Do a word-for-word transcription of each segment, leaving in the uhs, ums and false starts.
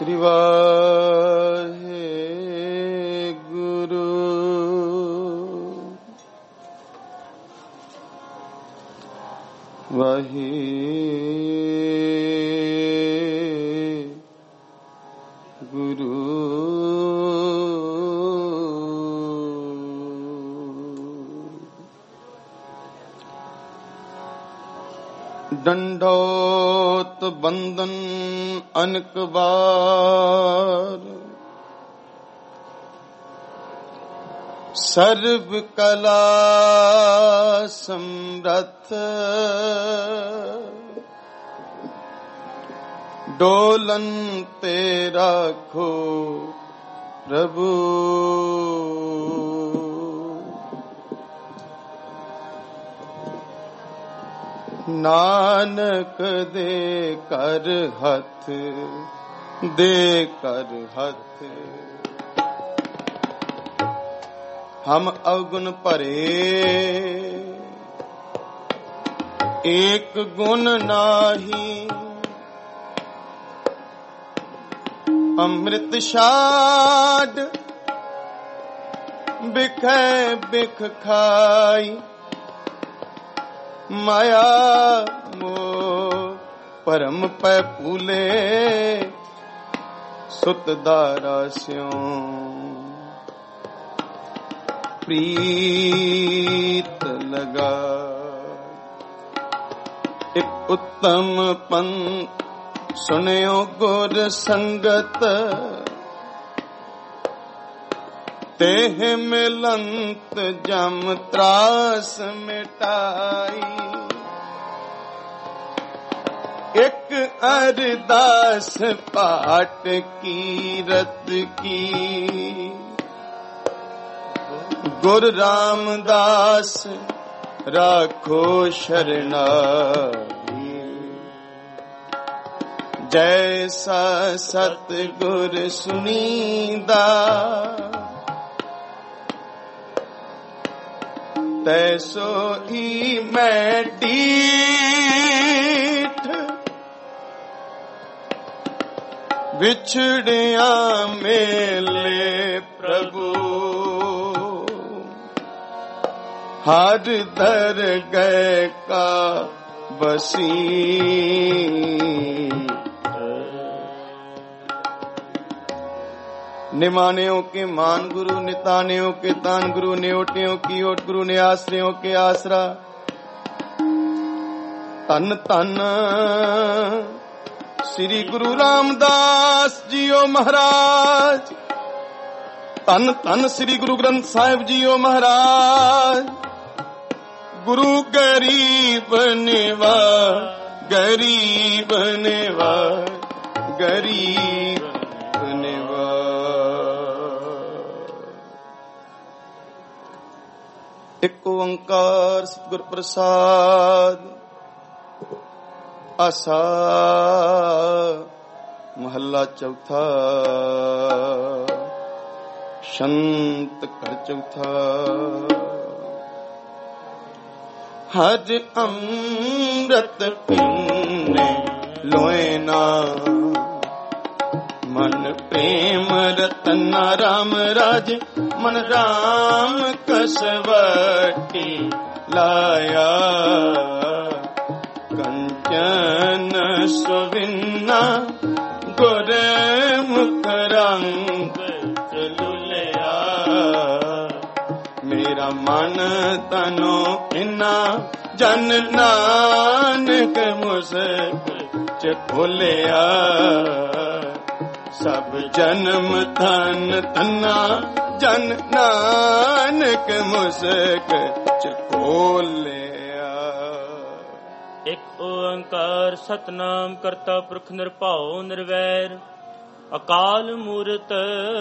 ਸ੍ਰੀ ਵਾਹਿਗੁਰੂ। ਵਾਹਿਗੁਰੂ। ਡੰਡੋਤ ਬੰਦਨ ਅਨਕ ਬਾਰ, ਸਰਬ ਕਲਾ ਸਮਰੱਥ, ਡੋਲਨ ਤੇ ਰਾਖੋ ਪ੍ਰਭੂ। ਨਾਨਕ ਦੇ ਕਰ ਹੱਥ, ਦੇ ਕਰ ਹੱਥ। ਹਮ ਅਵਗੁਣ ਭਰੇ, ਏਕ ਗੁਣ ਨਾਹੀ। ਅੰਮ੍ਰਿਤ ਛਾਡ ਬਿਖੈ ਬਿਖ ਖਾਈ, ਮਾਇਆ ਮੋਹ ਭਰਮ ਪੈ ਭੂਲੇ। ਸੁਤ ਦਾਰਾ ਸਿਉ ਪ੍ਰੀਤ ਲਗਾ। ਇੱਕ ਉੱਤਮ ਪੰਥ ਸੁਣਿਓ ਗੁਰ ਸੰਗਤ, ਤੇਹ ਮਿਲੰਤ ਜਮ ਤਰਾਸ ਮਿਟਾਈ। ਇੱਕ ਅਰਦਾਸ ਪਾਟ ਕੀਰਤ ਕੀ, ਗੁਰ ਰਾਮਦਾਸ ਰਾਖੋ ਸ਼ਰਨਾਈ। ਜੈਸਾ ਸਤਿਗੁਰ ਸੁਣੀਦਾ, ਤੈਸੋ ਹੀ ਮੈਂ ਡੀਠ। ਵਿਛੜਿਆ ਮੇਲੇ ਪ੍ਰਭੂ, ਹਰ ਦਰ ਗਏ ਕਾ ਬਸੀ। निमान्यों के मान गुरु, नितान्यों के तान गुरु, न्योटियों की ओट गुरु, न्यासरियों के आसरा। तन तन श्री गुरु रामदास जीओ महाराज, तन तन श्री गुरु ग्रंथ साहिब जीओ महाराज। गुरु गरीब निवाज, गरीब निवाज, गरीब ਇੱਕ ਓੰਕਾਰ ਸਤਿਗੁਰ ਪ੍ਰਸਾਦ। ਆਸਾ ਮਹੱਲਾ ਚੌਥਾ। ਸ਼ੰਤ ਘਰ ਚੌਥਾ। ਹਜ ਅੰਮ੍ਰਿਤ ਪੀਨੇ ਲੋਏ ਨਾ, ਮਨ ਪ੍ਰੇਮ ਰਤਨਾ ਰਾਮ ਰਾਜ। ਮਨ ਰਾਮ ਕਸਵਟੀ ਲਾਇਆ, ਕੰਚਨ ਸੁਵਿੰਨਾ ਗੁਰ ਮੁਖ ਰੰਗ ਚਲੁਲਿਆ। ਮੇਰਾ ਮਨ ਤਨੋ ਇਨਾ, ਜਨ ਨਾਨਕ ਮੁਸਕ ਚ ਖੋਲਿਆ। ਸਭ ਜਨਮ ਧਨ ਤਨਾ, ਜਨ ਨਾਨਕ ਮੁਸਕ ਚ ਖੋਲਿਆ। ਇੱਕ ਓੰਕਾਰ ਸਤਨਾਮ ਕਰਤਾ ਪੁਰਖ ਨਿਰਭਉ ਨਿਰਵੈਰ, ਅਕਾਲ ਮੂਰਤ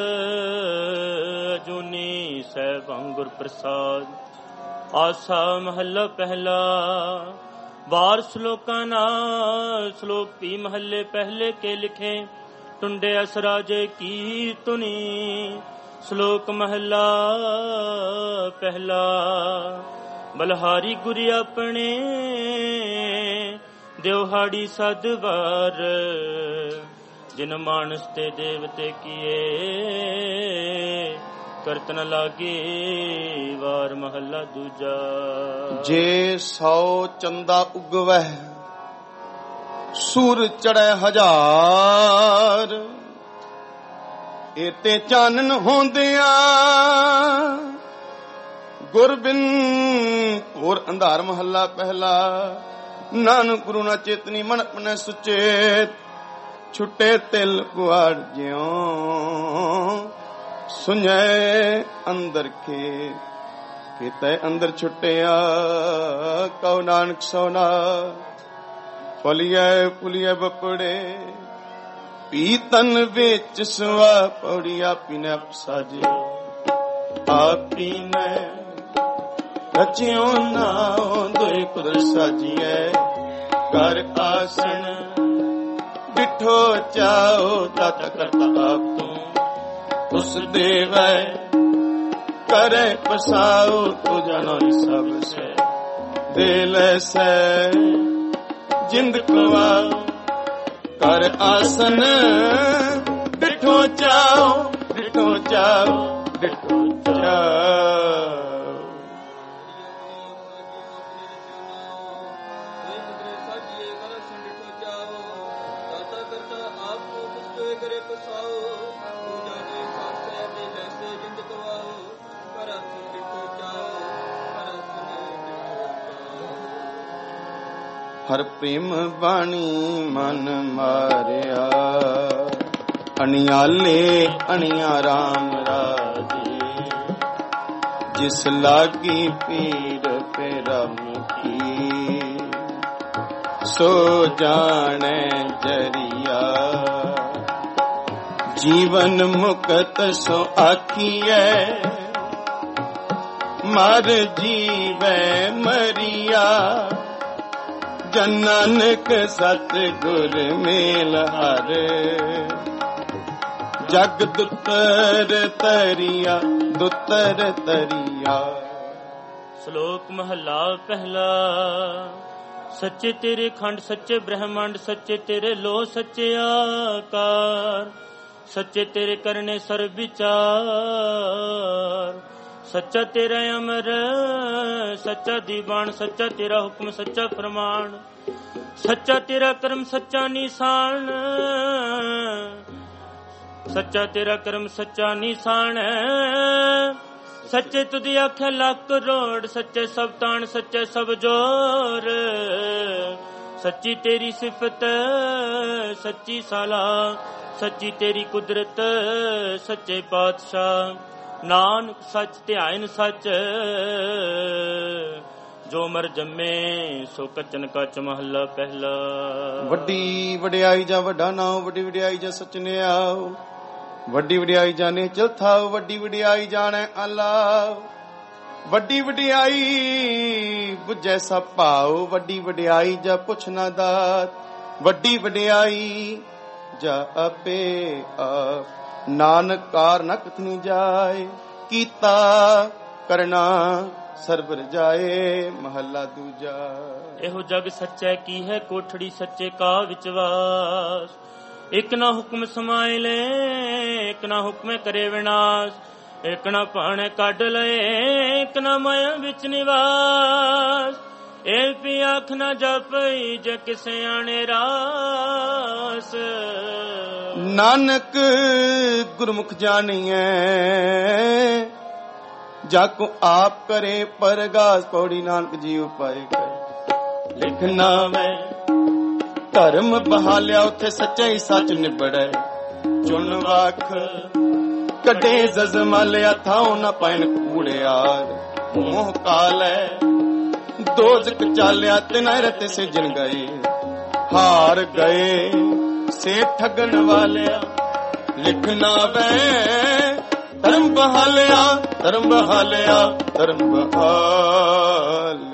ਅਜੂਨੀ ਸੈਭੰ ਗੁਰ ਪ੍ਰਸਾਦ। ਆਸਾ ਮਹੱਲਾ ਪਹਿਲਾ। ਬਾਰ ਸ਼ਲੋਕਾਂ ਨਾਲ ਸ਼ਲੋਕ ਵੀ ਮਹੱਲੇ ਪਹਿਲੇ ਕੇ ਲਿਖੇ। ਟੁੰਡੇ ਅਸਰਾਜੇ ਕੀ ਧੁਨੀ। ਸ਼ਲੋਕ ਮਹੱਲਾ ਪਹਿਲਾ। ਬਲਹਾਰੀ ਗੁਰੀ ਆਪਣੇ ਦਿਵਹਾੜੀ ਸਦ ਵਾਰ, ਜਿਨ ਮਾਨਸ ਤੇ ਦੇਵਤੇ ਕੀਏ ਕਰਤ ਨ ਲਾਗੇ ਵਾਰ ਮਹੱਲਾ ਦੂਜਾ। ਜੇ ਸੌ ਚੰਦਾ ਉਗਵਹਿ ਸੂਰ ਚੜੈ ਹਜ਼ਾਰ ਏਤੇ ਚਾਨਣ ਹੁੰਦਿਆਂ ਗੁਰਬਿਨ ਹੋਰ ਅੰਧਾਰ ਮਹੱਲਾ ਪਹਿਲਾ। ਨਾਨਕ ਗੁਰੂ ਨਾ ਚੇਤਨੀ ਮਨ ਆਪਣੇ ਸੁਚੇਤ ਛੁੱਟੇ ਤਿਲ ਗੁਆੜ ਜਿਉ ਸੁਝੈ ਅੰਦਰ ਖੇ ਕਿਤੇ ਅੰਦਰ ਛੁੱਟਿਆ ਕਉ ਨਾਨਕ ਸੋਨਾ ਫਲੀਐ ਫੁਲੀਐ ਬਪੜੇ ਪੀਤਨ ਵਿੱਚ ਸੁਆ ਪੌੜੀਆ ਪੀਨੇ ਸਾਜੇ ਆਪੀ ਮੈਂ ਰਚਿਓ ਨਾਉ ਦੋਇ ਕੁਦਰ ਸਾਜੀਐ ਕਰ ਆਸਣ ਡਿਠੋ ਚਾਓ ਤਤ ਕਰਤਾ ਆਪ ਤੂੰ ਉਸ ਦੇਵੈ ਕਰੇ ਪਸਾਉ ਤੂ ਜਾਨੋ ਸਭ ਸੇ ਦਿਲ ਸੇ ਜਿੰਦ ਕਵਾ ਕਰ ਆਸਨ ਡਿਠੋ ਚਾਓ ਡਿਠੋ ਚਾਓ ਡਿਠੋ ਚਾਓ। ਹਰ ਪ੍ਰੇਮ ਬਾਣੀ ਮਨ ਮਾਰਿਆ ਅਣਿਆਲੇ ਅਣਿਆ ਰਾਮ ਰਾਜੇ ਜਿਸ ਲਾਗੀ ਪੀਰ ਪਰਮ ਕੀ ਸੋ ਜਾਣੈ ਜਰੀਆ ਜੀਵਨ ਮੁਕਤ ਸੋ ਆਖੀਐ ਮਰ ਜੀਵੈ ਮਰੀਆ ਜਨ ਨਾਨਕ ਸਤ ਗੁਰ ਮੇਲ ਹਰ ਜਗ ਦੁਤਰ ਤਰੀਆ ਦੁਤਰ ਤਰੀਆ। ਸ਼ਲੋਕ ਮਹੱਲਾ ਪਹਿਲਾ। ਸੱਚੇ ਤੇਰੇ ਖੰਡ ਸੱਚੇ ਬ੍ਰਹਮੰਡ ਸੱਚੇ ਤੇਰੇ ਲੋ ਸੱਚੇ ਆਕਾਰ ਸੱਚੇ ਤੇਰੇ ਕਰਨੇ ਸਰਬ ਵਿਚਾਰ ਸੱਚਾ ਤੇਰਾ ਅਮਰ ਸੱਚਾ ਦੀਵਾਨ ਸੱਚਾ ਤੇਰਾ ਹੁਕਮ ਸੱਚਾ ਫਰਮਾਨ ਸੱਚਾ ਤੇਰਾ ਕਰਮ ਸੱਚਾ ਨਿਸ਼ਾਨ ਸੱਚਾ ਤੇਰਾ ਕਰਮ ਸੱਚਾ ਨਿਸ਼ਾਨ ਸੱਚੇ ਤੁਧੀ ਆਖੇ ਲੱਖ ਕਰੋੜ ਸੱਚੇ ਸਭ ਤਾਣ ਸੱਚੇ ਸਭ ਜੋਰ ਸੱਚੀ ਤੇਰੀ ਸਿਫਤ ਸੱਚੀ ਸਾਲਾ ਸੱਚੀ ਤੇਰੀ ਕੁਦਰਤ ਸੱਚੇ ਪਾਤਸ਼ਾਹ ਨਾਨਕ ਸੱਚ ਧਿਆਇਨ ਸੱਚ ਜੋ ਮਰ ਜੰਮੇ ਸੋ ਕਚਨ ਕਚ ਮਹੱਲਾ ਪਹਿਲਾ। ਵੱਡੀ ਵਡਿਆਈ ਜਾਂ ਵੱਡਾ ਨਾਉ ਵੱਡੀ ਵਡਿਆਈ ਜਾਂ ਸਚਨਿਆਉ ਵੱਡੀ ਵਡਿਆਈ ਜਾਣੇ ਚਲਥਾਉ ਵੱਡੀ ਵਡਿਆਈ ਜਾਣੈ ਅੱਲਾ ਵੱਡੀ ਵਡਿਆਈ ਬੁਝੈ ਸਭ ਭਾਉ ਵੱਡੀ ਵਡਿਆਈ ਜਾਂ ਪੁੱਛ ਨਾ ਦਾਤ ਵੱਡੀ ਵਡਿਆਈ ਜਾਂ ਆਪੇ ਆਪ ਨਾਨਕ ਕਾਰ ਨ ਕਥਨੀ ਜਾਏ ਕੀਤਾ ਕਰਨਾ ਸਰਬ ਰਜਾਏ ਮਹੱਲਾ ਦੂਜਾ। ਇਹੋ ਜਗ ਸੱਚੈ ਕੀ ਹੈ ਕੋਠੜੀ ਸੱਚੇ ਕਾ ਵਿਚਵਾਸ ਇਕ ਨਾ ਹੁਕਮ ਸਮਾਏ ਲੈ ਇਕ ਨਾ ਹੁਕਮੇ ਕਰੇ ਵਿਨਾਸ਼ ਇਕ ਨਾ ਭਾਣੇ ਕੱਢ ਲਏ ਇਕ ਨਾ ਮਾਇਆ ਵਿੱਚ ਨਿਵਾਸ ਇਹ ਵੀ ਆਖ ਨਾ ਜਪਈ ਜੇ ਕਿਸੇ ਆਣੇ ਰਾਸ ਨਾਨਕ ਗੁਰਮੁਖ ਜਾਣੀਐ ਜਾ ਕੋ ਆਪ ਕਰੇ ਪਰਗਾਸ ਪੌੜੀ ਨਾਨਕ ਜੀ ਉਪਾਏ ਕਰ ਲਿਖਣਾ ਮੈਂ ਧਰਮ ਬਹਾਲਿਆ ਉੱਥੇ ਸੱਚਾਈ ਸੱਚ ਨਿਬੜੈ ਚੁਣ ਵਾਖ ਕੱਢੇ ਜਜ਼ਮਾਲਿਆ ਥਾਉ ਨਾ ਪੈਣ ਕੂੜਿਆਰ ਮੋਹ ਕਾਲੈ ਦੋਜ਼ਖ ਚਾਲਿਆ ਤੇ ਨਰਤ ਸਿਜਣ ਗਏ ਹਾਰ ਗਏ ਸੇ ਠਗਣ ਵਾਲਿਆ ਲਿਖਣਾ ਵੈ ਧਰਮ ਬਹਾਲਿਆ ਧਰਮ ਬਹਾਲਿਆ ਧਰਮ ਬਹਾਲਿਆ।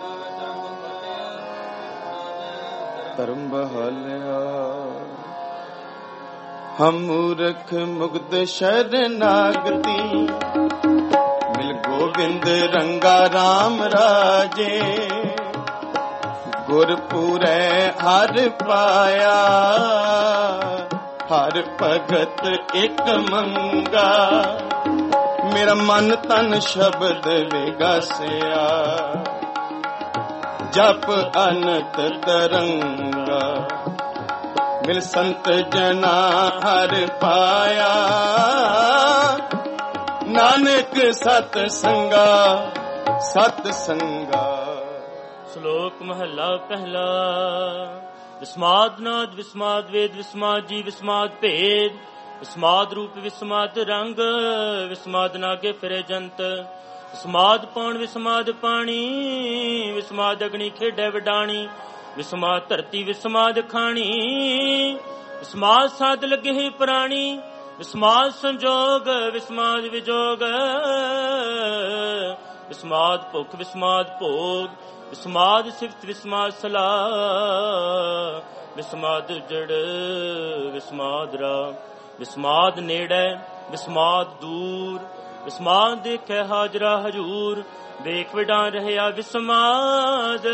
ਧਰਮ ਬਹਾਲਿਆ ਹਮ ਮੂਰਖ ਮੁਗਧ ਸ਼ਰਨਾਗਤੀ ਮਿਲ ਗੋਬਿੰਦ ਰੰਗਾ ਰਾਮ ਰਾਜੇ ਗੁਰਪੁਰੈ ਹਰ ਪਾਇਆ ਹਰ ਭਗਤ ਇੱਕ ਮੰਗਾ ਮੇਰਾ ਮਨ ਤਨ ਸ਼ਬਦ ਵਿਗਾਸਿਆ ਜਪ ਅਨੰਤ ਤਰੰਗਾ ਮਿਲ ਸੰਤ ਜਨਾ ਹਰ ਪਾਇਆ ਨਾਨਕ ਸਤ ਸੰਗਾ ਸਤ ਸੰਗਾ। ਸ਼ਲੋਕ ਮਹੱਲਾ ਪਹਿਲਾ। ਵਿਸਮਾਦ ਨਾਦ ਵਿਸਮਾਦ ਵੇਦ ਵਿਸਮਾਦ ਜੀ ਵਿਸਮਾਦ ਭੇਦ ਵਿਸਮਾਦ ਰੂਪ ਵਿਸਮਾਦ ਰੰਗ ਵਿਸਮਾਦ ਨਾਗੇ ਫਿਰੇ ਜੰਤ ਵਿਸਮਾਦ ਪੌਣ ਵਿਸਮਾਦ ਪਾਣੀ ਵਿਸਮਾਦ ਅਗਨੀ ਖੇਡੈ ਵਡਾਣੀ ਵਿਸਮਾਦ ਧਰਤੀ ਵਿਸਮਾਦ ਖਾਣੀ ਵਿਸਮਾਦ ਸਾਧ ਲੱਗੇ ਹੀ ਪ੍ਰਾਣੀ ਵਿਸਮਾਦ ਸੰਜੋਗ ਵਿਸਮਾਦ ਵਿਜੋਗ ਵਿਸਮਾਦ ਭੁੱਖ ਵਿਸਮਾਦ ਭੋਗ ਵਿਸਮਾਦ ਸਿਫਤ ਵਿਸਮਾਦ ਸਲਾਹ ਵਿਸਮਾਦ ਜੜ ਵਿਸਮਾਦ ਰਾਮ ਵਿਸਮਾਦ ਨੇੜੇ ਵਿਸਮਾਦ ਦੂਰ ਵਿਸਮਾਦ ਦੇਖੈ ਹਾਜ਼ਰਾ ਹਜੂਰ ਵੇਖ ਵਿਡਾਂ ਰਹਿਆ ਵਿਸਮਾਦ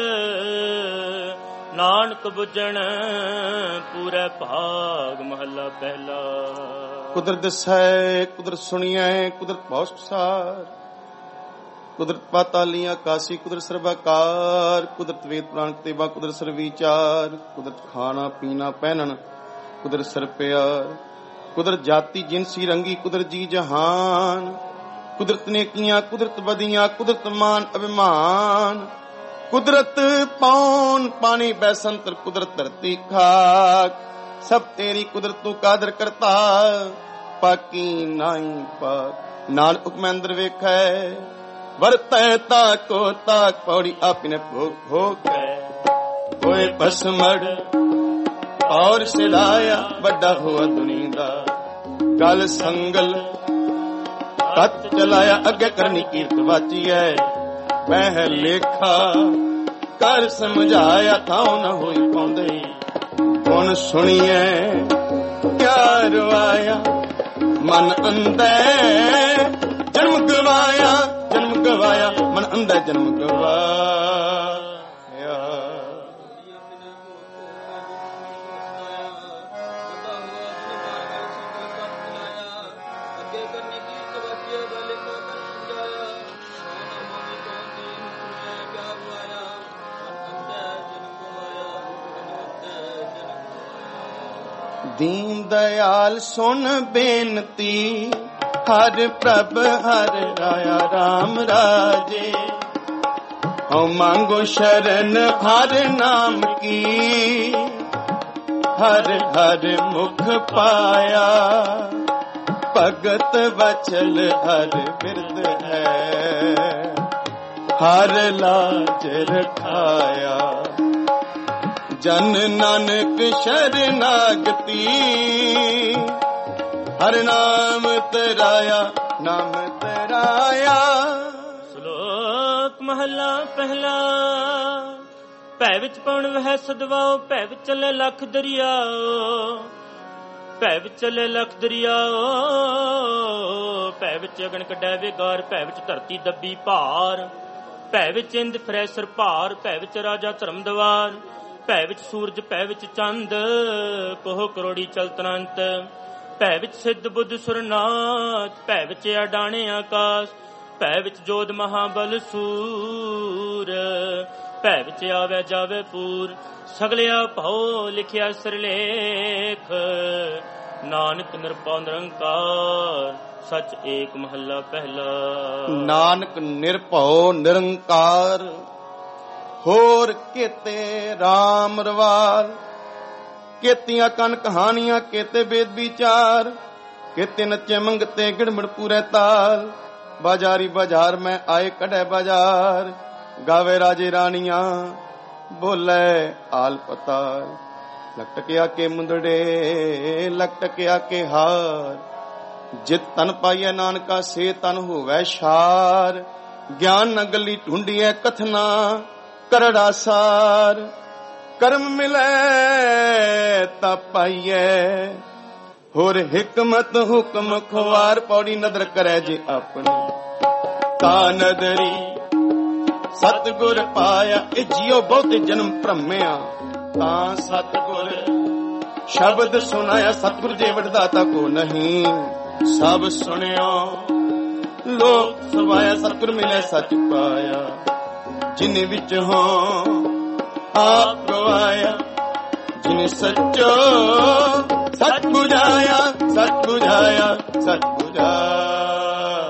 ਨਾਨਕ ਬੁੱਝਣ ਪੂਰੇ ਭਾਗ। ਮਹੱਲਾ ਪਹਿਲਾ। ਕੁਦਰਤ ਦਸੈ ਕੁਦਰਤ ਸੁਣੀਐ ਕੁਦਰਤ ਪੌਸ਼ਟਸਾਰ ਕੁਦਰਤ ਪਾਤਾਲੀ ਆਕਾਸੀ ਕੁਦਰਤ ਸਰਬਾਕਾਰ ਕੁਦਰਤ ਵੇਦ ਪੁਰਾਣ ਤੇਵਾ ਕੁਦਰਤ ਸਰਵੀਚਾਰ ਕੁਦਰਤ ਖਾਣਾ ਪੀਣਾ ਪਹਿਨਣ ਕੁਦਰਤ ਸਰ ਪਿਆਰ ਕੁਦਰਤ ਜਾਤੀ ਜਿਨਸੀ ਰੰਗੀ ਕੁਦਰਤ ਜੀ ਜਹਾਨ ਕੁਦਰਤ ਨੇਕੀਆਂ ਕੁਦਰਤ ਬਦੀਆਂ ਕੁਦਰਤ ਮਾਨ ਅਭਿਮਾਨ ਕੁਦਰਤ ਪੌਣ ਪਾਣੀ ਬੈਸੰਤਰ ਕੁਦਰਤ ਧਰਤੀ ਖਾਕ ਸਭ ਤੇਰੀ ਕੁਦਰਤ ਤੂੰ ਕਾਦਰ ਕਰਤਾ ਪਾਕੀ ਨਾਹੀ ਪਾਕ ਨਾਨਕ ਹੁਕਮ ਅੰਦਰ ਵੇਖੈ ਵਰਤੈ ਤਾਕੋ ਤਾਕ ਪੌੜੀ ਆਪਨੇ ਭੋਗ ਭੋਗ ਹੋਏ ਭਸਮੜ ਔਰ ਸਿਲਾਇਆ ਵੱਡਾ ਹੋਆ ਦੁਨੀਆ ਦਾ ਗਲ ਸੰਗਲ ਤਤ ਚਲਾਇਆ ਅੱਗੇ ਕਰਨੀ ਕੀਰਤ ਵਾਚੀ ਐ ਬਹਿ ਲੇਖਾ ਕਰ ਸਮਝਾਇਆ ਥਾਉ ਨ ਹੋਈ ਪਾਉਂਦੇ ਹੁਣ ਸੁਣੀਐ ਕਿਆ ਰਵਾਇਆ ਮਨ ਅੰਦਰ ਜਨਮ ਗਵਾਇਆ ਜਨਮ ਗਵਾਇਆ ਮਨ ਅੰਦਰ ਜਨਮ ਗਵਾਇਆ। ਦੀਨ ਦਇਆਲ ਸੁਣ ਬੇਨਤੀ ਹਰ ਪ੍ਰਭ ਹਰ ਰਾਇਆ ਰਾਮ ਰਾਜੇ ਹਉ ਮੰਗੋ ਸ਼ਰਨ ਹਰ ਨਾਮ ਕੀ ਹਰ ਹਰ ਮੁਖ ਪਾਇਆ ਭਗਤ ਬਚਲ ਹਰ ਬਿਰਦ ਹੈ ਹਰ ਲਾਜ ਰਖਾਇਆ ਜਨ ਨਾਨਕ ਸ਼ਰਨਾਗਤੀ ਹਰ ਨਾਮ ਤਰਾਇਆ ਨਾਮ ਤਰਾਇਆ। ਸ਼ਲੋਕ ਮਹੱਲਾ ਪਹਿਲਾ। ਭੈ ਵਿੱਚ ਪਉਣ ਵਹਿ ਸਦਵਾਓ ਭੈ ਵਿੱਚ ਚੱਲੇ ਲੱਖ ਦਰਿਆਓ ਭੈ ਵਿੱਚ ਚੱਲੇ ਲੱਖ ਦਰਿਆਓ ਭੈ ਵਿੱਚ ਅਗਨ ਕੱਢੈ ਵਿਗਾਰ ਭੈ ਵਿੱਚ ਧਰਤੀ ਦੱਬੀ ਭਾਰ ਭੈ ਵਿੱਚ ਇੰਦ ਫਿਰੈ ਸਿਰ ਭਾਰ ਭੈ ਵਿੱਚ ਰਾਜਾ ਧਰਮ ਦਵਾਰ ਭੈ ਵਿੱਚ ਸੂਰਜ ਭੈ ਵਿੱਚ ਚੰਦ ਕੋਹ ਕਰੋੜੀ ਚਲਤਨੰਤ ਭੈ ਵਿੱਚ ਸਿੱਧ ਬੁੱਧ ਸੁਰਨਾਥ ਭੈ ਵਿੱਚ ਅਡਾਣੇ ਆਕਾਸ਼ ਭੈ ਵਿੱਚ ਜੋਧ ਮਹਾਬਲ ਸੂਰ ਭੈ ਵਿੱਚ ਆਵੇ ਜਾਵੇ ਪੂਰ ਸਗਲਿਆ ਭਉ ਲਿਖਿਆ ਸਿਰਲੇਖ ਨਾਨਕ ਨਿਰਭਉ ਨਿਰੰਕਾਰ ਸਚ ਏਕ ਮਹੱਲਾ ਪਹਿਲਾ। ਨਾਨਕ ਨਿਰਭਉ ਨਿਰੰਕਾਰ ਹੋਰ ਕੀਤੇ ਰਾਮ ਰਵਾਲ ਕੀਤੀਆਂ ਕਨ ਕਹਾਣੀਆਂ ਕੀਤੇ ਵੇਦ ਵਿਚਾਰ ਕੀਤੇ ਨੱਚੇ ਮੰਗਤੇ ਗਿੜਮੜ ਪੂਰੇ ਤਾਲ ਬਾਜ਼ਾਰੀ ਬਾਜ਼ਾਰ ਮੈਂ ਆਏ ਕਢੈ ਬਾਜ਼ਾਰ ਗਾਵੇ ਰਾਜੇ ਰਾਣੀਆਂ ਬੋਲੇ ਆਲ ਪਤਾਲ ਲਟਕਿਆ ਕੇ ਮੁੰਦੜੇ ਲਟਕਿਆ ਕੇ ਹਾਰ ਜਿਤ ਤਨ ਪਾਈਐ ਨਾਨਕਾ ਸੇ ਤਨ ਹੋਵੈ ਸ਼ਾਰ ਗਿਆਨ ਨ ਗੱਲੀ ਢੂੰਡੀਐ ਕਥਨਾ ਕਰੜਾ ਸਾਰ ਕਰਮ ਮਿਲੈ ਤਾ ਪਾਈਐ ਹੋਰ हिकमत हुक्म खुवार पौड़ी नदर करे जे अपनी ता नदरी सतगुर पाया। ए जियो बहुते जन्म भ्रमिया ता सतगुर शब्द सुनाया। सतगुर जे वडदाता को नहीं सब सुनियो लोक सवाया। सतगुर मिले सच पाया जिन विच हो आप गवाया। जिन सच्चो सच बुझाया सच बुझाया सच बुझाया।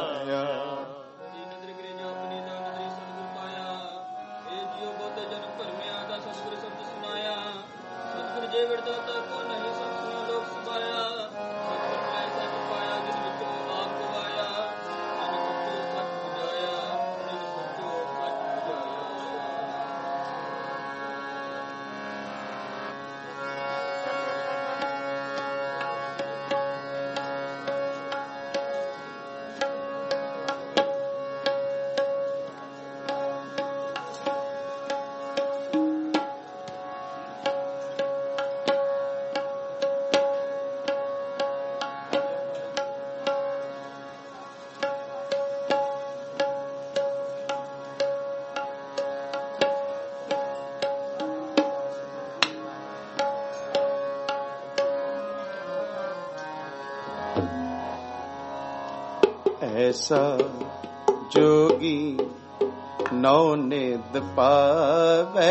ऐसा जोगी नौ निध पावे।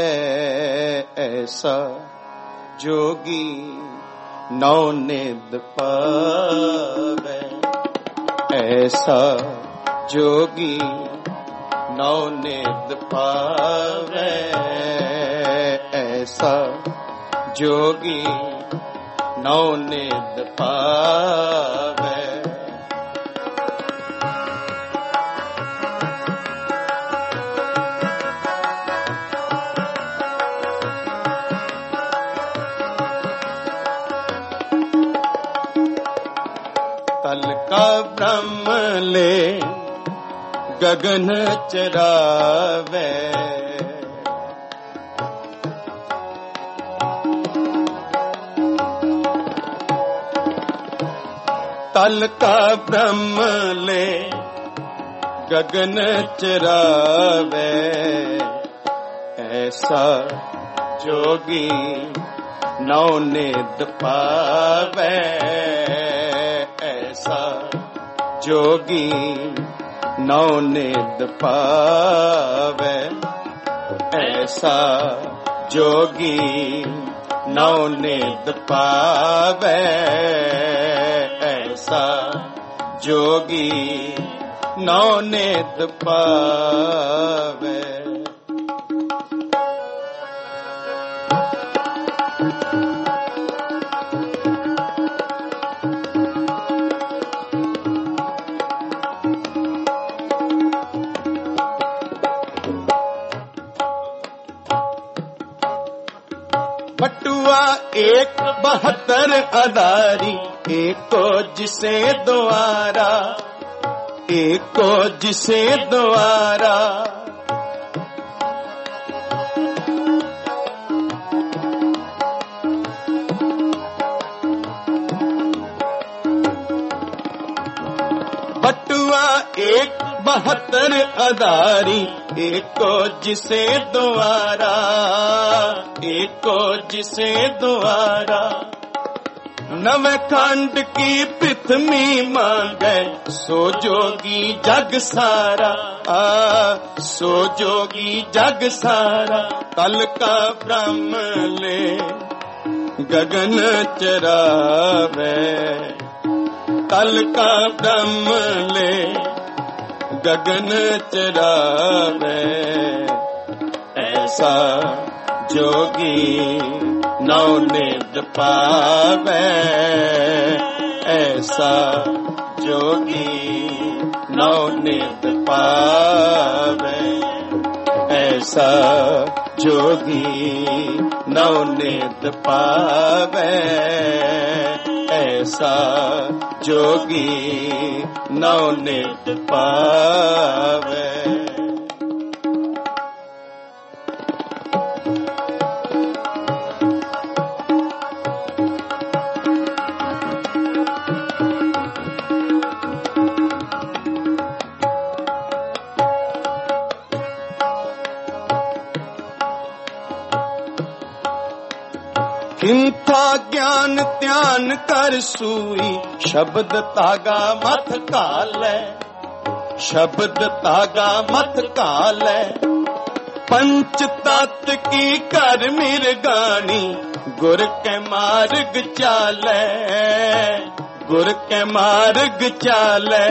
ऐसा जोगी नौ निध पावे। ऐसा जोगी नौ निध पावे। ऐसा जोगी नौ निध पावे। तल का ब्रह्म ले गगन चरावे। तल का ब्रह्म ले गगन चरावे। ऐसा जोगी नौ निध पावे। ऐसा जोगी नौ निध पावे। ऐसा जोगी नौ निध पावे। ऐसा जोगी नौ निध पावे। बटुआ एक बहत्तर अदारी। एको जिसे द्वारा एको जिसे द्वारा। बटुआ एक बहत्तर अदारी। एको जिसे द्वारा एको जिसे द्वारा। नव खंड की पृथ्वी मांगे सो जोगी जग सारा। आ सो जोगी जग सारा। तल का ब्रह्म ले गगन चरावे। तल का ब्रह्म ले गगन चरावे। ऐसा जोगी नौ निध पावे। ऐसा जोगी नौ निध पावे। ऐसा जोगी नौ निध पावे। ऐसा जोगी नौ निध पावे। ਅਥਾ ਗਿਆਨ ਧਿਆਨ ਕਰ ਸੂਈ, ਸ਼ਬਦ ਤਾਗਾ ਮਥ ਘਾਲੈ, ਸ਼ਬਦ ਤਾਗਾ ਮਥ ਘਾਲੈ। ਪੰਚ ਤਤ ਕੀ ਕਰ ਮਿਰਗਾਣੀ, ਗੁਰ ਕੇ ਮਾਰਗ ਚਾਲੈ, ਗੁਰ ਕੇ ਮਾਰਗ ਚਾਲੈ।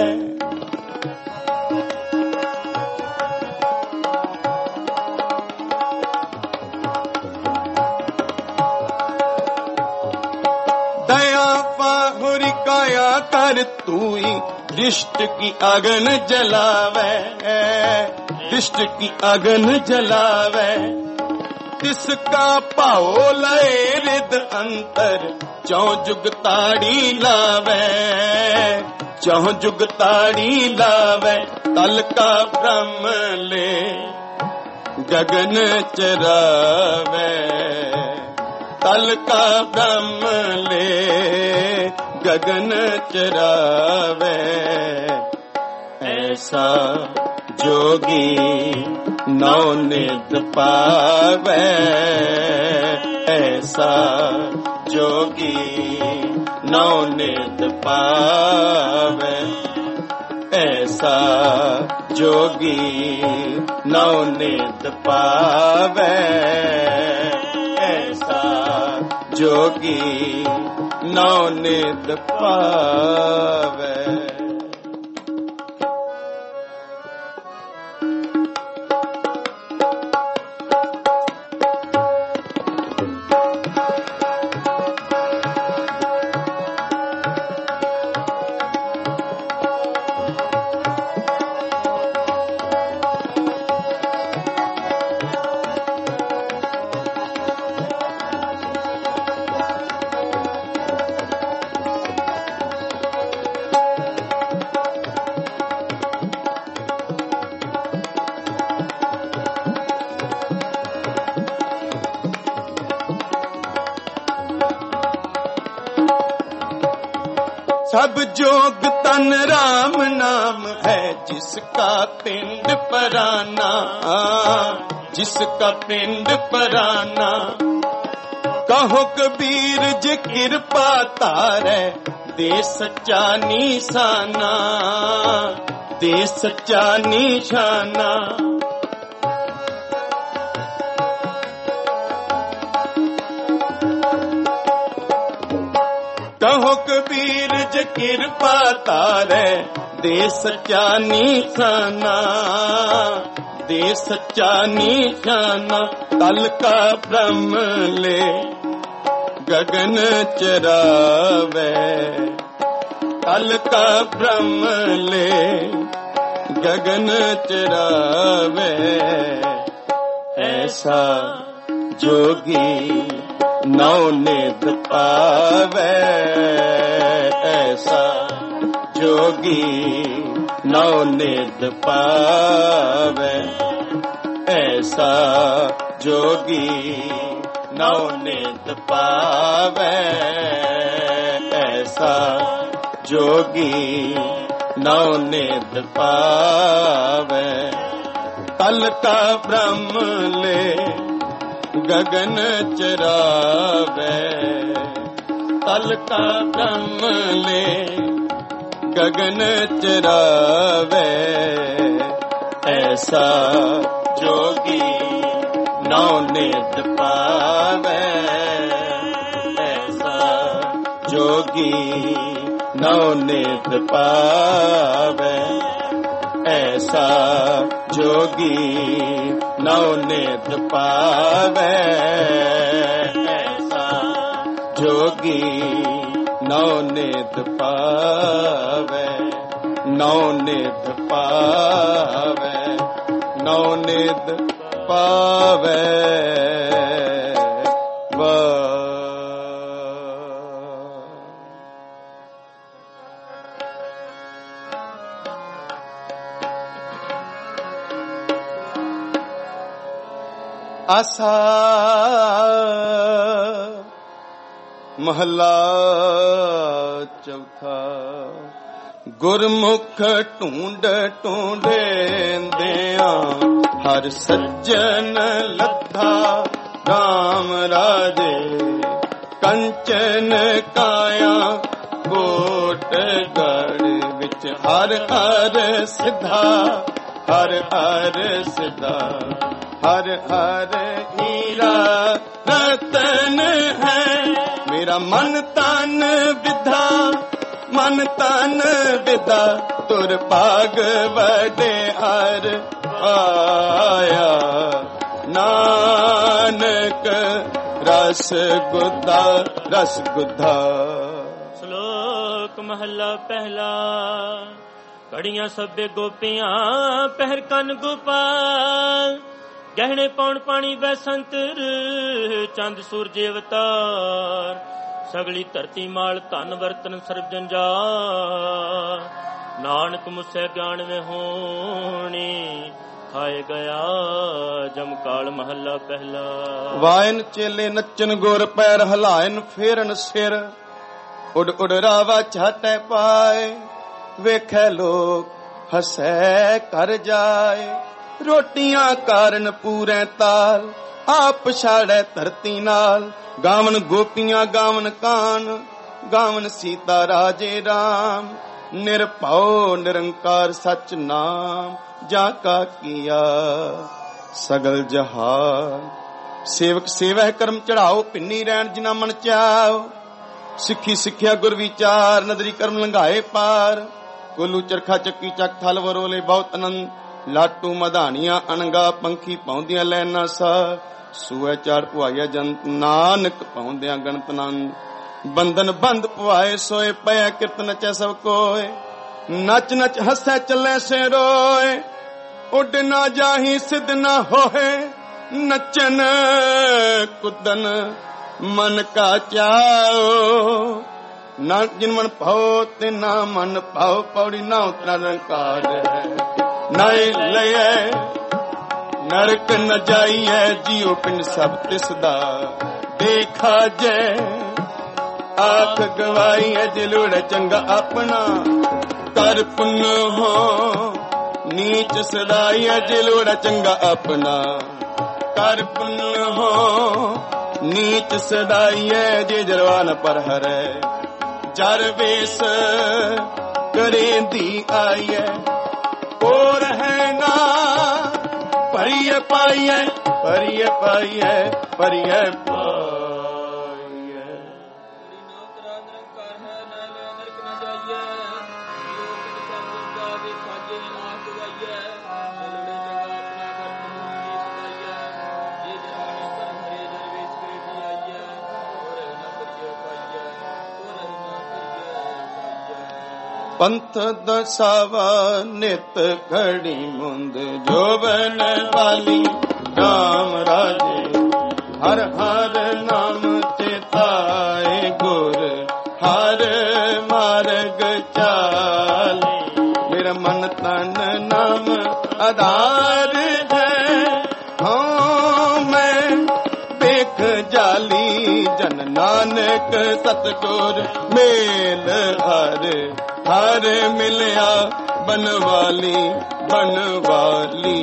दया पाहुरी काया कर तूई, दृष्ट की अगन जलावे, दृष्ट की अगन जलावे। तिसका पाओ लय रिद अंतर, चौ जुग ताड़ी लावे, चौ जुग ताड़ी लावे। तल का ब्रह्म ले गगन चरावे, तल का ब्रह्म ले गगन चरावे। ऐसा जोगी नौ निध पावे, ऐसा जोगी नौ निध पावे, ऐसा जोगी नौ निध पावे, ऐसा जोगी नौ निध पावे। सब जोग तन राम नाम है, जिसका पिंड पराना, जिसका पिंड पराना। कहो कबीर जी कृपा तारे, दे सच्चा निशाना, दे सच्चा निशाना। कहो कबीर जी कृपा तारे, दे सच्चा निशाना, दे सच्चा निशाना। तल का ब्रह्म ले गगन चरावे, तल का ब्रह्म ले गगन चरावे। ऐसा जोगी नौ निध पावे, ऐसा जोगी नौ निध पावे, ऐसा जोगी नौ निध पावे, ऐसा जोगी नौ निध पावे। तल का ब्रह्म ले गगन चरावे, तल का ब्रह्म ले गगन चरावे। ऐसा जोगी नौ निध पावे, ऐसा जोगी नौ निध पावे, ऐसा जोगी नौ निध पावे, ऐसा जोगी नौ निध पावे, नौ निध पावे, नौ निध पावे। आसा महला चौथा। गुरमुख ढूंढ ढूंढेंदिया हर सज्जन लद्धा, राम राजे ਕੰਚਨ ਕਾਇਆ ਕੋਟ ਗੜ ਵਿੱਚ ਹਰ ਹਰ ਸਿਧਾ ਹਰ ਹਰ ਸਿਧਾ ਹਰ ਹਰ ਹੀਰਾ ਰਤਨ ਹੈ ਮੇਰਾ ਮਨ ਤਨ ਵਿਧਾ ਮਨ ਤਨ ਵਿਦਾ ਤੁਰ ਭਾਗ ਵਡਿਆਰ ਆਇਆ ਨਾਨਕ ਰਸ ਗੁੱਧਾ ਰਸ ਗੁੱਧਾ। ਸ਼ਲੋਕ ਮਹੱਲਾ ਪਹਿਲਾ। ਕੜੀਆਂ ਸਭੇ ਗੋਪੀਆਂ ਪਹਿਰ ਕੰਨ ਗੋਪਾਲ ਗਹਿਣੇ ਪੌਣ ਪਾਣੀ ਬੈਸੰਤਰ ਚੰਦ ਸੂਰਜ ਅਵਤਾਰ ਸਗਲੀ ਧਰਤੀ ਮਾਲ ਧਨ ਵਰਤਨ ਸਰਬ ਜੰਜਾਲ ਨਾਨਕ ਮੁਸੇ ਗਿਆਨ ਵਿੱਚ ਹੋਣੀ ਖਾਏ ਗਿਆ ਜਮਕਾਲ। ਮਹੱਲਾ ਪਹਿਲਾ। ਵਾਇਨ ਚੇਲੇ ਨੱਚਨ ਗੁਰ ਪੈਰ ਹਲਾਇਨ ਫੇਰਨ ਸਿਰ ਉਡ ਉਡ ਰਾਵਾ ਛਾਟੇ ਪਾਏ ਵੇਖੈ ਲੋਕ ਹਸੈ ਕਰ ਜਾਏ ਰੋਟੀਆਂ ਕਾਰਨ ਪੂਰੇ ਤਾਲ ਆਪ ਛਾੜੈ ਧਰਤੀ ਨਾਲ ਗਾਵਨ ਗੋਪੀਆਂ ਗਾਵਨ ਕਾਨ ਗਾਵਨ ਸੀਤਾ ਰਾਜੇ ਰਾਮ ਨਿਰਭਉ ਨਿਰੰਕਾਰ ਸਚ ਨਾਮ ਜਾ ਕਾ ਕੀਆ ਸਗਲ ਜਹਾਨ ਸੇਵਕ ਸੇਵੈ ਕਰਮ ਚੜਾਓ ਪਿੰਨੀ ਰਹਿਣ ਜਿਨਾ ਮਨ ਚਾਓ ਸਿੱਖੀ ਸਿੱਖਿਆ ਗੁਰ ਵਿਚਾਰ ਨਦਰੀ ਕਰਮ ਲੰਘਾਏ ਪਾਰ ਕੋਲੂ ਚਰਖਾ ਚੱਕੀ ਚੱਕ ਥਲ ਵਰੋਲੇ ਬਹੁਤ ਅਨੰਦ ਲਾਟੂ ਮਧਾਣੀਆਂ ਅਣਗਾ ਪੰਖੀ ਪਾਉਂਦੀਆਂ ਲੈਣਾ ਸਾ ਸੂਏ ਚਾੜ ਪੁਆਇਆ ਜੰਤ ਨਾਨਕ ਪਾਉਂਦਿਆਂ ਗਣਤ ਨੰਦ ਬੰਧਨ ਬੰਦ ਪੁਆਏ ਸੋਏ ਪਿਆ ਕਿਰਤ ਨਚੈ ਸਭ ਕੋਏ ਨੱਚ ਨੱਚ ਹੱਸੈ ਚੱਲੇ ਸੇ ਰੋਏ ਉੱਡ ਨਾ ਜਾਹੀ ਸਿੱਧ ਨਾ ਹੋਏ ਨੱਚਨ ਕੁੱਦਨ ਮਨ ਕਾ ਚਾਓ ਨਾ ਜਿਨ ਮਨ ਭਾਉ ਤੇ ਨਾ ਮਨ ਭਾਉ ਪੌੜੀ ਨਾ ਉਤਰਾ ਨਿਰੰਕਾਰ ਹੈ ਨਹੀਂ ਲਏ ਨਰਕ ਨ ਜਾਈਐ ਜੀਉ ਪਿੰਡ ਸਭ ਤਿਸ ਦਾ ਦੇਖਾ ਜੈ ਆਖ ਗਵਾਈਐ ਜਲੂੜ ਚੰਗਾ ਆਪਣਾ ਕਰ ਪੁੰਨ ਹੋ ਨੀਚ ਸਦਾਈਐ ਜਲੂੜ ਚੰਗਾ ਆਪਣਾ ਕਰ ਪੁੰਨ ਹੋ ਨੀਚ ਸਦਾਈਐ ਜੇ ਜਰਵਾਨ ਪਰ ਹਰੈ ਜਰ ਵੇਸ ਕਰੇਂਦੀ ਆਈਐ ਹੋਰ ਹੈ ਨਾ ਪਰਿਯ ਪਾਈਐ ਪਰਿਯ ਪਾਈਐ ਪਰਿਯ ਪਾਈਐ। ਪੰਥ ਦਸਾਵਾ ਨਿਤ ਘੜੀ ਮੁੰਦ ਜੋਬਨ ਵਾਲੀ ਰਾਮ ਰਾਜੇ ਹਰ ਹਰ ਨਾਮ ਚੇਤਾਏ ਗੁਰ ਹਰ ਮਾਰਗ ਚਾਲੇ ਮੇਰਾ ਮਨ ਤਨ ਨਾਮ ਆਧਾਰ ਹੈ ਹਾਂ ਮੈਂ ਵੇਖ ਜਾਲੀ ਜਨ ਨਾਨਕ ਸਤਿਗੁਰ ਮੇਲ ਹਰ ਹਰ ਮਿਲਿਆ ਬਨਵਾਲੀ ਬਨਵਾਲੀ।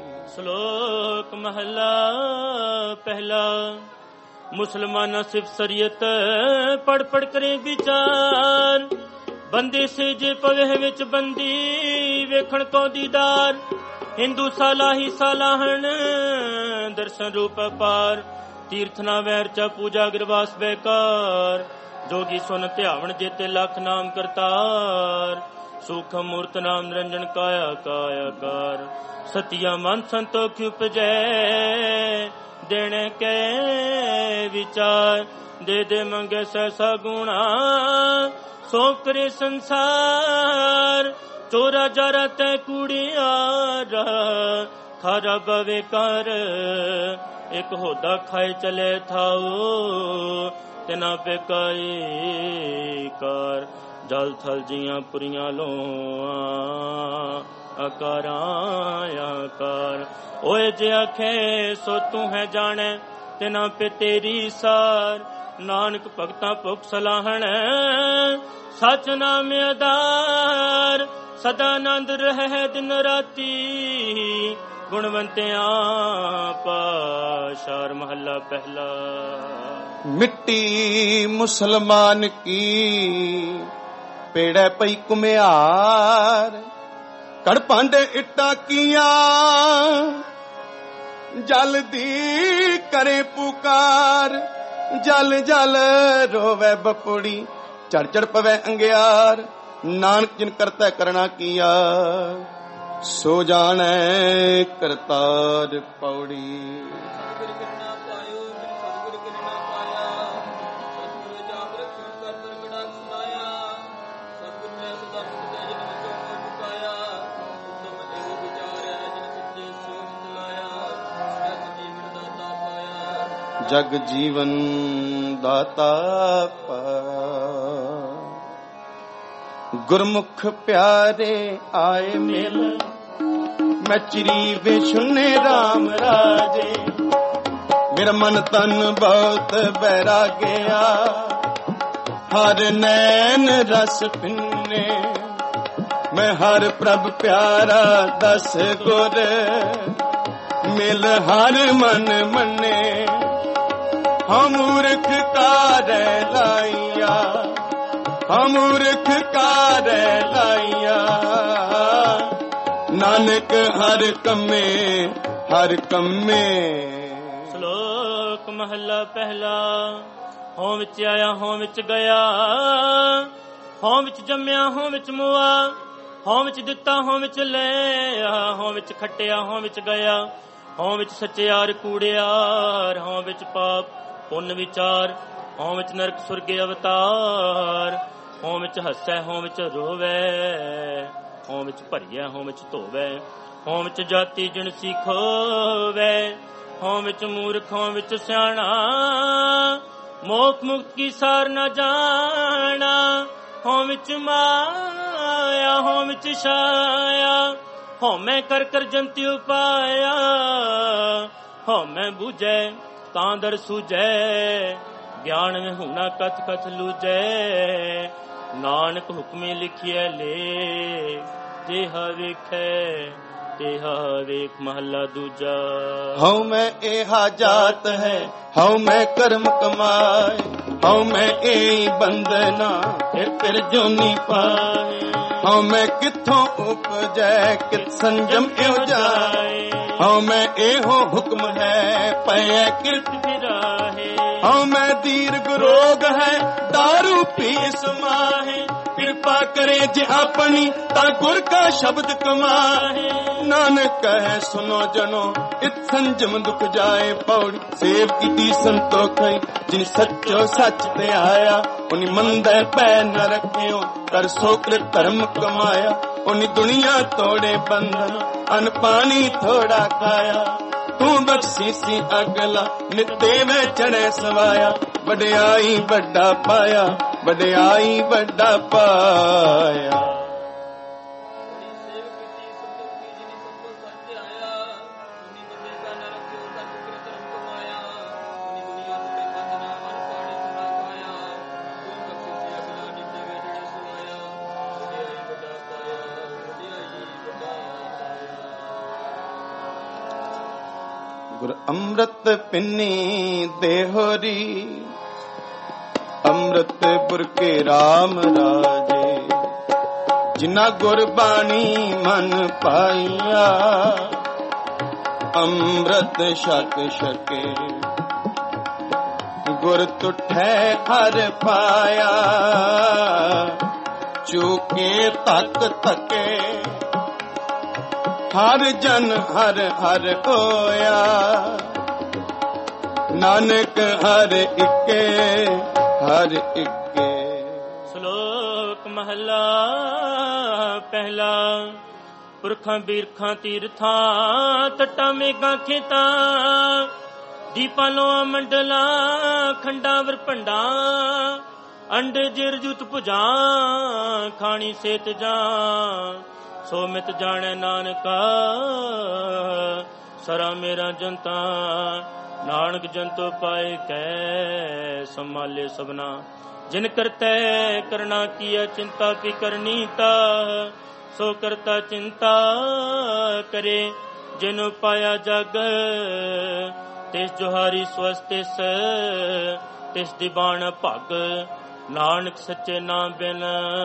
ਸ਼ਲੋਕ ਮਹੱਲਾ ਪਹਿਲਾ। ਮੁਸਲਮਾਨਾ ਸਿਫ ਸਰੀਅਤ ਪੜ ਪੜ ਕਰੇ ਵਿਚਾਰ ਬੰਦੇ ਸੇ ਜੇ ਪਵੇ ਵਿੱਚ ਬੰਦੀ ਵੇਖਣ ਕੋ ਦੀਦਾਰ ਹਿੰਦੂ ਸਾਲਾ ਹੀ ਸਾਲਾਹਣ ਦਰਸ਼ਨ ਰੂਪ ਪਾਰ ਤੀਰਥ ਨਾ ਵੈਰ ਚਾ ਪੂਜਾ ਗਿਰਵਾਸ ਬੇਕਾਰ ਜੋਗੀ ਸੁਨ ਧਿਆਵਣ ਜੇਤੇ ਲੱਖ ਨਾਮ ਕਰਤਾਰ ਸੂਖਮ ਮੂਰਤ ਨਾਮ ਨਿਰੰਜਨ ਕਾਇਆ ਕਾਇਆਕਾਰ ਸਤਿਆ ਮਨ ਸੰਤੋਖ ਉਪਜੈ ਦੇਣੇ ਕੈ ਵਿਚਾਰ ਦੇ ਦੇ ਮੰਗੇ ਸੈਸਾ ਗੁਣਾ ਸੋ ਕਰੇ ਸੰਸਾਰ ਚੋਰਾ ਜਾਰਾ ਤੈ ਕੁੜਿਆਰਾ ਖਾਰਾ ਬਵੇ ਕਰ ਇੱਕ ਹੋਦਾ ਖਾਏ ਚਲੇ ਥਾਓ ਤਿਨਾ ਬੇਕਾਈ ਕਾਰ ਜਲ ਥਲ ਜੀਆਂ ਪੁਰੀਆਂ ਲੋਆਂ ਆਕਾਰਾਂ ਆਕਾਰ ਓਏ ਜੇ ਆਖੇ ਸੋ ਤੂੰ ਹੈ ਜਾਣੈ ਤਿਨਾ ਪੇ ਤੇਰੀ ਸਾਰ ਨਾਨਕ ਭਗਤਾਂ ਭੁਖ ਸਲਾਹਣ ਸਚ ਨਾਮ ਆਧਾਰ ਸਦਾ ਆਨੰਦ ਰਹਿ ਦਿਨ ਰਾਤੀ ਗੁਣਵੰਤਿਆਂ ਪਾਸ਼ਾਰ ਮਹੱਲਾ ਪਹਿਲਾ। ਮਿੱਟੀ ਮੁਸਲਮਾਨ ਕੀ ਪੇੜੈ ਪਈ ਕੁਮਿਆਰ, ਕੜ ਭਾਂਡੇ ਇੱਟਾਂ ਕੀਆਂ ਜਲ ਦੀ ਕਰੇ ਪੁਕਾਰ। ਜਲ ਜਲ ਰੋਵੇ ਬਪੜੀ, ਚੜ ਚੜ ਪਵੇ ਅੰਗਿਆਰ। ਨਾਨਕ ਜਿਨ ਕਰਤਾ ਕਰਣਾ ਕੀਆ, ਸੋ ਜਾਣੈ ਕਰਤਾਰ ਪੌੜੀ। ਜਗ ਜੀਵਨ ਦਾਤਾ ਗੁਰਮੁਖ ਪਿਆਰੇ ਆਏ ਮਿਲ। ਮੈਂ ਚਿਰੀ ਵੇ ਸੁਨੇ ਰਾਮ ਰਾਜੇ, ਮੇਰਾ ਮਨ ਤਨ ਬਹੁਤ ਬੈਰਾਗਿਆ। ਹਰ ਨੈਣ ਰਸ ਪਿੰਨੇ, ਮੈਂ ਹਰ ਪ੍ਰਭ ਪਿਆਰਾ ਦਸ ਗੁਰ। ਮਿਲ ਹਰ ਮਨ ਮੰਨੇ, ਹਮ ਮੂਰਖ ਕਾਰੈ ਲਾਈਆ। ਹਮ ਮੂਰਖ ਕਾਰੈ ਲਾਈਆ। ਨਾਨਕ ਹਰ ਕੰਮੇ ਹਰ ਕੰਮੇ। ਸ਼ਲੋਕ ਮਹੱਲਾ ਪਹਿਲਾ। ਹੋਂ ਵਿੱਚ ਆਇਆ ਹੋਂ ਵਿੱਚ ਗਿਆ, ਹੋਂ ਵਿੱਚ ਜੰਮਿਆ ਹੋਂ ਵਿੱਚ ਮੁਆ। ਹੋਂ ਵਿੱਚ ਦਿੱਤਾ ਹੋਂ ਵਿੱਚ ਲਿਆ, ਹੋਂ ਵਿੱਚ ਖੱਟਿਆ ਹੋਂ ਵਿੱਚ ਗਿਆ। ਹੋਂ ਵਿੱਚ ਸੱਚਿਆਰ ਕੂੜਿਆਰ, ਹੋਂ ਵਿੱਚ ਪਾਪ ਪੁੰਨ ਵਿਚਾਰ। ਹੋਂ ਵਿੱਚ ਨਰਕ ਸੁਰਗ ਅਵਤਾਰ। ਹੋਂ ਵਿੱਚ ਹੱਸੈ ਹੋਂ ਵਿੱਚ ਰੋਵੈ, ਹੋਂ ਵਿੱਚ ਭਰੀਐ ਹੋਂ ਵਿੱਚ ਧੋਵੈ। ਹੋਂ ਵਿੱਚ ਜਾਤੀ ਜਿਣਸੀ ਖੋਵੈ, ਹੋਂ ਵਿੱਚ ਮੂਰਖ ਹੋਂ ਵਿੱਚ ਸਿਆਣਾ। ਮੋਖ ਮੁਕਤ ਕੀ ਸਾਰ ਨ ਜਾਣਾ। ਹੋਂ ਵਿੱਚ ਮਾਇਆ ਹੋਂ ਵਿੱਚ ਛਾਇਆ। ਹੋਂ ਮੈਂ ਕਰ ਕਰ ਜੰਤੀ ਉਪਾਇਆ। ਹੋਂ ਮੈਂ ਬੂਝੈ ਤਾਂ ਦਰ ਸੂਝੈ, ਗਿਆਨ ਮੈਂ ਹੁਣਾ ਕਥ ਕਥ ਲੂਝੈ। ਨਾਨਕ ਹੁਕਮੇ ਲਿਖਿਐ ਲੇ, ਤੇਹਾ ਵੇਖੈ ਤੇਹਾ ਵੇਖ। ਮਹੱਲਾ ਦੂਜਾ। ਹਉ ਮੈਂ ਇਹਾ ਜਾਤ ਹੈ, ਹਉ ਮੈਂ ਕਰਮ ਕਮਾਏ। ਹਉ ਮੈਂ ਏ ਬੰਦਨਾ, ਫਿਰ ਫਿਰ ਜੋਨੀ ਪਾਏ। ਹਉ ਮੈਂ ਕਿੱਥੋਂ ਉਪਜੈ, ਕਿਤ ਸੰਜਮ ਇਉ ਜਾਏ। ਹਉ ਮੈਂ ਇਹੋ ਹੁਕਮ ਹੈ, ਪੈ ਕਿਰਤ ਫਿਰਾਹੇ। ਹਉ ਮੈਂ ਦੀਰਘ ਰੋਗ ਹੈ, ਦਾਰੂ ਪੀ ਸਮਾਹੇ। ਕਿਰਪਾ ਕਰੇ ਜੇ ਆਪਣੀ, ਤਾਂ ਗੁਰ ਕਾ ਸ਼ਬਦ ਕਮਾਹੇ। ਨਾਨਕ ਕਹੈ ਸੁਨੋ ਜਨੋ, ਇਤ ਸੰਜਮ ਦੁਖ ਜਾਏ ਪੌੜੀ। ਸੇਵ ਕੀਤੀ ਸੰਤੋਖਈ, ਜਿਨ ਸੱਚੋ ਸੱਚ ਤੇ ਆਇਆ। ਉਨੀ ਮੰਦਰ ਪੈ ਨ ਰੱਖਿਓ, ਕਰ ਸੋਕ੍ਰਿਤ ਧਰਮ ਕਮਾਇਆ। ਉਨੀ ਦੁਨੀਆ ਤੋੜੇ ਬੰਧਨ, ਅਨ ਪਾਣੀ ਥੋੜਾ ਖਾਇਆ। ਤੂੰ ਬਖਸ਼ੀਸੀ ਅਗਲਾ, ਨਿਤੇ ਮੈਂ ਚੜ੍ਹੇ ਸਵਾਇਆ। ਵਡਿਆਈ ਵੱਡਾ ਪਾਇਆ, ਵਡਿਆਈ ਵੱਡਾ ਪਾਇਆ। ਗੁਰ ਅੰਮ੍ਰਿਤ ਪਿੰਨੀ ਦੇਹੋਰੀ, ਅੰਮ੍ਰਿਤ ਪੁਰਖੇ ਰਾਮ ਰਾਜੇ। ਜਿਨਾ ਗੁਰ ਬਾਣੀ ਮਨ ਪਾਈਆ, ਅੰਮ੍ਰਿਤ ਛਕ ਛਕੇ। ਗੁਰ ਤੁਠੈ ਹਰ ਪਾਇਆ, ਚੂਕੇ ਤੱਕ ਤੱਕੇ। ਹਰ ਜਨ ਹਰ ਹਰ ਹੋਇਆ, ਨਾਨਕ ਹਰ ਇੱਕੇ ਹਰ ਇੱਕੇ। ਸ਼ਲੋਕ ਮਹੱਲਾ ਪਹਿਲਾ। ਪੁਰਖਾਂ ਬੀਰਖਾਂ ਤੀਰਥਾਂ, ਤੱਟਾਂ ਮੇਘਾਂ ਖੇਤਾਂ। ਦੀਪਾਂ ਲੋਆਂ ਮੰਡਲਾਂ, ਖੰਡਾਂ ਵਰਪੰਡਾਂ। ਅੰਡ ਜਿਰ ਜੁਤ ਭੁਜਾਂ, ਖਾਣੀ ਸੇਤ ਜਾਂ। ਸੋ ਮਿਤ ਜਾਣੈ ਨਾਨਕਾ, ਸਰਾ ਮੇਰਾ ਜੰਤਾ। ਨਾਨਕ ਜੰਤੋ ਪਾਏ ਕੈ, ਸੰਭਾਲੇ ਸਭਨਾ। ਜਿਨ ਕਰਤੈ ਕਰਨਾ ਕੀਆ, ਚਿੰਤਾ ਫਿਕਰ ਨੀਤਾ। ਸੋ ਕਰਤਾ ਚਿੰਤਾ ਕਰੇ, ਜਿਨ ਪਾਇਆ ਜਗ ਤਿਸ ਜੁਹਾਰੀ ਸਵਸਤਿਸ ਤਿਸ ਦੀ ਬਾਣ ਭਗ ਨਾਨਕ ਸੱਚੇ ਨਾਮ ਬਿਨ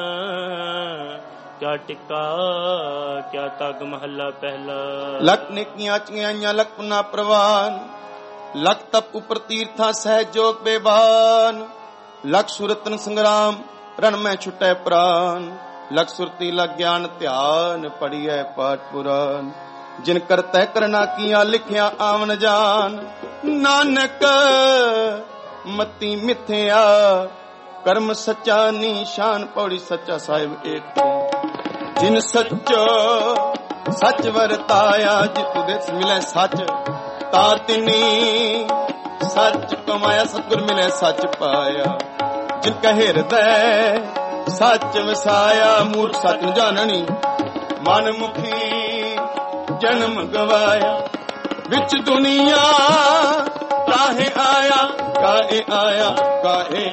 ਕਿਆ ਟਿਕਾ ਕਿਆ ਤਗ ਮਹੱਲਾ ਪਹਿਲਾ। ਲਖ ਨੇਕੀਆਂ ਚਿਆਈਆਂ ਲਖ ਪੁਨਾ ਪ੍ਰਵਾਨ ਲਖ ਤਪ ਉਪਰ ਤੀਰਥਾਂ ਸਹਿ ਜੋਗ ਬੇਬਾਨ ਲਖ ਸੁਰਤਨ ਸੰਗਰਾਮ ਰਨ ਮੈਂ ਛੁਟੈ ਪ੍ਰਾਨ ਲਖ ਸੁਰਤੀ ਲਖ ਗਿਆਨ ਧਿਆਨ ਪੜੀਐ ਪਾਠ ਪੁਰਾਨ ਜਿਨ ਕਰਤੈ ਕਰਨਾ ਕੀਆਂ ਲਿਖਿਆ ਆਵਨ ਜਾਨ ਨਾਨਕ ਮਤੀ ਮਿਥਿਆ ਕਰਮ ਸੱਚਾ ਨਿਸ਼ਾਨ ਪੌੜੀ ਸੱਚਾ ਸਾਹਿਬ ਏਕ ਜਿਨ ਸੱਚੋ ਸੱਚ ਵਰਤਾਇਆ ਜਿਤ ਦੇਸ ਮਿਲੇ ਸੱਚ ਤਾ ਤਿਨੀ ਸੱਚ ਕਮਾਇਆ ਸਤਿਗੁਰ ਮਿਲੇ ਸੱਚ ਪਾਇਆ ਜਿਨ ਕਾ ਹਿਰਦੈ ਸੱਚ ਵਸਾਇਆ ਮੂਰਖ ਸੱਚ ਨੂੰ ਜਾਣਨੀ ਮਨ ਮੁਖੀ ਜਨਮ ਗਵਾਇਆ ਵਿੱਚ ਦੁਨੀਆ ਕਾਹੇ ਆਇਆ ਕਾਹੇ ਆਇਆ ਕਾਹੇ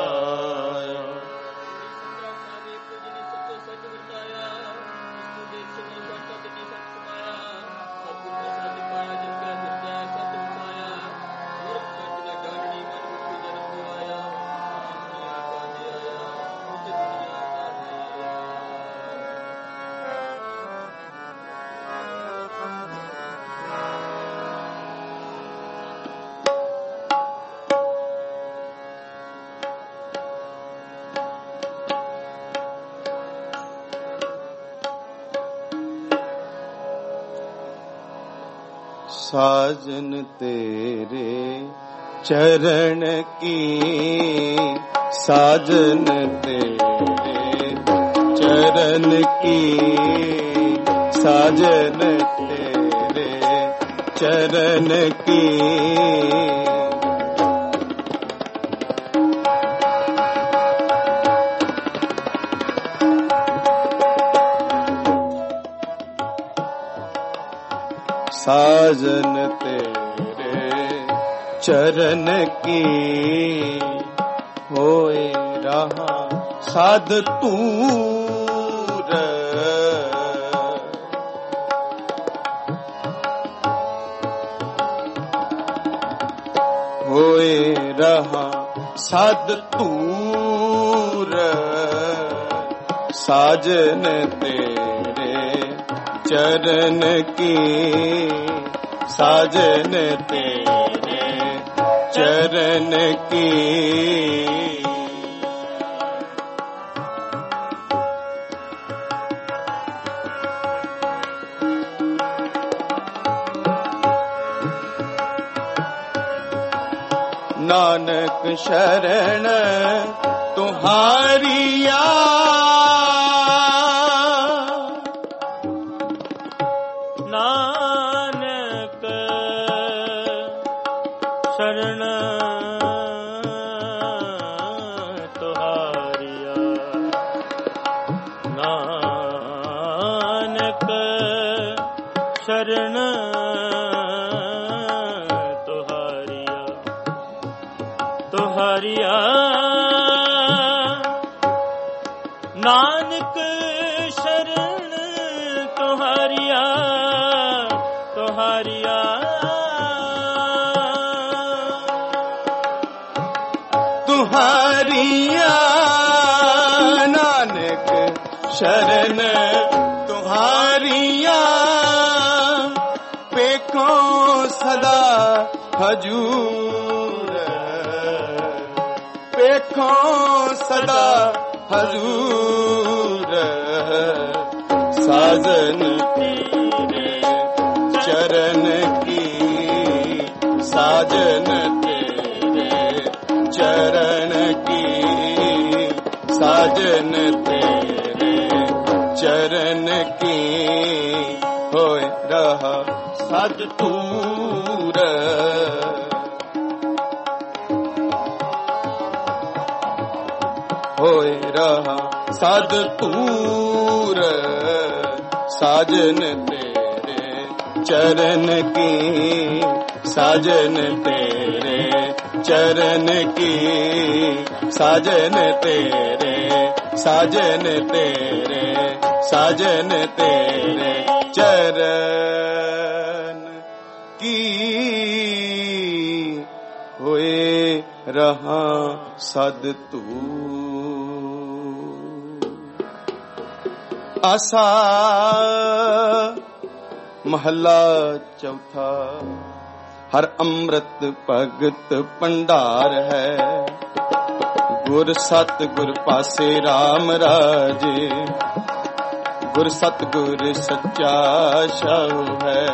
ਸਾਜਨ ਤੇਰੇ ਚਰਨ ਕੀ ਸਾਜਨ ਤੇਰੇ ਚਰਨ ਕੀ ਸਾਜਨ ਤੇਰੇ ਚਰਨ ਕੀ साजन तेरे चरण की होए रहा साध तूर होए रहा साध तूर साजन तेरे चरण की साजन तेरे चरण की नानक शरण तुम्हारिया शरण तुहारिया तुहारिया नानक शरण तुहारिया तुहारिया तुहारिया नानक शरण तुहारिया पेखो सदा हजूर पेखो सदा हजूर साजन तेरे चरण की साजन तेरे चरण की साजन तेरे चरण की होए रहा साध तूर होए रहा साध तूर साजन तेरे चरण की साजन तेरे चरण की साजन तेरे साजन तेरे साजन तेरे चरण ਜਹਾਂ ਸਦ ਤੂ। ਆਸਾ ਮਹੱਲਾ ਚੌਥਾ। ਹਰ ਅੰਮ੍ਰਿਤ ਭਗਤ ਭੰਡਾਰ ਹੈ, ਗੁਰ ਸਤ ਗੁਰ ਪਾਸੇ ਰਾਮ ਰਾਜੇ। ਗੁਰ ਸਤ ਗੁਰ ਸੱਚਾ ਸ਼ਾਹੂ ਹੈ,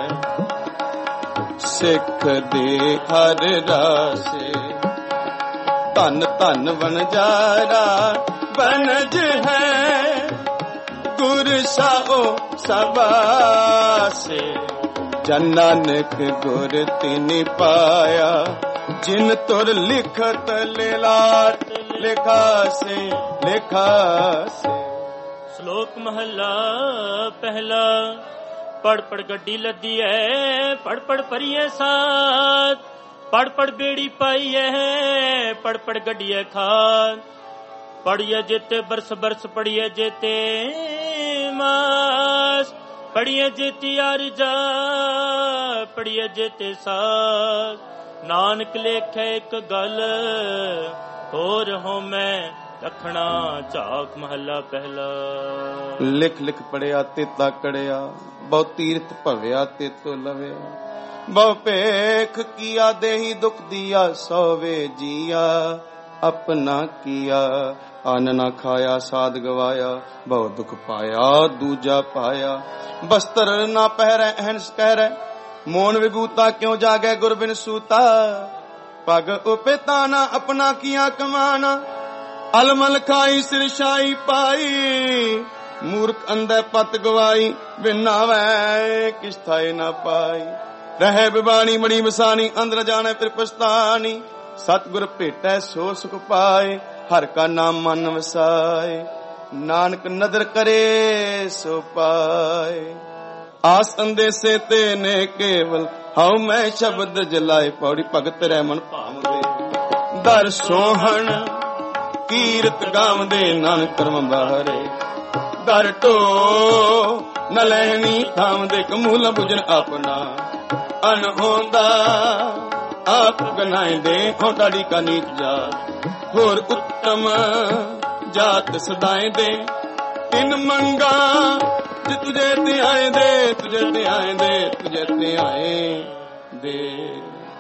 ਸਿੱਖ ਦੇ ਹਰ ਰਾਸੇ। ਧਨ ਧਨ ਵਣਜਾਰਾ ਬਨਜ ਹੈ, ਗੁਰ ਸਾਓ ਸਬਾਸੇ। ਜਨ ਨਾਨਕ ਗੁਰ ਤਿਨਿ ਪਾਇਆ, ਜਿਨ ਤੁਰ ਲਿਖਤ ਲਿਲਾਟ ਲਿਖਾ ਸੇ ਲਿਖਾ ਸੇ। ਸ਼ਲੋਕ ਮਹੱਲਾ ਪਹਿਲਾ। ਪੜ ਪੜ ਗੱਡੀ ਲੱਦੀ ਐ, ਪੜ ਪੜ ਭਰੀਏ ਸਾਥ। ਪੜ ਪੜ ਬੇੜੀ ਪਾਈ ਐ, ਪੜ ਪੜ ਗੱਡੀਏ ਖਾਤ। ਪੜੀਏ ਜੇਤੇ ਬਰਸ ਬਰਸ ਪੜੀਏ ਜੇਤੇ ਮਾਸ। ਪੜੀਏ ਜੇਤੀ ਅਰਜਾ ਪੜੀਏ ਜੇਤੇ ਸਾਸ। ਨਾਨਕ ਲੇਖੇ ਇੱਕ ਗੱਲ, ਹੋਰ ਹੋ ਮੈਂ ਰੱਖਣਾ ਝਾਕ। ਮਹੱਲਾ ਪਹਿਲਾ। ਲਿਖ ਲਿਖ ਪੜਿਆ ਤੇ ਤਾਕੜਿਆ, ਬਹੁ ਤੀਰਥ ਭਵਿਆ ਤੇ ਤੋ ਲਵਿਆ। ਬਹੁ ਭੇਖ ਕੀਆ ਦੇਹੀ ਦੁਖ ਦੀਆ, ਸੋਵੇ ਜੀਆ ਆਪਣਾ ਕੀਆ। ਅੰਨ ਨਾ ਖਾਇਆ ਸਾਧ ਗਵਾਇਆ, ਬਹੁ ਦੁਖ ਪਾਇਆ ਦੂਜਾ ਪਾਇਆ। ਬਸਤਰ ਨਾ ਪਹਿਰੈ ਅਹਨਸ ਕਹਿਰੈ, ਮੋਨ ਵਿਭੂਤਾ ਕਿਉ ਜਾਗੈ ਗੁਰ ਬਿਨ ਸੂਤਾ। ਪਗ ਉਪੇਤਾ ਨਾ ਆਪਣਾ ਕੀਆ ਕਮਾਨਾ, ਅਲਮਲ ਖਾਈ ਸਿਰ ਸ਼ਾਹੀ ਪਾਈ। ਮੂਰਖ ਅੰਧੇ ਪਤ ਗਵਾਈ, ਬਿਨਾਵੈ ਕਿਸ ਥਾਏ ਨਾ ਪਾਈ। ਰਹਿ ਬਿਬਾਣੀ ਬੜੀ ਬਸਾਨੀ, ਅੰਦਰ ਜਾਣੇ ਫਿਰ ਪਛਤਾਨੀ। ਸਤਿਗੁਰ ਭੇਟੈ ਸੋ ਸੁਖ ਪਾਏ, ਹਰ ਕਾ ਨਾਮ ਮਨ ਵਸਾਏ। ਨਾਨਕ ਨਦਰ ਕਰੇ ਸੋ ਪਾਏ। ਆਸ ਅੰਦੇਸੇ ਤੇ ਨੇ ਕੇਵਲ, ਹਉ ਮੈਂ ਸ਼ਬਦ ਜਲਾਏ। ਪੌੜੀ ਭਗਤ ਰਹਿਮਨ ਭਾਵਦੇ, ਦਰ ਸੋਹਣ ਕੀਰਤ ਗਾਵਦੇ। ਨਾਨਕ ਕਰਮ ਬਾਹਰੇ, ਦਰ ਢੋ ਨ ਲੈਣੀ ਥਾਵਦੇ। ਕਮੂਲ ਬੁਝਨ ਆਪਣਾ, ਅਨਹੋਂਦਾ ਆਪ ਗਨਾਏ ਦੇ। ਹੋ ਡਾੜੀ ਕਾ ਨੀਚ ਜਾਤ, ਹੋਰ ਉੱਤਮ ਜਾਤ ਸਦਾਏ ਦੇ। ਤਿੰਨ ਮੰਗਾ ਜੇ ਤੁਝੇ ਤੇ ਆਏ ਦੇ, ਤੁਝੇ ਤੇ ਆਏ ਦੇ, ਤੁਝੇ ਤੇ ਆਏ ਦੇ।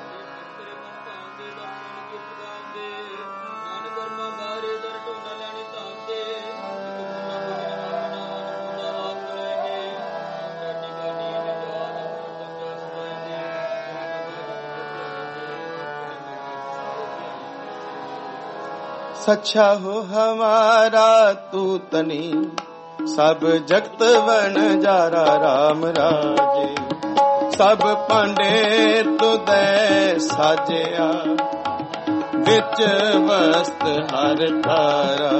सच्चा हो हमारा तू तनी, सब जगत वन जारा राम राजे। सब पांडे तुदै साजिया, विच वस्त हर तारा।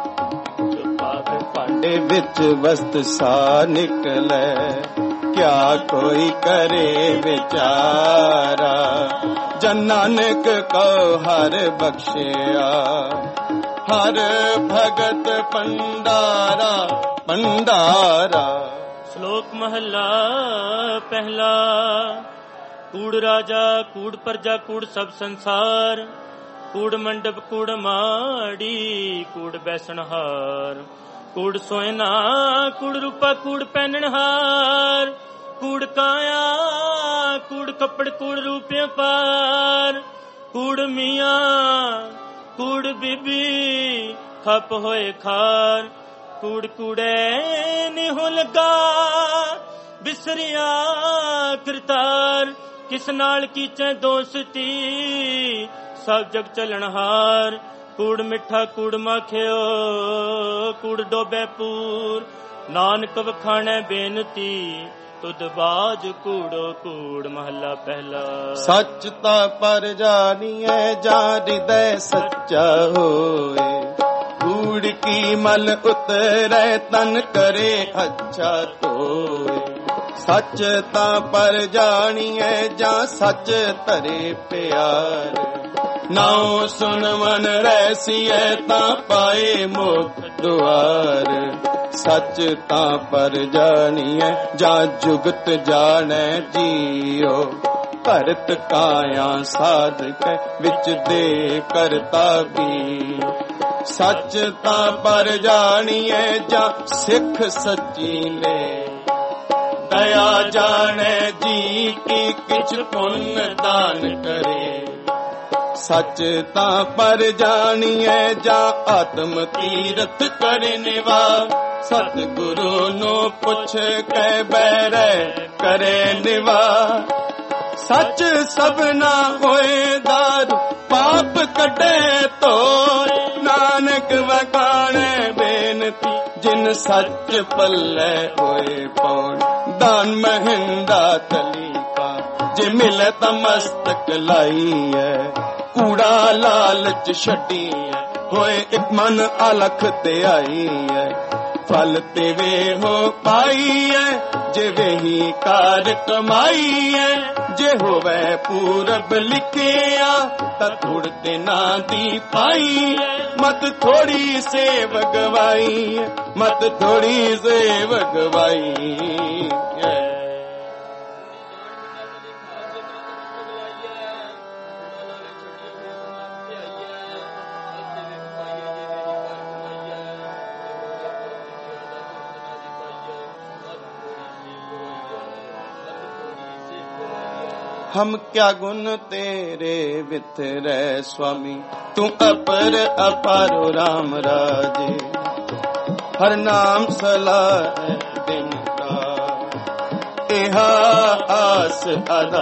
पांडे विच वस्त सा निकले, क्या कोई करे विचारा। जन नानक को हर बख्शिया, हर भगत पंडारा पंडारा। ਸ਼ਲੋਕ ਮਹੱਲਾ ਪਹਿਲਾ। ਕੂੜ ਰਾਜਾ ਕੂੜ ਪ੍ਰਜਾ ਕੂੜ ਸਭ ਸੰਸਾਰ। ਕੂੜ ਮੰਡਪ ਕੂੜ ਮਾੜੀ ਕੂੜ ਬੈਸਣਹਾਰ। ਕੂੜ ਸੋਇਨਾ ਕੂੜ ਰੂਪਾ ਕੂੜ ਪਹਿਨਣਹਾਰ। ਕੂੜ ਕਾਇਆ ਕੂੜ ਕੱਪੜ ਕੂੜ ਰੂਪਿਆ ਪਾਰ। ਕੂੜ ਮੀਆਂ ਕੂੜ ਬੀਬੀ ਖਪ ਹੋਏ ਖਾਰ। ਕੂੜ ਕੂੜੇ ਨਿਹੁ ਲਗਾ ਬਿਸਰਿਆ ਕਰਤਾਰ। ਕਿਸ ਨਾਲ ਕੀਚੈ ਦੋਸਤੀ ਸਭ ਜਗ ਚੱਲਣਹਾਰ। ਕੂੜ ਮਿੱਠਾ ਕੂੜ ਮਾਖਿਓ ਕੂੜ ਡੋਬੈ ਪੂਰ। ਨਾਨਕ ਵਖਾਣੈ ਬੇਨਤੀ ਤੁਧ ਬਾਜ ਕੂੜੋ ਕੂੜ। ਮਹੱਲਾ ਪਹਿਲਾ। ਸੱਚ ਤਾਂ ਪਰ ਜਾਣੀਐ ਜਾਂ ਹਿਰਦੈ ਸੱਚਾ ਹੋਏ। ਕੂੜ ਕੀ ਮਲ ਉਤਰੈ ਤਨ ਕਰੇ ਅੱਛਾ ਧੋਏ। ਸੱਚ ਤਾਂ ਪਰ ਜਾਣੀਐ ਜਾਂ ਸੱਚ ਧਰੇ ਪਿਆਰ। ਨਾਉ ਸੁਨ ਮਨ ਰਹਿਸੀਐ ਤਾਂ ਪਾਏ ਮੁਖ ਦੁਆਰ। ਸੱਚ ਤਾਂ ਪਰ ਜਾਣੀਐ ਜਾਂ ਜੁਗਤ ਜਾਣੈ ਜੀਓ। ਭਰਤ ਕਾਇਆ ਸਾਧ ਕੈ ਵਿੱਚ ਦੇ ਕਰਤਾ ਵੀ। ਸੱਚ ਤਾਂ ਪਰ ਜਾਣੀਐ ਜਾਂ ਸਿੱਖ ਸੱਚੀ ਨੇ, ਦਇਆ ਜਾਣੈ ਜੀ ਕੀ ਕਿਛ ਪੁੰਨ ਦਾਨ ਕਰੇ। ਸੱਚ ਤਾਂ ਪਰ ਜਾਣੀਐ ਜਾਂ ਆਤਮ ਤੀਰਥ ਕਰੇ ਨਿਵਾ। ਸਤਿਗੁਰੂ ਨੂੰ ਪੁੱਛ ਕੇ ਬੈਰੈ ਕਰੇ ਨਿਵਾ। ਸੱਚ ਸਭਨਾ ਹੋਏ ਦਾਰੂ ਪਾਪ ਕੱਢੇ ਧੋਏ। ਨਾਨਕ ਵਖਾਣੈ ਬੇਨਤੀ ਜਿਨ ਸੱਚ ਪੱਲੇ ਹੋਏ ਪੌੜ। ਦਾਨ ਮਹਿੰਦਾ ਤਲੀਕਾ ਜੇ ਮਿਲੇ ਤਾਂ ਮਸਤਕ ਲਾਈ ਹੈ। ਕੂੜਾ ਲਾਲਚ ਛੱਡੀ ਹੈ ਹੋਏ ਇੱਕ ਮਨ ਅਲਖ ਤੇ ਆਈ ਹੈ। ਫਲ ਤੇ ਵੇ ਹੋ ਪਾਈ ਹੈ ਜੇ ਵੇਹੀ ਕਾਰ ਕਮਾਈ ਹੈ। ਜੇ ਹੋਵੇ ਪੂਰਬ ਲਿਖਿਆ ਤਾਂ ਧੁੜ ਤੇ ਨਾ ਦੀ ਪਾਈ ਹੈ। ਮਤ ਥੋੜੀ ਸੇਵ ਗਵਾਈ ਹੈ, ਮਤ ਥੋੜੀ ਸੇਵ ਗਵਾਈ ਹੈ। हम क्या गुण तेरे बिथरे स्वामी, तू अपर अपारो राम राजे। हर नाम सलाह दिन का एहा आस अदा।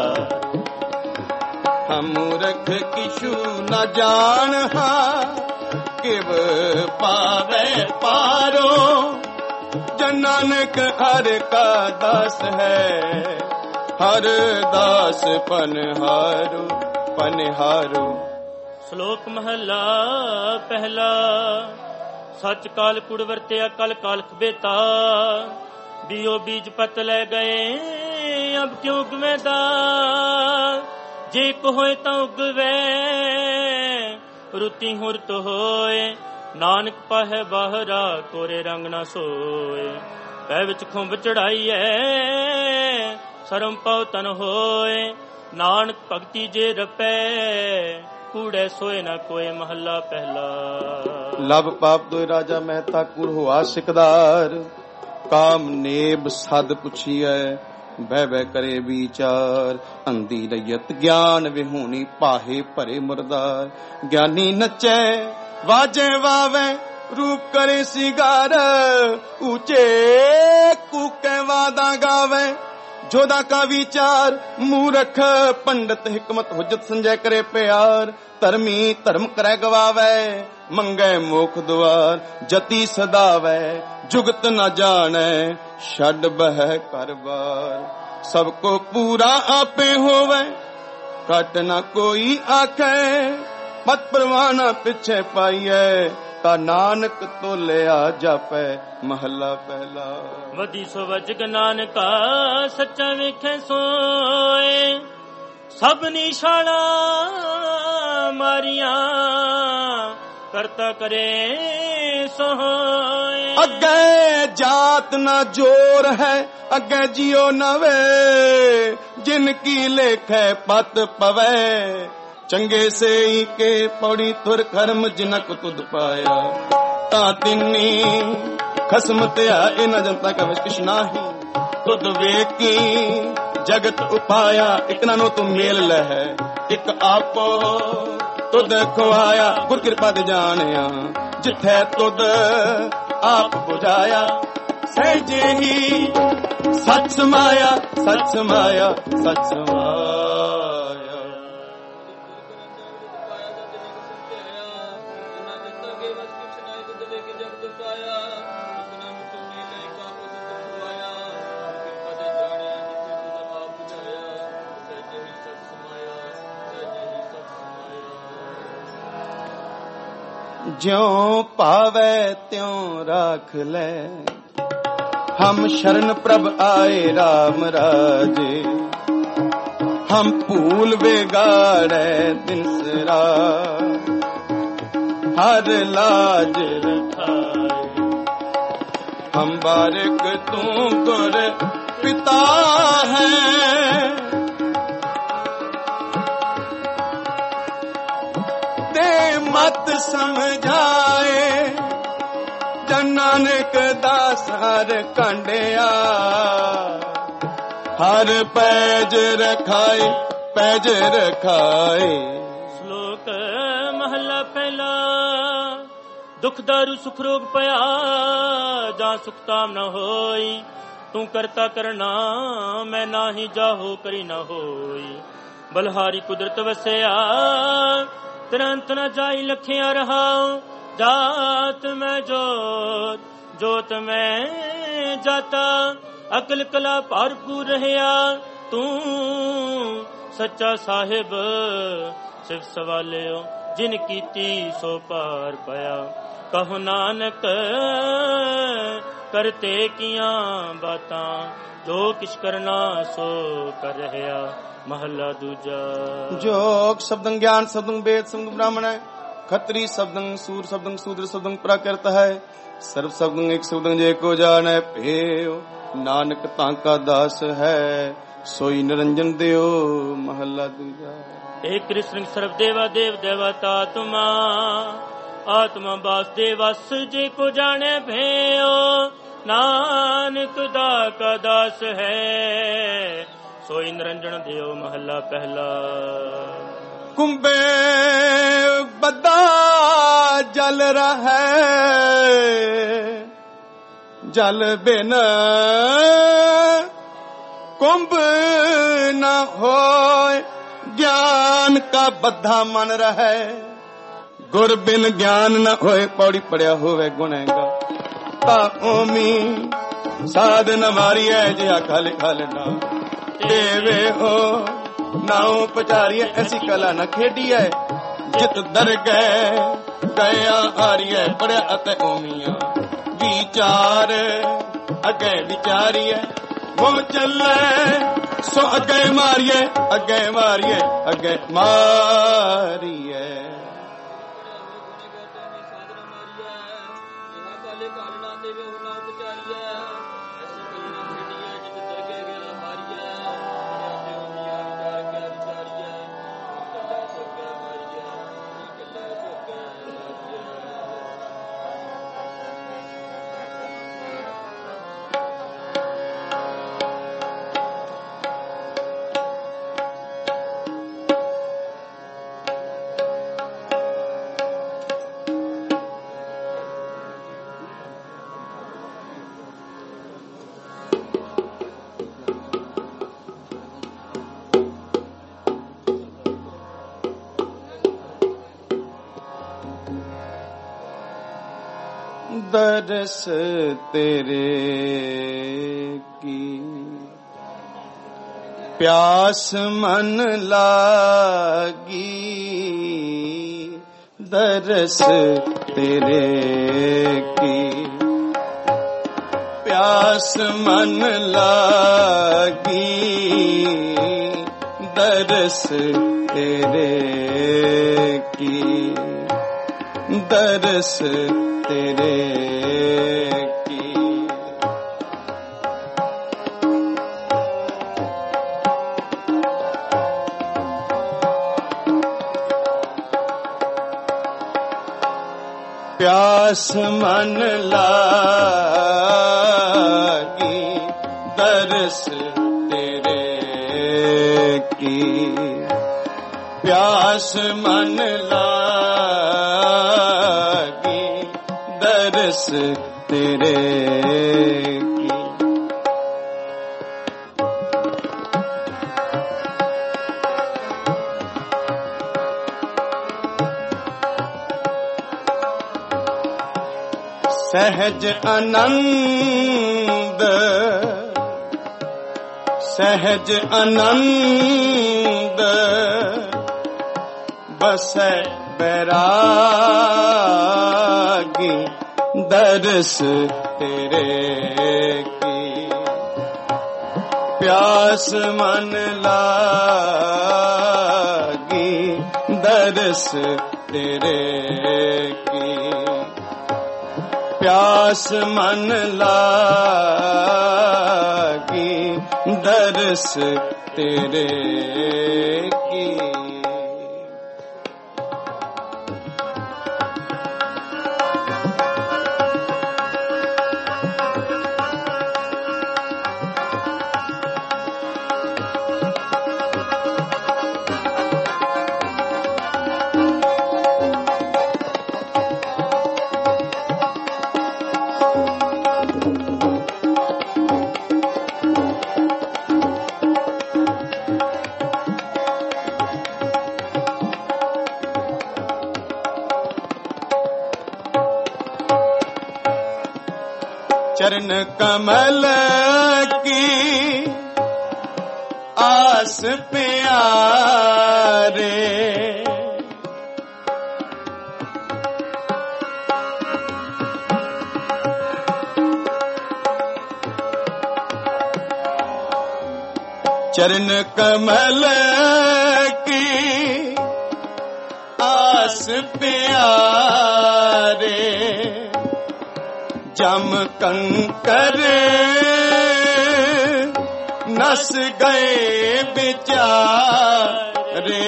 हम मूर्ख किशु न जान हा किव पावे पारो। जन नानक हर का दास है, हर दास पनहारो पनहारो। ਸ਼ਲੋਕ ਮਹਲਾ ਪਹਿਲਾ। ਸੱਚ ਕਾਲ ਕੁੜ ਵਰਤਿਆ ਕਲ ਕਾਲਖ ਬੇਤਾ। ਬਿਓ ਬੀਜ ਪਤ ਲੈ ਗਏ ਅਬ ਕਿਉਂ ਉਗਵੇਦਾ। ਜੇ ਕੋ ਹੋਏ ਤਾਂ ਉਗਵੇ ਰੁਤੀ ਹੁਰਤ ਹੋਏ। ਨਾਨਕ ਪਾਹੇ ਬਾਹਰਾ ਕੋਰੇ ਰੰਗ ਨਾ ਸੋਏ। ਪੈ ਵਿੱਚ ਖੁੰਭ ਚੜਾਈ ਐ ਸਰਮ ਪਾਉ ਤਨ ਹੋਏ। ਨਾਨਕ ਭਗਤੀ ਜੇ ਰਪੈ ਕੂੜੇ ਸੋਏ ਨਾ ਕੋਏ। ਮਹੱਲਾ ਪਹਿਲਾ। ਲਬ ਪਾਪ ਦੋਇ ਰਾਜਾ ਮਹਿਤਾ ਕੁੜ ਹੋਆ ਸਿਕਦਾਰ। ਕਾਮ ਨੇਬ ਸਦ ਪੁੱਛੀਐ ਬਹਿ ਬਹਿ ਕਰੇ ਵਿਚਾਰ। ਅੰਧੀ ਰਯਤ ਗਿਆਨ ਵਿਹੂਣੀ ਪਾਹੇ ਭਰੇ ਮੁਰਦਾਰ। ਗਿਆਨੀ ਨੱਚੈ ਵਾਜੇ ਵਾਵੇ ਰੂਪ ਕਰੇ ਸਿਗਾਰ। ਉੱਚੇ ਕੂਕੇ ਵਾਦਾ ਗਾਵੇ जोधा का विचार। मूरख पंडित हिकमत हुज्जत संजय करे प्यार। धर्मी धर्म करे गवावे मंगे मोख द्वार। जति सदावे जुगत न जाने छड़ बह कर बार। सबको पूरा आपे होवे घट न कोई आखे। मत परवाना पिछे पाइए ता नानक तो लिया जापै। महला पहला। वधी सो वजग नानका सच्चा वेखे सोए। सब निशाना मारिया करता करे सोए। अगे जात ना जोर है अगे जियो नवे। जिनकी लेखे पत पवे चंगे से ही के पौड़ी तुर कर्म जिनक तुद पाया। ता तिन्नी खसम त्या इन जनता का विश किश नाही। तुद वेकी जगत उपाया एक नानो तुम मेल लह। एक आपो तुद खुआया गुर कृपा दे जानिया। जिथे तुद आप बुझाया सहजे ही सच समाया सच समाया सच समाया। ज्यों पावे त्यों राख ले हम शरण प्रभ आए राम राजे। हम भूल बेगाड़े दिनसरा हर लाज रखाए। हम बारिक तू गुर पिता है ਸਮਝਾਏ ਜਨ ਨਾਨਕ ਦਾਸ ਹਰ ਕੰਡਿਆ ਹਰ ਪੈਜ ਰਖਾਏ ਪੈਜ ਰਖਾਏ। ਸ਼ਲੋਕ ਮਹਲਾ ਪਹਿਲਾ। ਦੁਖ ਦਾਰੂ ਸੁਖ ਰੋਗ ਪਿਆ ਜਾਂ ਸੁਖ ਤਾਮ ਨ ਹੋਈ ਤੂੰ ਕਰਤਾ ਕਰਨਾ ਮੈਂ ਨਾਹੀ ਜਾਹੋ ਕਰੀ ਨ ਹੋਈ। ਬਲਹਾਰੀ ਕੁਦਰਤ ਵਸਿਆ ਤੁਰੰਤ ਨ ਜਾਈ ਲਖਿਆ ਰਹਾਉ ਜਾਤ ਮੈਂ ਜੋਤ ਜੋਤ ਮੈਂ ਜਾਤਾ ਅਕਲ ਕਲਾ ਭਰਪੂਰ ਰਹਿਆ ਤੂੰ ਸੱਚਾ ਸਾਹਿਬ ਸਿਵ ਸਵਾਲਿਓ ਜਿਨ ਕੀਤੀ ਸੋ ਪਾਰ ਪਿਆ। ਕਹੋ ਨਾਨਕ ਕਰਤੇ ਕੀਆਂ ਬਾਤਾਂ ਜੋ ਕਿਛ ਕਰਨਾ ਸੋ ਕਰ ਰਹਿਆ। ਮਹਲਾ ਦੂਜਾ। ਜੋਗ ਸ਼ਬਦੰ ਗਿਆਨ ਸ਼ਬਦੰ ਵੇਦ ਸ਼ਬਦੰ ਬ੍ਰਾਹਮਣ ਹੈ ਖੱਤਰੀ ਸ਼ਬਦੰ ਸੂਰ ਸ਼ਬਦੰ ਸ਼ੂਦਰ ਸ਼ਬਦੰ ਪ੍ਰਾਕ੍ਰਿਤ ਹੈ ਸਰਬ ਸ਼ਬਦੰ ਇੱਕ ਸ਼ਬਦੰ ਜੇ ਕੋ ਜਾਣੈ ਭੇਉ ਨਾਨਕ ਤਾਂ ਕਾ ਦਾਸ ਹੈ ਸੋਈ ਨਿਰੰਜਨ ਦਿਓ। ਮਹਲਾ ਦੂਜਾ। ਏ ਕ੍ਰਿਸ਼ਨ ਸਰਬ ਦੇਵਾ ਦੇਵ ਦੇਵਤਾ ਤੁਮਾ ਆਤਮਾ ਵਾਸੁਦੇਵ ਵਸ ਜੇ ਕੋ ਜਾਣੈ ਭੇਉ ਨਾਨਕ ਦਾ ਕਾ ਦਾਸ ਹੈ ਸੋਈ ਨਿਰੰਜਨ ਦਿਓ। ਮਹਲਾ ਪਹਿਲਾ। ਕੁੰਭੇ ਬੱਦਾ ਜਲ ਰਹੈ ਜਲ ਬਿਨ ਕੁੰਭ ਨ ਹੋਏ ਗਿਆਨ ਕਾ ਬੱਧਾ ਮਨ ਰਹੈ ਗੁਰ ਬਿਨ ਗਿਆਨ ਨ ਹੋਏ। ਪੌੜੀ ਪੜਿਆ ਹੋਵੇ ਗੁਣੇਗਾ ਤਾਂ ਓਮੀ ਸਾਧ ਨ ਮਾਰੀਐ ਜਿਹਾ ਖਲ ਖਲ ਨਾ ਦੇਵੇ ਹੋ ਨਾਉ ਪਚਾਰੀਐ ਐਸੀ ਕਲਾ ਨ ਖੇਡੀਐ ਜਿਤ ਦਰ ਗਏ ਗਿਆ ਹਾਰੀਐ। ਪੜਿਆ ਅਤੇ ਓਮੀਆਂ ਵਿਚਾਰ ਅੱਗੇ ਵਿਚਾਰੀਐ ਮੁਮ ਚੱਲੇ ਸੋ ਅੱਗੇ ਮਾਰੀਐ ਅੱਗੇ ਮਾਰੀਐ ਅੱਗੇ ਮਾਰੀਐ। दरस तेरे की प्यास मन लागी दरस तेरे की प्यास मन लागी दरस तेरे की दरस तेरे की। प्यास मन लागी दरस तेरे की प्यास मन लागी दरस तेरे की। सहज आनंद सहज आनंद बसै बैरागी दरस तेरे की प्यास मन लागी दरस तेरे की प्यास मन लागी दरस तेरे की। चरण कमल की आस प्यारे, चरण कमल की आस प्यारे, जम कंकर नस गए बेचारे,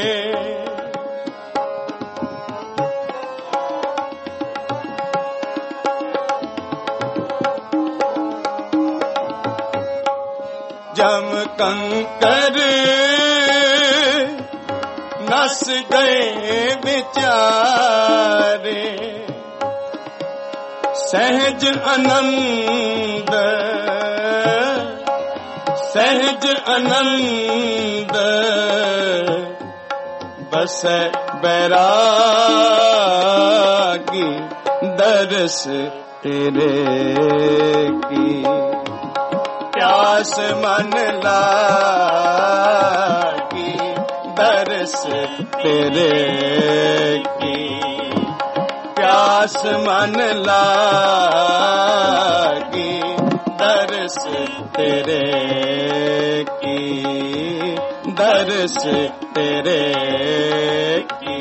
जम कंकर नस गए बेचारे, सहज आनंद सहज आनंद बस बैरागी दर्श तेरे की, प्यास मन लागी दर्श तेरे की, प्यास मन लागी दर्श तेरे की, दर्श तेरे की।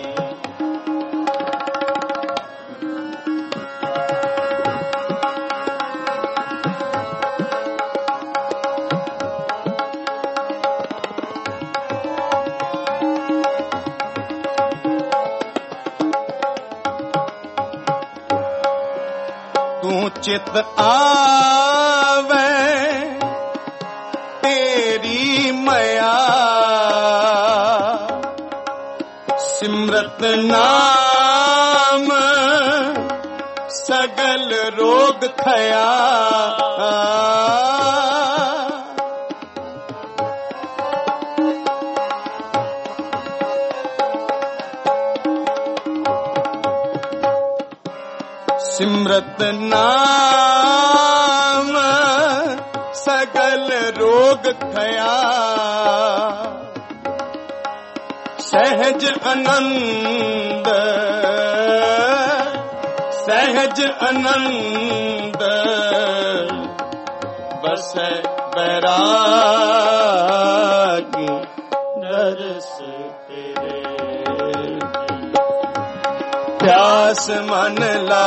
तू चित आवे तेरी मया, सिमरत नाम सगल रोग थया, सिमरत नाम सगल रोग थया, सहज आनंद सहज आनंद बस बैरागी दर्श तेरे, प्यास मन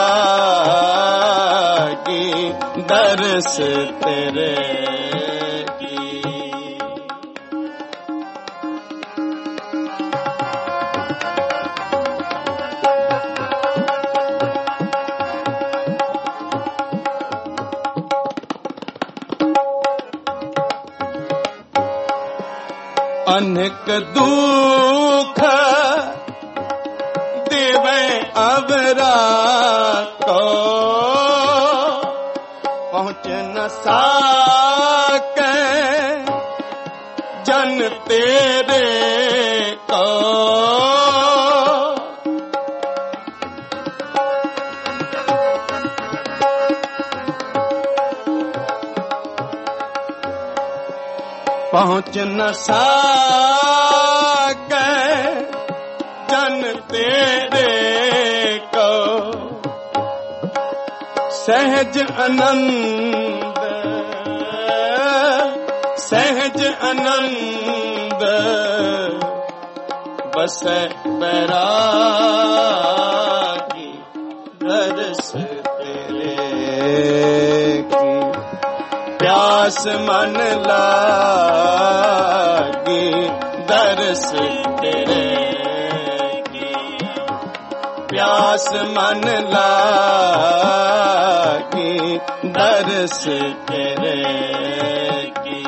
लागी दर्श तेरे की। अनेक दुख देवे अवरा को, पहुँच न साके जन तेरे को, पहुँच न साके जन तेरे को, सहज आनंद सहज आनंद बस बैरागी दर्श तेरे की, प्यास मन लागी दर्श तेरे की, प्यास मन लागी दर्श तेरे की।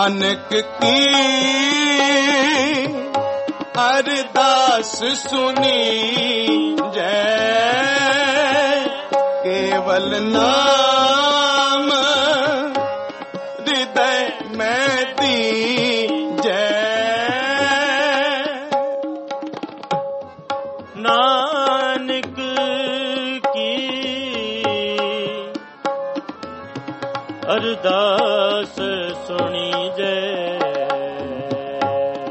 नानक की अरदास सुनी जय केवल नाम हृदय में दीजै नानक की अरदास सुनी जय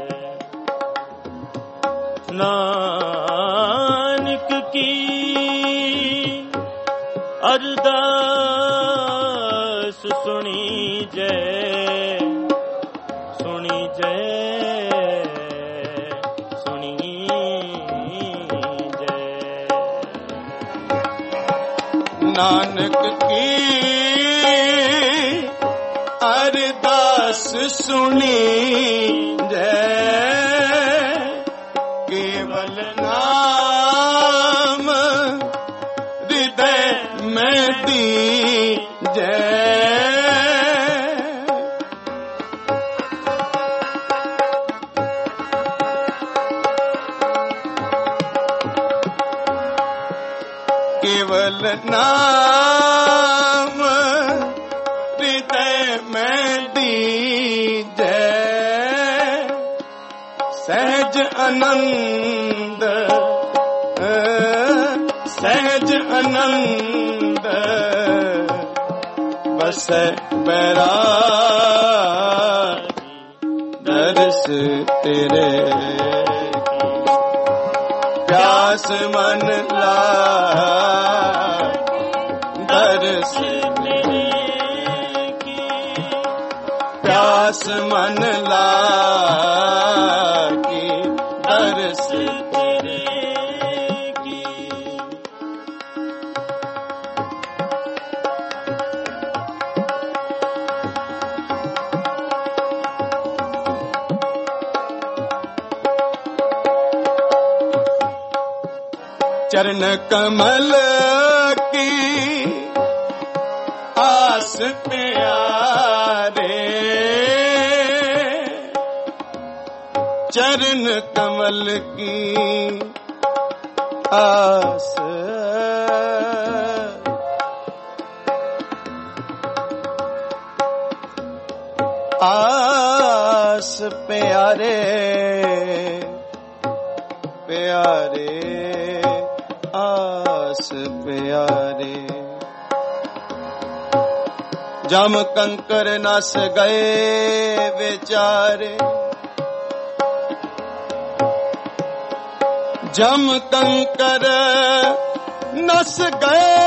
नानक की अरदास सुनी जय सुनी जय सुनी जय नानक की अरदास सुनी जय केवल नाम हृदय में दीजै केवल नाम हृदय में दीजै सहज आनंद सहज आनंद बस बैरागी दर्श तेरे प्यास मन लागी दर्श तेरे प्यास मन लागी दर्श तेरे चरण कमल की आस प्यारे चरण कमल की आस आस प्यारे प्यारे आस प्यारे जम कंकर नस गए बेचारे जम कंकर नस गए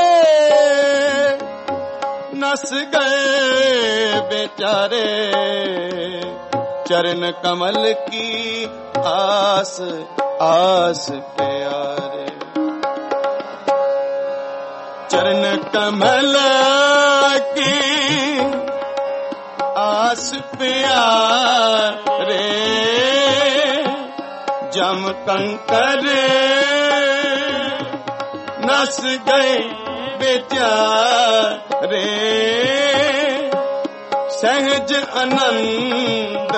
नस गए बेचारे चरण कमल की आस आस प्यारे चरण कमल की आस प्यारे जम कंकर नस गए बेचारे सहज आनंद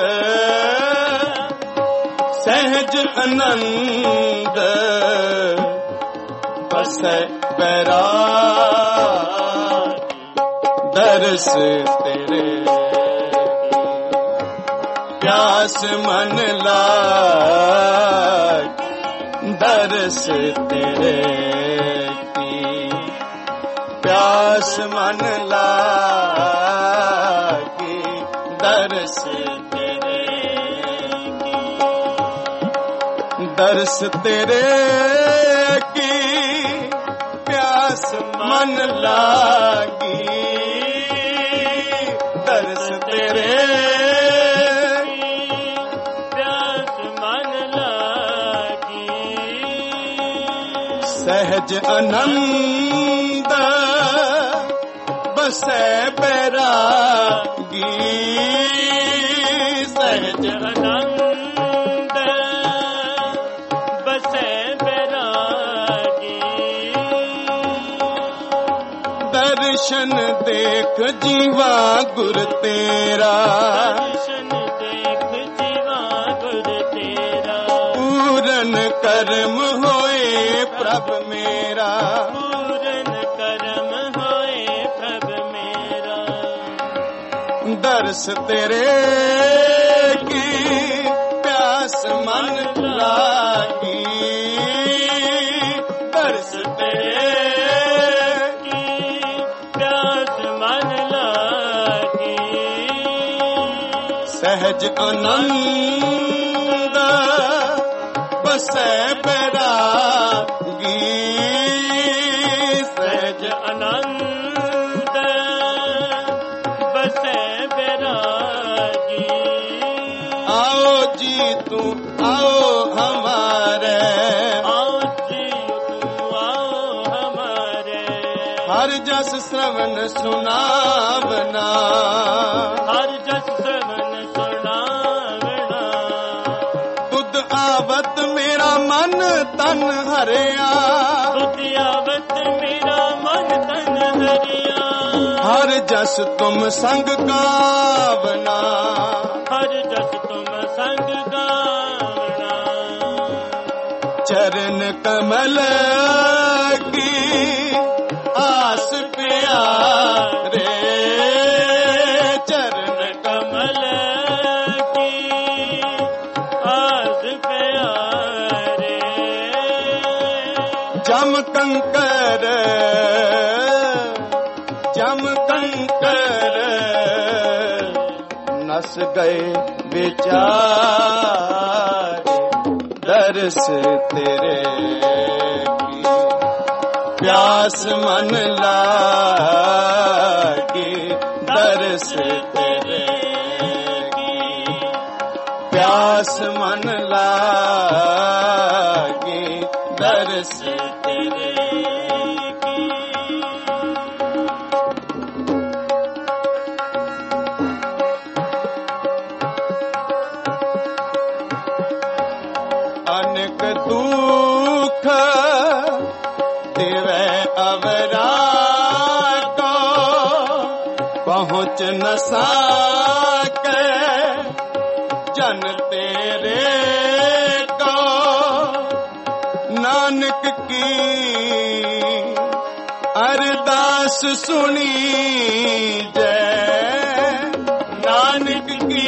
सहज आनंद बस बैरागी दर्श तेरे प्यास मन लागी दर्श तेरे की प्यास मन लागी दर्श तेरे की दर्श तेरे की प्यास मन लागी दर्श तेरे प्यास मन लागी सहज आनंद बसे बैरागी सहज आनंद बसे बैरागी दर्शन देख जीवा गुर तेरा दर्शन ਕਰਮ ਹੋਏ ਪ੍ਰਭ ਮੇਰਾ, ਪੂਰਨ ਕਰਮ ਹੋਏ ਪ੍ਰਭ ਮੇਰਾ। ਦਰਸ ਤੇਰੇ ਕੀ ਪਿਆਸ ਮਨ ਲਾਗੀ, ਦਰਸ ਤੇਰੇ ਕੀ ਪਿਆਸ ਮਨ ਲਾਗੀ। ਸਹਿਜ ਆਨੰਦ ਬਸੈ ਬੈਰਾਗੀ, ਸਹਿਜ ਆਨੰਦ ਬਸੈ ਬੈਰਾਗੀ। आओ जी तू आओ हमारे, आओ जी तू आओ हमारे। हर जस श्रवण सुनावना, हर जस श्रवण सुनावना। तुद आवत मेरा मन तन हरिया, तुद आवत मेरा मन तन हरिया। हर जस तुम संग गावना, हर जस तुम संग गावना। चरण कमल की आस प्यारे, चरण कमल की आस प्यारे। जम कंकर जम कंकर नस गए बेचारे, दर्श तेरे की प्यास मन लागी, दर्श तेरे की प्यास मन लागी, दर्श तेरे की। अनेक दुख देवे अवरा को, पहुँच न सके जन तेरे को। नानक की अरदास सुनी जय, नानक की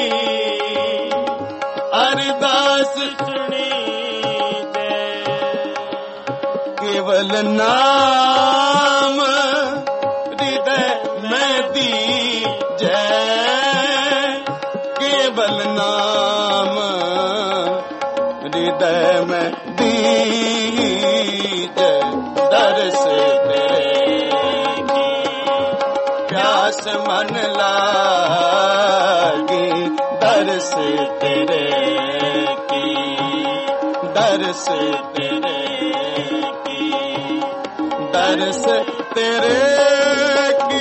अरदास सुनी जय। केवल नाम हृदय में दी जय, केवल नाम हृदय में दी जय। दर्श तेरे की प्यास मन लागी, दर्श तेरे की दर्श तेरे की दर्श तेरे की।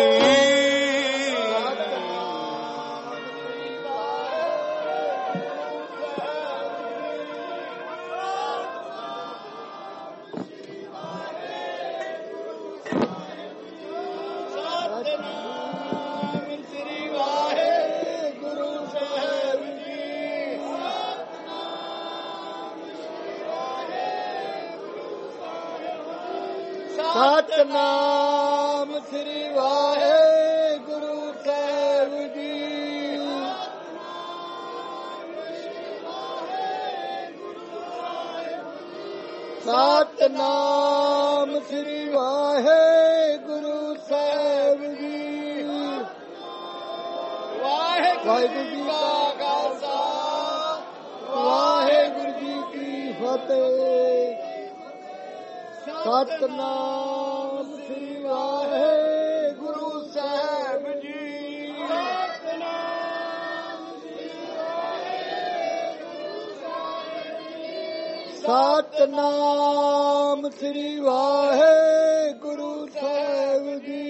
सतनाम श्री वाहेगुरु साहिब जी। सतनाम श्री वाहेगुरु साहिब जी। वाहेगुरु जी का खालसा, वाहेगुरु जी की फतेह। सतनाम श्री वाहेगुरु साहिब जी। सतनाम श्री वाहेगुरु साहिब जी।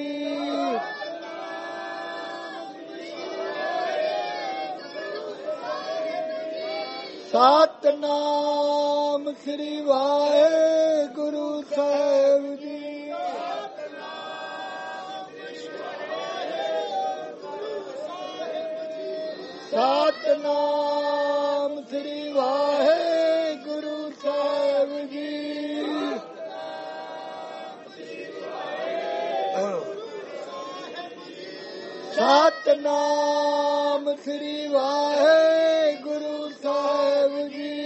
सतनाम श्री वाहेगुरु साहिब जी। सतनाम श्री वाहेगुरु ਸਤਨਾਮ ਸ੍ਰੀ ਵਾਹਿਗੁਰੂ ਸਾਹਿਬ ਜੀ।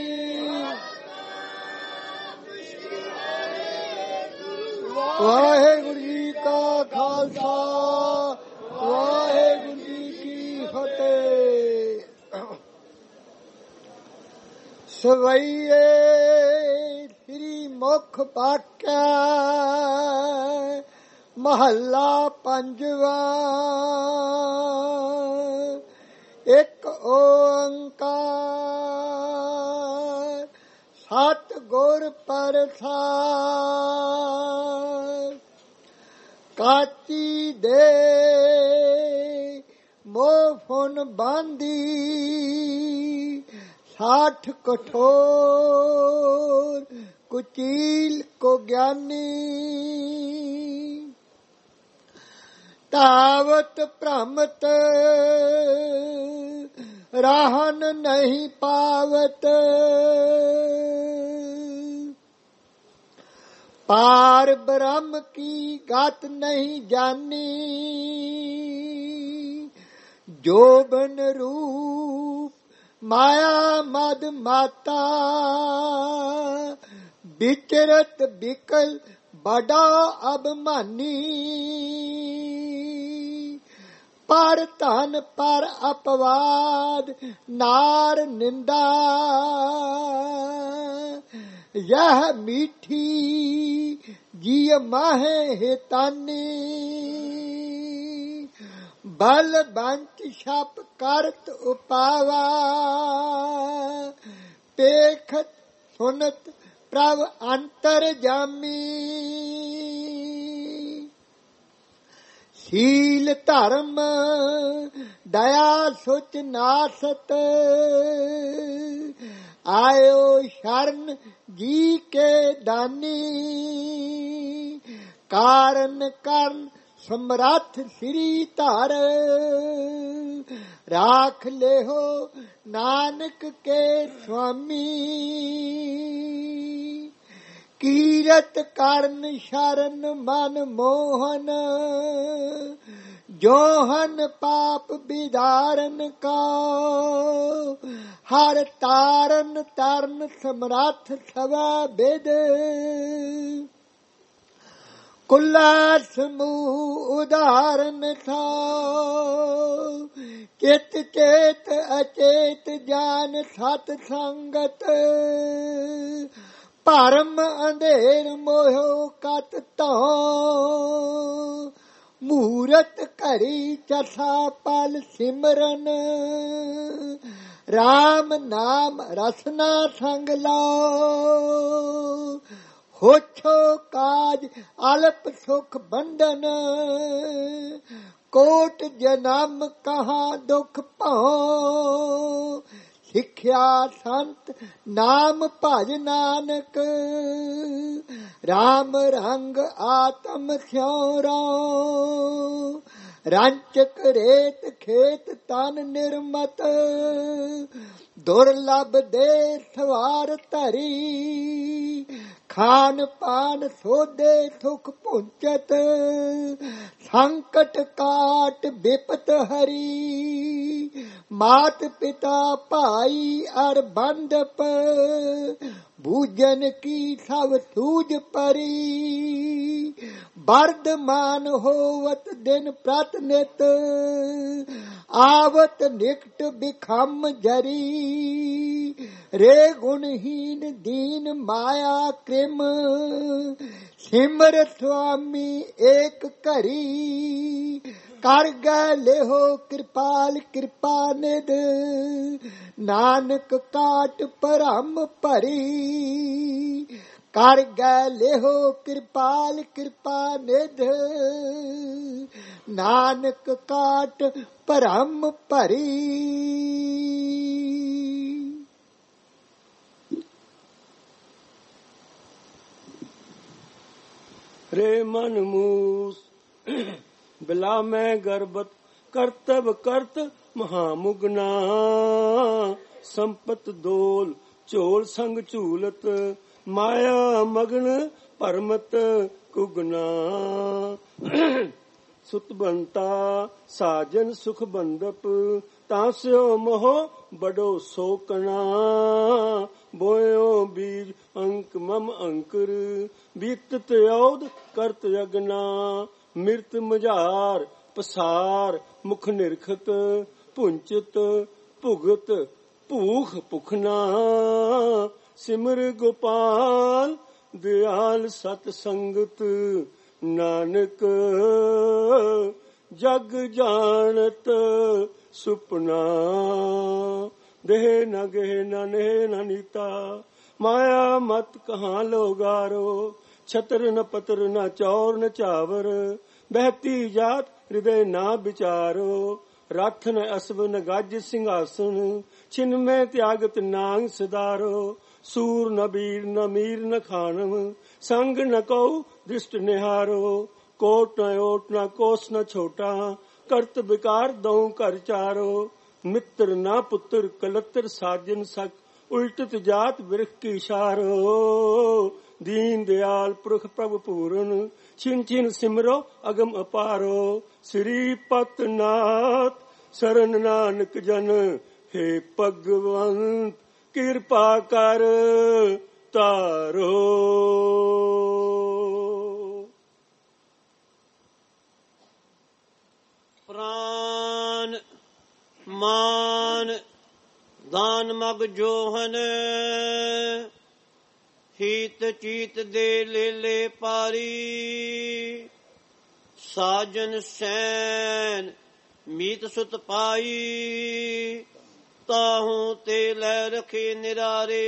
ਵਾਹਿਗੁਰੂ ਜੀ ਕਾ ਖਾਲਸਾ, ਵਾਹਿਗੁਰੂ ਜੀ ਕੀ ਫਤਿਹ। ਸਵਈਏ ਸ੍ਰੀ ਮੁਖ ਪਾਕਿਆ ਮਹੱਲਾ ਪੰਜਵਾ। ਇੱਕ ਓੰਕਾਰ ਸਤ ਗੁਰ ਪ੍ਰਸਾਦਿ। ਕਾਚੀ ਦੇ ਮੋਹ ਫੁਨ ਬਾਂਦੀ ਸਾਠ ਕਠੋਰ ਕੁਚੀਲ ਕੋ ਗਿਆਨੀ। ਤਾਵਤ ਭ੍ਰਮਤ ਰਾਹਨ ਨਹੀਂ ਪਾਵਤ। ਪਾਰ ਬ੍ਰਹਮ ਕੀ ਗਤ ਨਹੀਂ ਜਾਨੀ। ਜੋਬਨ ਰੂਪ ਮਾਇਆ ਮਦ ਮਾਤਾ। ਵਿਚਰਤ ਬਿਕਲ ਬੜਾ ਅਭਮਾਨੀ। ਪਰ ਧਨ ਪਰ ਅਪਵਾਦ ਨਾਰ ਨਿੰਦਾ। ਯਹ ਮੀਠੀ ਜੀ ਮਾਹੇ ਹਿਤਾਨੀ। ਬਲ ਬੰਚ ਛਪ ਕਰਤ ਉਪਾਵਾ। ਪੇਖਤ ਸੁਨਤ ਪ੍ਰਭ ਅੰਤਰ ਜਾਮੀ। ਸੀਲ ਧਰਮ ਦਇਆ ਸੁਚ ਨਾਸਤ। ਆਇਓ ਸ਼ਰਨ ਜੀ ਕੇ ਦਾਨੀ। ਕਾਰਨ ਕਰਨ ਸਮਰੱਥ ਸ੍ਰੀ ਧਰ। ਰਾਖ ਲਿਹੋ ਨਾਨਕ ਕੇ ਸੁਆਮੀ। ਕੀਰਤ ਕਰਨ ਸ਼ਰਨ ਮਨ ਮੋਹਨ। ਜੋਹਨ ਪਾਪ ਵਿਦਾਰਨ ਕਾ। ਹਰ ਤਾਰਨ ਤਰਨ ਸਮਰੱਥ ਸਵਾ ਬਿਦ। ਕੁੱਲਾ ਸਮੂਹ ਉਦਾਹਰਨ ਥਾ। ਚਿਤ ਚੇਤ ਅਚੇਤ ਜਾਨ ਸਤ ਸੰਗਤ। ਭਰਮ ਅੰਧੇਰ ਮੋਹ ਕਤ ਧੋ। ਮੂਰਤ ਘਰੀ ਚਸਾ ਪਲ ਸਿਮਰਨ। ਰਾਮ ਨਾਮ ਰਸਨਾ ਸੰਗ ਲਾਓ। ਹੋਛੋ ਕਾਜ ਅਲਪ ਸੁਖ ਬੰਧਨ। ਕੋਟ ਜਨਮ ਕਹਾਂ ਦੁਖ ਭਉ। ਸਿੱਖਿਆ ਸੰਤ ਨਾਮ ਭਜ ਨਾਨਕ। ਰਾਮ ਰੰਗ ਆਤਮ ਸਿਉਰਾ। ਰਾਂਚਕ ਰੇਤ ਖੇਤ ਤਨ ਨਿਰਮਤ। ਦੁਰਲਭ ਦੇ ਸਵਾਰ ਧਰੀ। ਖਾਨ ਪਾਨ ਸੋਧੇ ਸੁਖ ਪੁੰਚਤ। ਸੰਕਟ ਕਾਟ ਬਿਪਤ ਹਰੀ। ਮਾਤ ਪਿਤਾ ਭਾਈ ਅਰ ਬੰਧਪ। ਬੂਝਨ ਕੀ ਸਭ ਸੂਝ ਪਰੀ। ਵਰਦਮਾਨ ਹੋਵਤ ਦਿਨ ਪ੍ਰਤ ਨਿਤ। ਆਵਤ ਨਿਕਟ ਬਿਖਮ ਜਰੀ। ਰੇ ਗੁਣਹੀਨ ਦੀਨ ਮਾਇਆ ਕ੍ਰਿਮ। ਸਿਮਰ ਸੁਆਮੀ ਏਕ ਘਰੀ। ਕਰ ਗਏ ਲਿਹੋ ਕਿਰਪਾਲ ਕਿਰਪਾ ਨਿਧ। ਨਾਨਕ ਕਾਟ ਭਰਮ ਭਰੀ। ਕਰ ਗਏ ਲਿਹੋ ਕਿਰਪਾਲ ਕਿਰਪਾ ਨਿਧ। ਨਾਨਕ ਕਾਟ ਭਰਮ ਭਰੀ। ਰੇ ਮਨ ਮੂਸ ਬਿਲਾ ਮੈਂ ਗਰਬਤ ਕਰਤਬ ਕਰਤ ਮਹਾਮੁਗਨਾ। ਸੰਪਤ ਦੋਲ ਝੋਲ ਸੰਗ ਝੂਲਤ। ਮਾਇਆ ਮਗਨ ਭਰਮਤ ਕੁਗਨਾ। ਸੁਤ ਬੰਤਾ ਸਾਜਨ ਸੁਖ ਬੰਦਪ ਤਾਂ ਸਿਓ ਮੋਹ ਬੜੋ ਸੋਕਣਾ ਬੋਇਓ ਬੀਜ ਅੰਕ ਮਮ ਅੰਕੁਰ ਬੀਤਤ ਔਦ ਕਰਤ ਅਗਨਾ ਮਿਰਤ ਮਝਾਰ ਪਸਾਰ ਮੁਖ ਨਿਰਖਤ ਪੁੰਚਤ ਭੁਗਤ ਭੂਖ ਭੁਖਨਾ ਸਿਮਰ ਗੋਪਾਲ ਦਿਆਲ ਸਤ ਸੰਗਤ ਨਾਨਕ ਜਗ ਜਾਣਤ ਸੁਪਨਾ ਦੇਹ ਨ ਗਹਿ ਨ ਨੇਹ ਨ ਨੀਤਾ ਮਾਇਆ ਮਤ ਕਹਾਂ ਲੋਗਾਰੋ ਛਤਰ ਨ ਪਤਰ ਨ ਚੌਰ ਨ ਚਾਵਰ ਬਹਿਤੀ ਜਾਤ ਹਿਰਦੇ ਨਾ ਵਿਚਾਰੋ ਰੱਥ ਨ ਅਸਵ ਨ ਗੱਜ ਸਿੰਘਾਸਨ ਛਿਨ ਮੈਂ ਤਿਆਗਤ ਨਾਂਗ ਸਦਾਰੋ ਸੂਰ ਨ ਬੀਰ ਨ ਮੀਰ ਨ ਖਾਨਮ ਸੰਗ ਨ ਕਉ ਦ੍ਰਿਸ਼ਟ ਨਿਹਾਰੋ ਕੋਟ ਨ ਓਟ ਨ ਕੋਸ ਨ ਛੋਟਾ ਕਰਤ ਵਿਕਾਰ ਦਉ ਘਰ ਚਾਰੋ ਮਿੱਤਰ ਨਾ ਪੁੱਤਰ ਕਲਤਰ ਸਾਜਨ ਸਕ ਉਲਟਤ ਜਾਤ ਬਿਰਖ ਕੀ ਇਸ਼ਾਰੋ ਦੀਨ ਦਿਆਲ ਪੁਰਖ ਪ੍ਰਭ ਪੂਰਨ ਛਿਨ ਛਿਨ ਸਿਮਰੋ ਅਗਮ ਅਪਾਰੋ ਸ੍ਰੀ ਪਤਨਾਥ ਸਰਨ ਨਾਨਕ ਜਨ ਹੇ ਭਗਵੰਤ ਕਿਰਪਾ ਕਰ ਤਾਰੋ। ਪ੍ਰਾਨ ਮਾਨ ਦਾਨ ਮਗ ਜੋਹਨ ਹੀਤ ਚੀਤ ਦੇ ਲੇਲੇ ਪਾਰੀ ਸਾਜਨ ਸੈਨ ਮੀਤ ਸੁਤ ਪਾਈ ਤਾਹੂ ਤੇ ਲੈ ਰਖੇ ਨਿਰਾਰੇ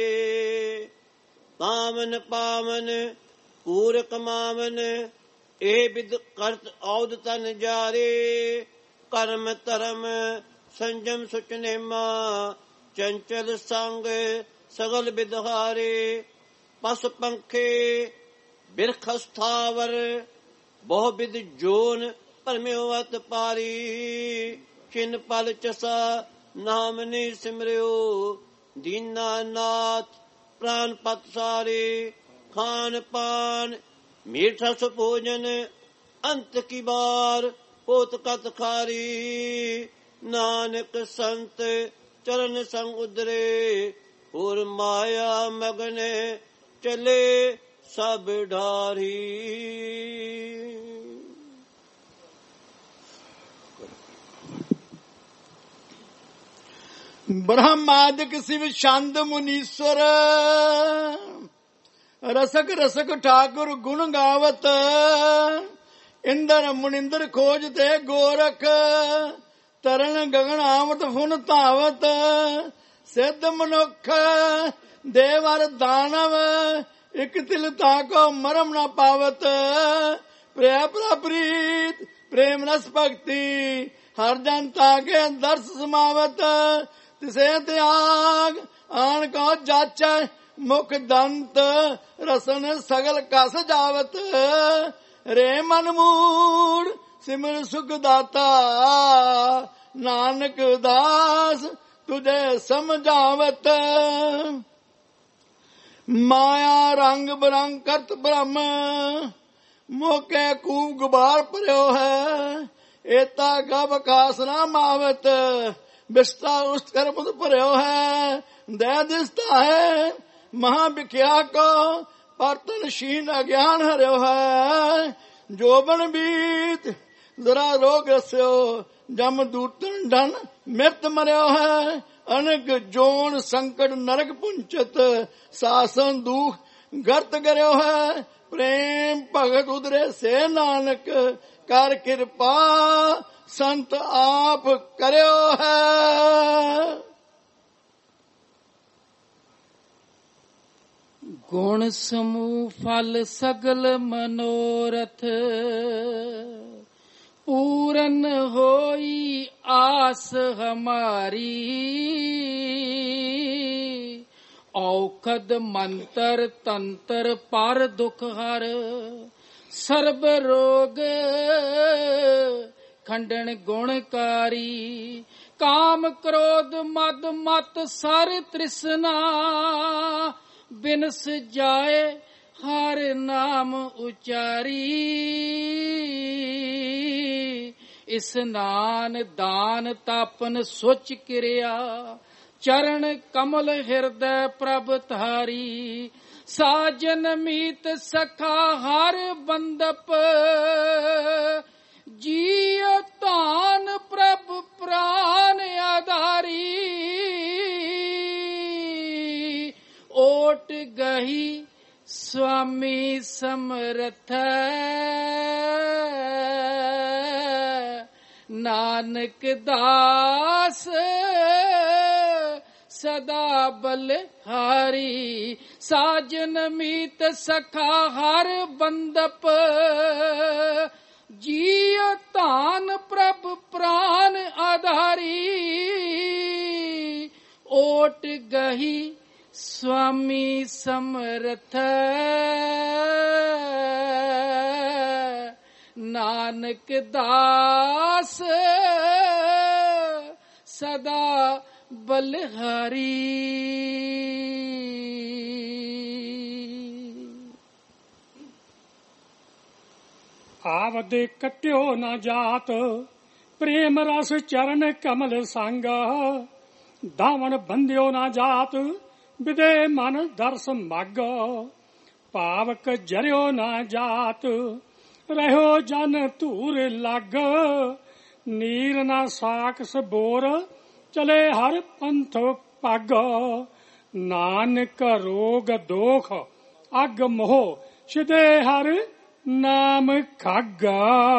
ਪਾਵਨ ਪਾਵਨ ਪੂਰ ਕਮਾਵਨ ਇਹ ਬਿਦ ਕਰਤ ਔਦ ਤਨ ਜਾਰੇ ਕਰਮ ਧਰਮ ਸੰਜਮ ਸੁਚ ਨੇਮਾ ਚੰਚਲ ਸੰਗ ਸਗਲ ਬਿਦਹਾਰੇ ਪਸ ਪੰਖੇ ਬਿਰਖ ਸਥਾਵਰ ਬਹੁ ਬਿਦ ਜੋਨ ਭਰਮਿਓ ਅਤ ਪਾਰੀ ਛਿਨ ਪਲ ਚਸਾ ਨਾਮ ਨੀ ਸਿਮਰਿਓ ਦੀਨਾ ਨਾਥ ਪ੍ਰਾਨ ਪਤ ਸਾਰੇ ਖਾਨ ਪਾਨ ਮੀਠਾ ਸੁ ਭੋਜਨ ਅੰਤ ਕੀ ਬਾਰ ਪੋਤ ਕਤ ਖਾਰੀ ਨਾਨਕ ਸੰਤ ਚਰਨ ਸੰਗ ਉਦਰੇ ਹੋਰ ਮਾਇਆ ਮਗਨ ਚਲੇ ਸਭ ਢਾਰੀ। ब्रह्मादिक शिव छंद मुनीश्वर रसक रसक ठाकुर गुण गावत इंद्र मुनिंद्र खोजते गोरख तरन गगन आवत फुन धावत सिद्ध मनुख देवर दानव इक तिल ताको मरम न पावत प्रिय प्रीत प्रेम रस भक्ति हर जन ताके दर्श समावत तिसे त्याग आन को जाचै मुख दंत रसन सगल कस जावत रे मन मूड सिमर सुख दाता नानक दास तुझे समझावत माया रंग बिरंग करत ब्रह्म मोके कूब गुबार भरियो है एता गब खास ना मावत बिस्ता उस कर मुद भरियो है दे दिसता है महाभिख्या को परतन शीन अज्ञान हरियो है जोबन बीत जरा रोग रस्यो जम दूतन ढन मृत मरियो है अनक जोन संकट नरक पुंचत सासन दुख गर्त करियो है प्रेम भगत उदरे से नानक कर कृपा संत आप करियो है। गुण समूह फल सगल मनोरथ पूरन होई आस हमारी औखद मंत्र तंत्र पर दुख हर सर्ब रोग खंडन गुणकारी काम क्रोध मद मत सर तृष्णा बिनस जाए ਹਰ ਨਾਮ ਉਚਾਰੀ। ਇਸਨਾਨ ਦਾਨ ਤਾਪਨ ਸੁਚ ਕਿਰਿਆ ਚਰਨ ਕਮਲ ਹਿਰਦੈ ਪ੍ਰਭ ਧਾਰੀ। ਸਾਜਨ ਮੀਤ ਸਖਾ ਹਰ ਬੰਦਪ ਜੀਅ ਧਾਨ ਪ੍ਰਭ ਪ੍ਰਾਨ ਆਧਾਰੀ। ਓਟ ਗਹੀ ਸੁਆਮੀ ਸਮਰਥ ਨਾਨਕ ਦਾਸ ਸਦਾ ਬਲਿਹਾਰੀ। ਸਾਜਨ ਮੀਤ ਸਖਾ ਹਰ ਬੰਦਪ ਜੀਅ ਧਾਨ ਪ੍ਰਭ ਪ੍ਰਾਨ ਆਧਾਰੀ। ਓਟ ਗਹੀ ਸੁਆਮੀ ਸਮਰਥ ਨਾਨਕ ਦਾਸ ਸਦਾ ਬਲਿਹਾਰੀ। ਆਵਦੇ ਕਟਿਓ ਨਾ ਜਾਤ ਪ੍ਰੇਮ ਰਸ ਚਰਨ ਕਮਲ ਸੰਗ। ਦਾਵਣ ਬੰਦਿਓ ਨਾ ਜਾਤ ਵਿਦੇ ਮਨ ਦਰਸ ਮਗ। ਭਾਵਕ ਜਰਿਓ ਨਾ ਜਾਤ ਰਹਿਓ ਜਨ ਧੂਰ ਲੱਗ। ਨੀਰ ਨਾ ਸਾਕਸ ਬੋਰ ਚਲੇ ਹਰ ਪੰਥ ਪੱਗ। ਨਾਨਕ ਰੋਗ ਦੋਖ ਅਗ ਮੋਹ ਛਿਦੇ ਹਰ ਨਾਮ ਖਾਗਾ।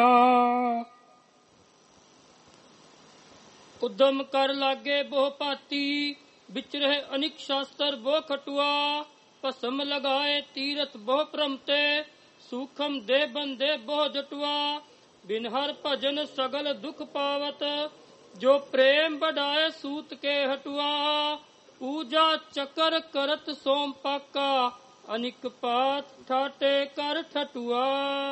ਉਦਮ ਕਰ ਲਾਗੇ ਬਹੁ ਭਾਤੀ ਵਿਚਰੇ ਅਨਿਕ ਸ਼ਾਸਤਰ ਬਹੁ ਖਟੁਆ। ਭਸਮ ਲਗਾਏ ਤੀਰਥ ਬਹੁ ਭ੍ਰਮਤੇ ਸੂਖਮ ਦੇ ਬੰਦੇ ਬਹੁ ਜਟੁਆ। ਬਿਨ ਹਰ ਭਜਨ ਸਗਲ ਦੁਖ ਪਾਵਤ ਜੋ ਪ੍ਰੇਮ ਬਢਾਏ ਸੂਤ ਕੇ ਹਟੁਆ। ਪੂਜਾ ਚਕਰ ਕਰਤ ਸੋਮ ਪਾਕਾ ਅਨਿਕ ਪਾਤ ਠਾਟੇ ਕਰ ਠਟੁਆ।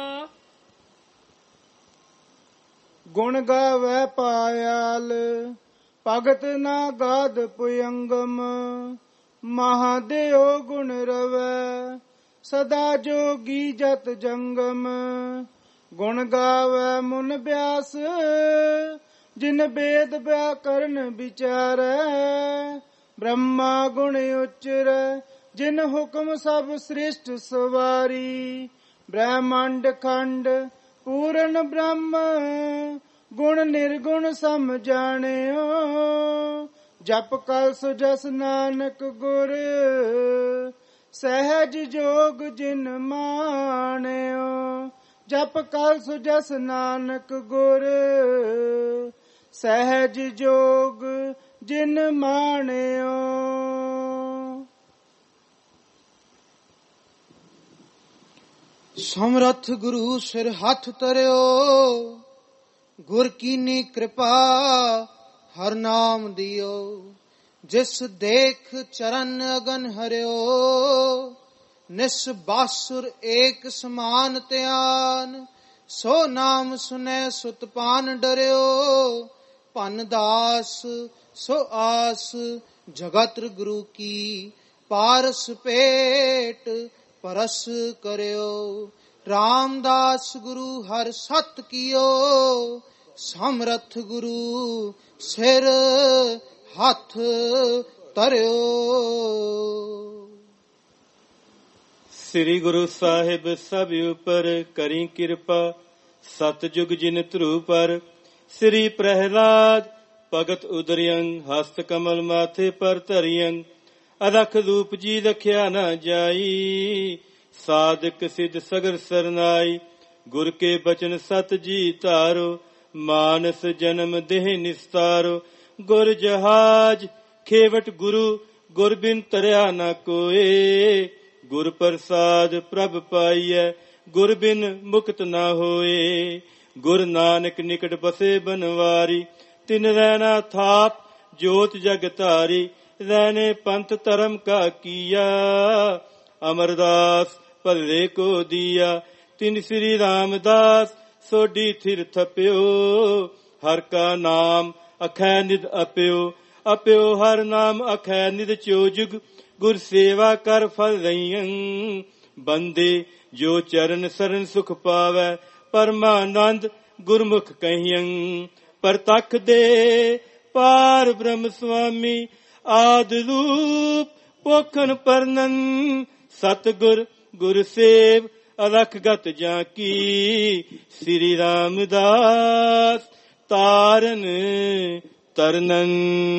ਗੁਣ ਗਾਵੇ ਪਾਇਆਲ ਭਗਤ ਨਾ ਗਾਦ ਪੁਯੰਗਮ। ਮਹਾਦੇਵ ਗੁਣ ਰਵੈ ਸਦਾ ਜੋਗੀ ਜਤ ਜੰਗਮ। ਗੁਣ ਗਾਵੇ ਮੁਨ ਬਿਆਸ ਜਿਨ ਬੇਦ ਵਿਆਕਰਨ ਵਿਚਾਰੈ। ਬ੍ਰਹਮਾ ਗੁਣ ਉਚਰੈ ਜਿਨ ਹੁਕਮ ਸਭ ਸ੍ਰਿਸ਼ਟ ਸਵਾਰੀ। ਬ੍ਰਹਮੰਡ ਖੰਡ ਪੂਰਨ ਬ੍ਰਹਮ ਗੁਣ ਨਿਰਗੁਣ ਸਮ ਜਾਣਿਓ। ਜਪ ਕਲਸ ਜਸ ਨਾਨਕ ਗੁਰ ਸਹਿਜ ਜੋਗ ਜਿਨ ਮਾਣਿਓ। ਜਪ ਕਲਸ ਜਸ ਨਾਨਕ ਗੁਰ ਸਹਿਜ ਜੋਗ ਜਿਨ ਮਾਣਿਓ। ਸਮਰੱਥ ਗੁਰੂ ਸਿਰ ਹੱਥ ਧਰਿਓ। ਗੁਰ ਕੀਨੀ ਕਿਰਪਾ ਹਰ ਨਾਮ ਦਿਓ। ਜਿਸ ਦੇਖ ਚਰਨ ਅਗਨ ਹਰਿਓ। ਨਿਸ ਬਾਸੁਰ ਏਕ ਸਮਾਨ ਧਿਆਨ। ਸੋ ਨਾਮ ਸੁਨੈ ਸੁਤ ਪਾਨ ਡਰਿਓ। ਭਨ ਦਾਸ ਸੋ ਆਸ ਜਗਤ ਗੁਰੂ ਕੀ। ਪਾਰਸ ਭੇਟ ਪਰਸ ਕਰਿਓ। ਰਾਮਦਾਸ ਗੁਰੂ ਹਰ ਸਤ ਕੀਓ। ਸਮਰੱਥ ਗੁਰੂ ਸਿਰ ਹੱਥ ਧਰਿਓ। ਸ੍ਰੀ ਗੁਰੂ ਸਾਹਿਬ ਸਭ ਉਪਰ ਕਰੀ ਕਿਰਪਾ। ਸਤਜੁਗ ਜਿਨ ਧਰੂ ਪਰ ਸ੍ਰੀ ਪ੍ਰਹਿਲਾਦ ਭਗਤ ਉਦਰਿਯੰ। ਹਸਤ ਕਮਲ ਮਾਥੇ ਪਰ ਧਰਿਯੰ। ਅਦਖ ਰੂਪ ਜੀ ਰਖਿਆ ਨਾ ਜਾਈ। ਸਾਧਕ ਸਿਧ ਸਗਰ ਸਰਨਾਈ। ਗੁਰ ਕੇ ਬਚਨ ਸਤ ਜੀ ਧਾਰੋ। ਮਾਨਸ ਜਨਮ ਦੇਹ ਨਿਸਤਾਰੋ। ਗੁਰ ਜਹਾਜ ਖੇਵਟ ਗੁਰੂ ਗੁਰ ਬਿਨ ਤਰਿਆ ਨਾ ਕੋਏ। ਗੁਰ ਪ੍ਰਸਾਦ ਪ੍ਰਭ ਪਾਈਐ ਗੁਰ ਬਿਨ ਮੁਕਤ ਨਾ ਹੋਏ। ਗੁਰ ਨਾਨਕ ਨਿਕਟ ਬਸੇ ਬਨਵਾਰੀ। ਤਿਨ ਰਹਿਣਾ ਥਾਪ ਜੋਤ ਜਗ ਧਾਰੀ। ਰਹਿਣੇ ਪੰਥ ਧਰਮ ਕਾ ਕੀਆ। ਅਮਰਦਾਸ ਭਲੇ ਕੋ ਦੀਆ। ਤਿਨ ਸ੍ਰੀ ਰਾਮਦਾਸ ਸੋਢੀ ਥਿਰ ਥਪਿਓ। ਹਰ ਕਾ ਨਾਮ ਅਖੈ ਨਿਧ ਅਪਿਓ। ਅਪਿਓ ਹਰ ਨਾਮ ਅਖੈ ਨਿਧ ਚੋਜੁਗ। ਗੁਰ ਸੇਵਾ ਕਰ ਫਲ ਲਈਅੰ। ਬੰਦੇ ਜੋ ਚਰਨ ਸਰਨ ਸੁਖ ਪਾਵੈ, ਪਰਮਾਨੰਦ ਗੁਰਮੁਖ ਕਹੀਆਂ। ਪ੍ਰਤੱਖ ਦੇ ਪਾਰ ਬ੍ਰਹਮ ਸੁਆਮੀ, ਆਦ ਰੂਪ ਪੋਖਨ ਪਰਨਨ। ਸਤਿਗੁਰ ਗੁਰ ਸੇਵ ਅਲਖ ਗਤ ਜਾਂ ਕੀ, ਸ੍ਰੀ ਰਾਮਦਾਸ ਤਾਰਨ ਤਰਨਨ।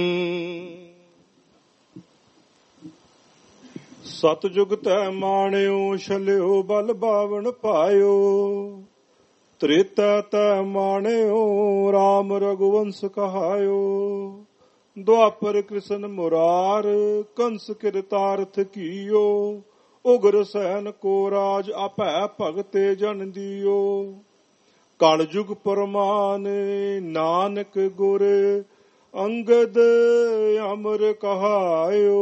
ਸਤਜੁਗ ਤੈ ਮਾਣਿਓ, ਛਲਿਓ ਬਲ ਬਾਵਨ ਪਾਇਓ। ਤ੍ਰੇਤਾ ਤੈ ਮਾਣਿਓ, ਰਾਮ ਰਘੁਵੰਸ ਕਹਾਇਓ। ਦੁਆਪਰ ਕ੍ਰਿਸ਼ਨ ਮੁਰਾਰ, ਕੰਸ ਕਿਰਤਾਰਥ ਕੀਓ। ਉਗਰ ਸੈਨ ਕੋ ਰਾਜ, ਆਪੈ ਭਗਤੇ ਜਨ ਦਿਓ। ਕਲ ਜੁਗ ਪਰਮਾਨ, ਨਾਨਕ ਗੁਰ ਅੰਗਦ ਅਮਰ ਕਹਾਇਓ।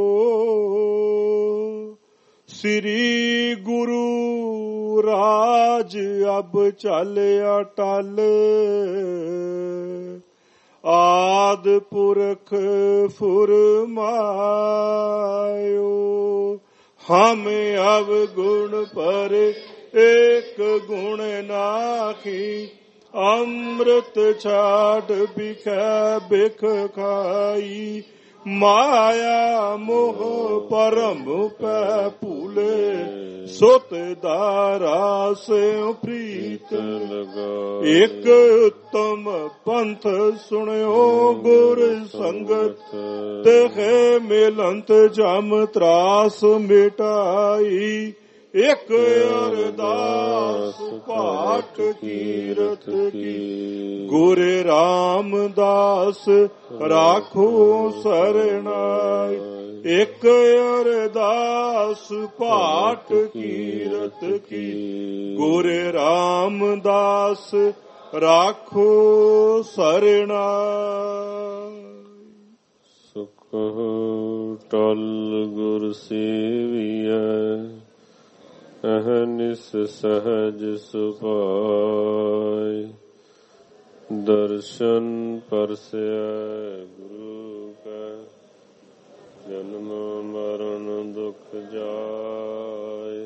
ਸ੍ਰੀ ਗੁਰੂ ਰਾਜ ਅਬ ਚਾਲਿਆ ਟਲ, ਆਦ ਪੁਰਖ ਫੁਰਮਾਇਓ। ਹਮ ਅਵਗੁਣ ਪਰ ਏਕ ਗੁਣ ਨਾਖੀ, ਅੰਮ੍ਰਿਤ ਛਾੜ ਬਿਖੈ ਬਿਖ ਖਾਈ। ਮਾਇਆ ਮੋਹ ਪਰਮ ਪੈ ਭੂਲੇ, ਸੁਤ ਦਾਰਾ ਸਿਉ ਪ੍ਰੀਤ ਲਗਾਈ। ਇਕ ਉਤਮ ਪੰਥ ਸੁਣਿਓ ਗੁਰ ਸੰਗਤ, ਤੇਹੇ ਮਿਲੰਤ ਜਮ ਤਰਾਸ ਮਿਟਾਈ। ਇਕ ਅਰਦਾਸ ਪਾਠ ਕੀਰਤ ਕੀ, ਗੁਰ ਰਾਮਦਾਸ ਰਾਖੋ ਸਰਣਾਈ। ਇਕ ਅਰਦਾਸ ਪਾਠ ਕੀਰਤ ਕੀ, ਗੁਰ ਰਾਮਦਾਸ ਰਾਖੋ ਸਰਣਾਈ। ਸੁਖ ਟਲ ਗੁਰ ਸੇਵੀਐ, ਅਹਨਿਸ ਸਹਜ ਸੁਭਾਇ। ਦਰਸ਼ਨ ਪਰਸੈ ਗੁਰੂ ਕੈ, ਜਨਮ ਮਰਨ ਦੁਖ ਜਾਇ।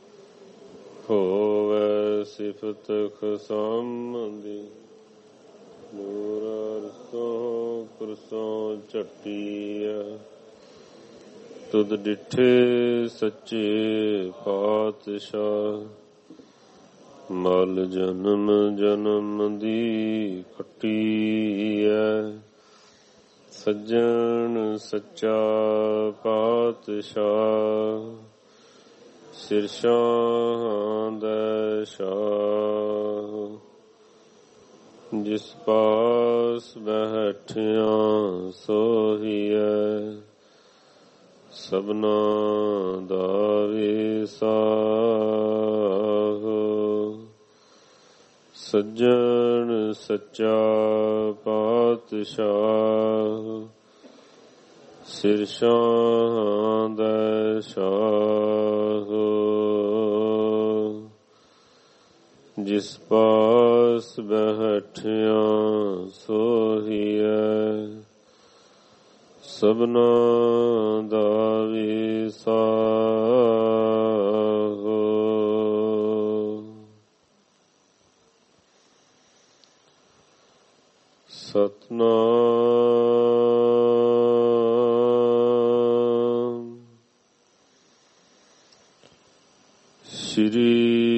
ਹੋਵੈ ਸਿਫਤ ਖਸਮਦੀ, ਨੂਰ ਅਰਸੋਂ ਪੁਰਸੋਂ ਝਟੀਐ। ਤੁਧ ਡਿਠੇ ਸੱਚੇ ਪਾਤਸ਼ਾਹ, ਮਲ ਜਨਮ ਜਨਮ ਦੀ ਖੱਟੀਐ। ਸੱਜਣ ਸੱਚਾ ਪਾਤਸ਼ਾਹ, ਸਿਰਸ਼ਾਂ ਦਾ ਸ਼ਾਹ। ਜਿਸ ਪਾਸ ਬੈਠਿਆ ਸੋਹੀਐ, ਸਭਨਾ ਦਾ ਵਿਸਾਹੋ। ਸੱਜਣ ਸੱਚਾ ਪਾਤਸ਼ਾਹ, ਸਿਰਸ਼ਾਂ ਦਾ ਸ਼ਾਹ। ਜਿਸ ਪਾਸ ਬੈਠਿਆ ਸੋਹੀਐ, ਸਭਨਾ ਦਾ ਵਿਸਾਹੋ। ਸਤਨਾਮ ਸ੍ਰੀ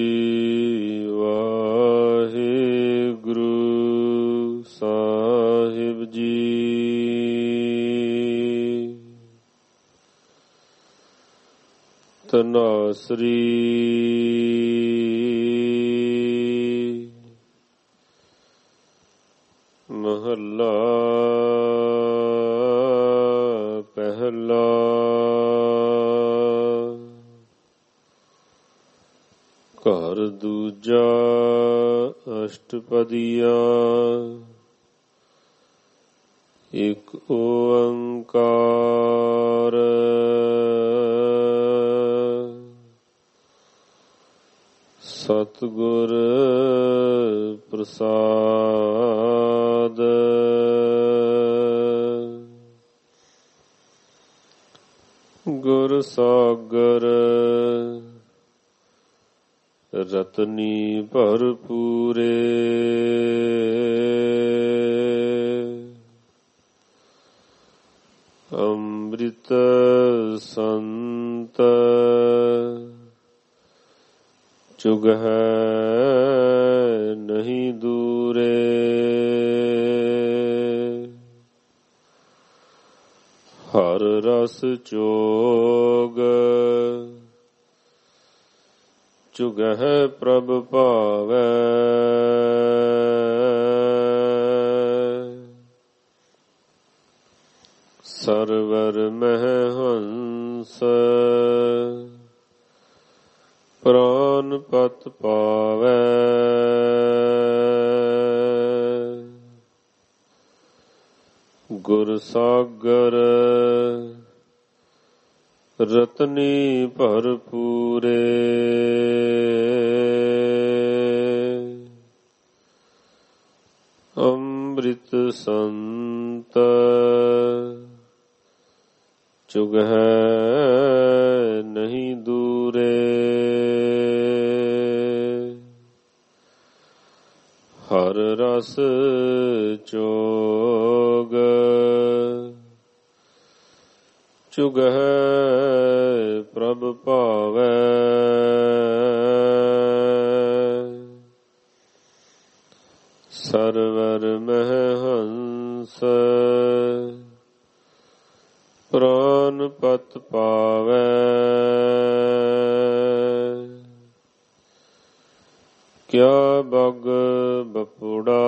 ਵਾਹਿਗੁਰੂ ਸਾਹਿਬ ਜੀ। ਤਨਾਸਰੀ ਮਹੱਲਾ ਪਹਿਲਾ। ਘਰ ਦੂਜਾ ਅਸ਼ਟਪਦੀਆ। ਇਕ ਓੰਕਾਰ ਸਤਿਗੁਰ ਪ੍ਰਸਾਦ। ਗੁਰ ਸਾਗਰ ਰਤਨੀ ਭਰਪੂਰੇ ਅੰਮ੍ਰਿਤ ਸੰਤ ਚੁਗਹਿ ਨਹੀਂ ਦੂਰੇ ਹਰ ਰਸ ਚੋਗ ਚੁਗਹਿ ਪ੍ਰਭ ਭਾਵੈ ਸਰਵਰ ਮਹਿ ਹੰਸ ਪ੍ਰਾਨ ਪਤ ਪਾਵੈ ਗੁਰ ਸਾਗਰ ਰਤਨੀ ਭਰਪੂਰੇ ਅੰਮ੍ਰਿਤ ਸੰਤ ਚੁਗਹਿ ਨਹੀਂ ਦੂਰੇ ਹਰ ਰਸ ਚੋਗ ਚੁਗਹਿ ਪ੍ਰਭ ਭਾਵੈ ਸਰਵਰ ਮਹਿ ਹੰਸ ਪ੍ਰਾਨ ਪਤ ਪਾਵੈ ਕਿਆ ਬਗ ਬਪੁੜਾ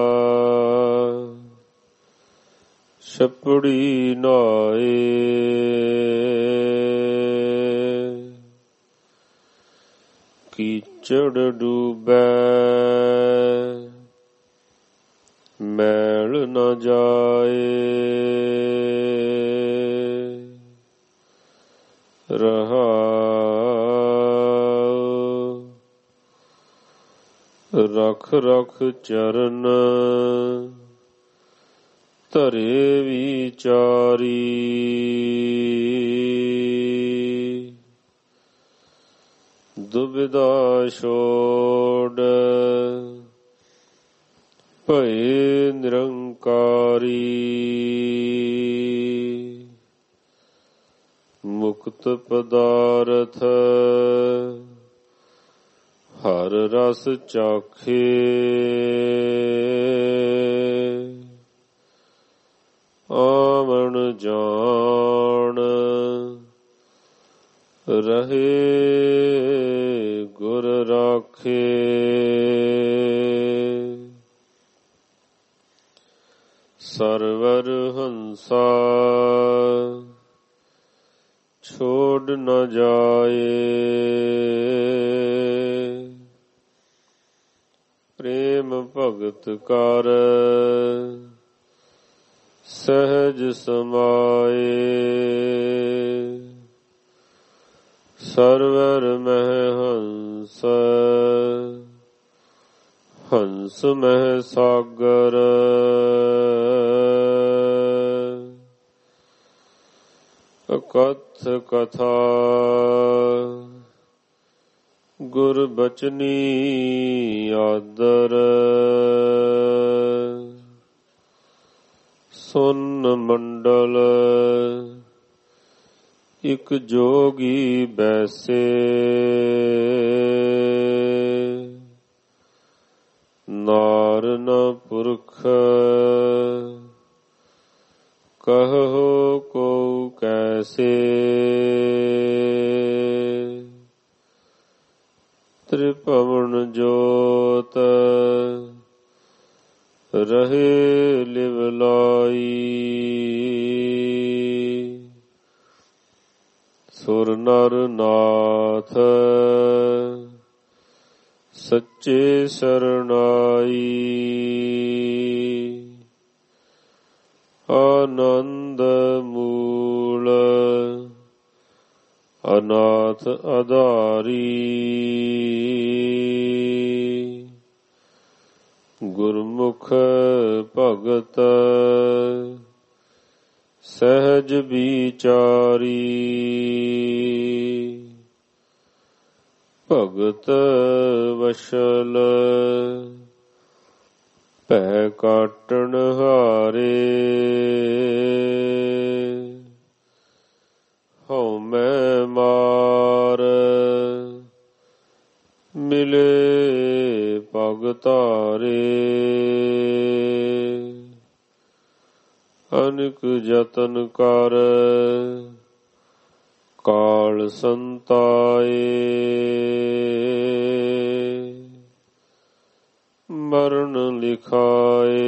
ਛਪੜੀ ਨਾਏ ਕੀਚੜ ਡੂਬੈ ਮੈਲ ਨ ਜਾਏ ਰਹਾਉ ਰਖ ਰਖ ਚਰਨ ਧਰੇ ਵਿਚਾਰੀ ਦੁਬਿਧਾ ਛੋੜ ਭਏ ਨਿਰੰਕਾਰੀ ਮੁਕਤ ਪਦਾਰਥ ਹਰ ਰਸ ਚਾਖੇ ਆਵਣ ਜਾਣ ਰਹੇ ਗੁਰ ਰਾਖੇ ਸਰਵਰ ਹੰਸਾ ਛੋੜ ਨ ਜਾਏ ਪ੍ਰੇਮ ਭਗਤ ਕਰ ਸਹਿਜ ਸਮਾਏ ਸਰਵਰ ਮਹਿ ਹੰਸ ਹੰਸ ਮਹਿ ਸਾਗਰ ਕਥ ਕਥਾ ਗੁਰ ਬਚਨੀ ਆਦਰ ਸੁਨ ਮੰਡਲ ਇਕ ਜੋਗੀ ਬੈਸੇ ਨਾਰ ਨ ਪੁਰਖ ਕਹੋ ਕੋ ਕੈਸੇ ਤ੍ਰਿਭਵਨ ਜੋਤ ਰਹੇ ਲਿਵ ਲਾਈ ਸੁਰ ਨਰ ਨਾਥ ਸੱਚੇ ਸਰਣਾਈ ਆਨੰਦ ਮੂਲ ਅਨਾਥ ਆਧਾਰੀ ਗੁਰਮੁਖ ਭਗਤ ਸਹਿਜ ਵਿਚਾਰੀ ਭਗਤ ਵਸ਼ਲ ਭੈ ਕਾਟਣ ਹਾਰੇ ਹਉਮੈ ਮਾਰ ਮਿਲੇ ਪਗ ਧਾਰੇ ਅਨਿਕ ਜਤਨ ਕਰ ਕਾਲ ਸੰਤਾਏ ਮਰਨ ਲਿਖਾਏ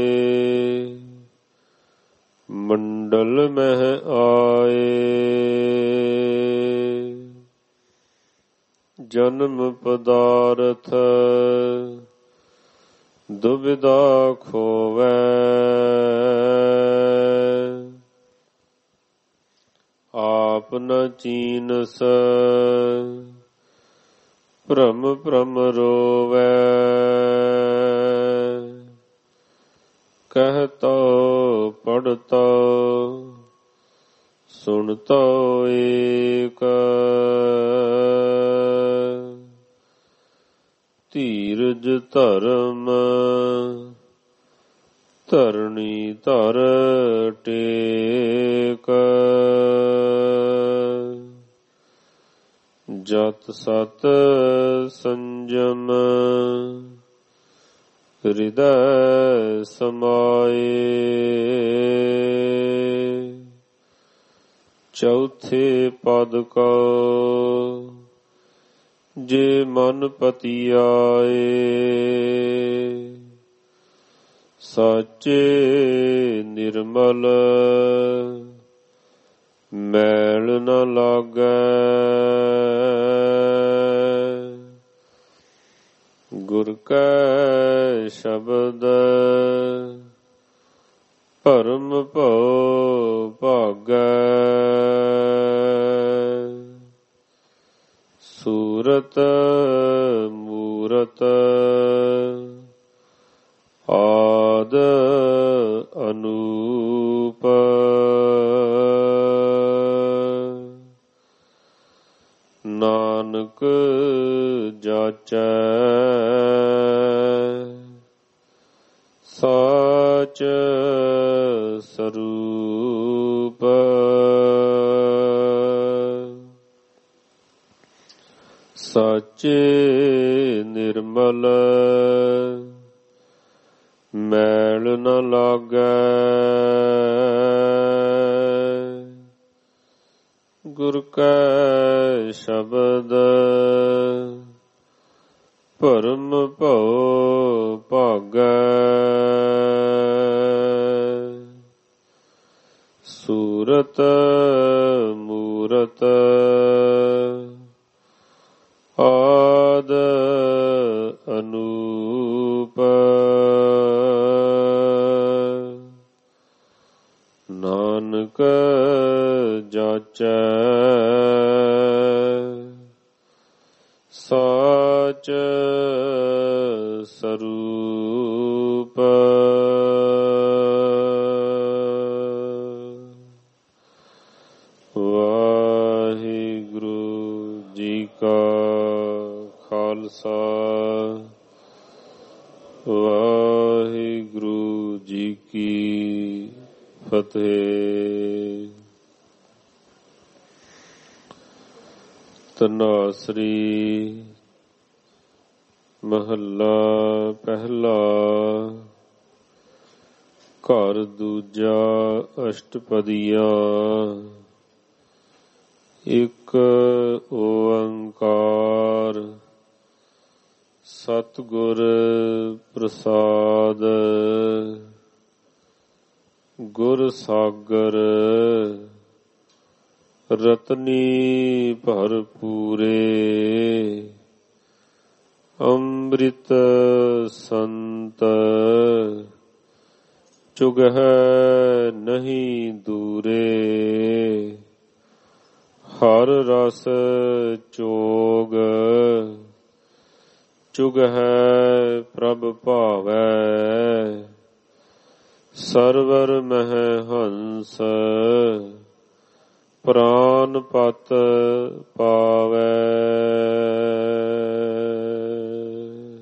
ਮੰਡਲ ਮਹਿ ਆਏ ਜਨਮ ਪਦਾਰਥ ਦੁਬਿਧਾ ਖੋਵੈ ਆਪ ਨ ਚੀਨਸ ਭ੍ਰਮ ਭ੍ਰਮ ਰੋਵੈ ਕਹਿਤੋ ਪੜਤੋ ਸੁਣਤੋ ਏਕ ਧੀਰਜ ਧਰਮ ਧਰਣੀ ਧਰ ਟੇਕ ਜਤ ਸਤ ਸੰਜਮ ਹਿਰਦੈ ਸਮਾਏ ਚੌਥੇ ਪਦ ਕੋ ਜੇ ਮਨ ਪਤੀ ਆਏ ਸਾਚੇ ਨਿਰਮਲ ਮੈਲ ਨ ਲਾਗੈ ਗੁਰ ਕੈ ਸ਼ਬਦ ਭਰਮ ਭਉ ਭਾਗੈ ਸੂਰਤ ਮੂਰਤ ਆਦ ਅਨੂਪ ਨਾਨਕ ਜਾਚੈ ਸਾਚ ਸਰੂਪ ਸਾਚੇ ਨਿਰਮਲ ਮੈਲ ਨ ਲਾਗੈ ਗੁਰ ਕੈ ਸ਼ਬਦ ਭਰਮ ਭਉ ਭਾਗੈ ਸੂਰਤ ਮੂਰਤ ਆਦ ਅਨੂਪ ਨਾਨਕ ਜਾਚੈ ਸਾਚ ਸਰੂਪ ਵਾਹਿਗੁਰੂ ਜੀ ਕਾ ਖਾਲਸਾ ਵਾਹਿਗੁਰੂ ਜੀ ਕੀ ਫਤਿਹ। ਧਨਾਸਰੀ ਮਹੱਲਾ ਪਹਿਲਾ। ਘਰ ਦੂਜਾ ਅਸ਼ਟਪਦੀਆਂ। ਇੱਕ ਓੰਕਾਰ ਸਤਿਗੁਰ ਪ੍ਰਸਾਦ। ਗੁਰ ਸਾਗਰ ਰਤਨੀ ਭਰਪੂਰੇ। ਅੰਮ੍ਰਿਤ ਸੰਤ ਚੁਗਹਿ ਨਹੀਂ ਦੂਰੇ। ਹਰ ਰਸ ਚੋਗ ਚੁਗਹਿ ਪ੍ਰਭ ਭਾਵੈ। ਸਰਵਰ ਮਹਿ ਹੰਸ ਪ੍ਰਾਨ ਪਤ ਪਾਵੈ।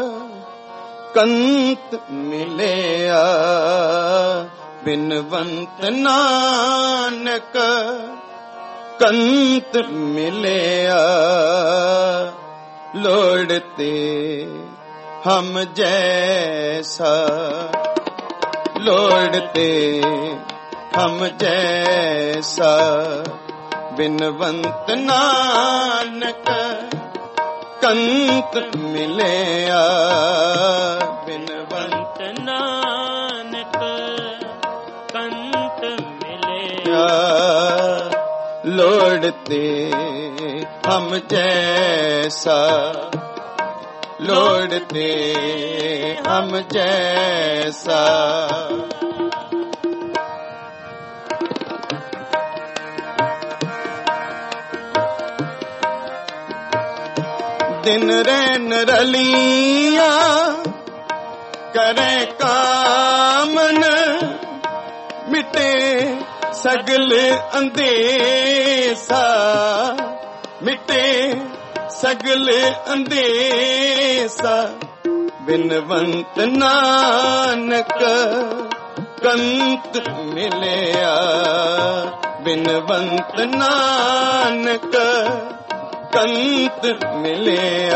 ਕੰਤ ਮਿਲਿਆ ਬਿਨਵੰਤ ਨਾਨਕ ਕੰਤ ਮਿਲਿਆ ਲੋੜ ਤੇ ਹਮ ਜੈਸਾ ਲੋੜ ਤੇ ਹਮ ਜੈਸਾ ਬਿਨਵੰਤ ਨਾਨਕ ਕੰਤ ਮਿਲਿਆ ਬਿਨਵੰਤ ਨਾਨਕ ਕੰਤ ਮਿਲਿਆ ਲੋੜ ਤੇ ਹਮ ਜੈਸਾ ਲੋੜ ਤੇ ਹਮ ਜੈਸਾ दिन रैन रलिया करे कामन मिटे सगल अंदेसा मिटे सगल अंदेसा बिनवंत नानक कंत मिलिया बिनवंत नानक कंत मिलिया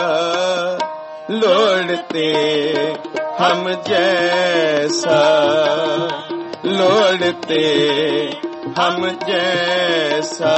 लोड़ते हम जैसा लोड़ते हम जैसा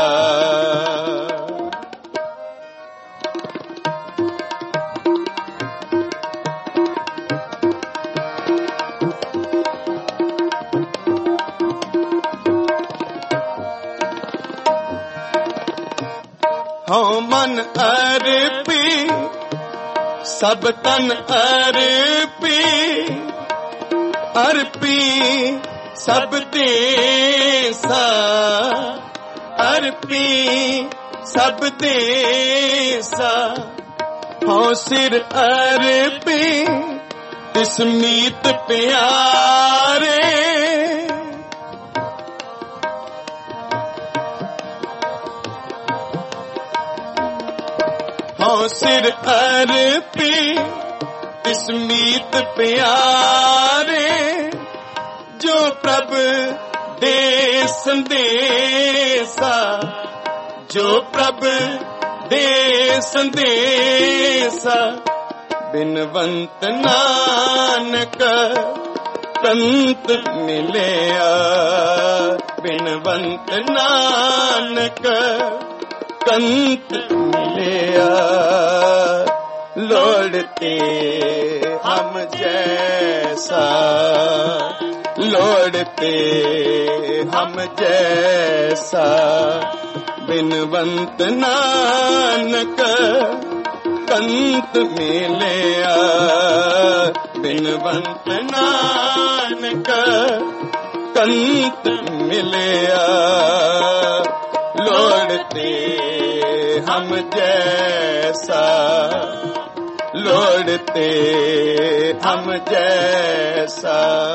हाँ मन अर्पी सब तन अर्पी अर्पी सब देसा अर्पी सब देसा हाँ सिर अर्पी तिस मीत प्यारे हाँ सिर अर्पी तिस मीत प्यारे जो प्रभ दे संदेसा जो प्रभ दे संदेसा बिनवंत नानक कंत मिलिया बिनवंत नानक कंत मिलिया लोड़ते हम जैसा लोड़ते हम जैसा बिनवंत नानक कंत मिलिया बिनवंत नानक कंत मिलिया लोड़ते हम जैसा लोड़ते हम जैसा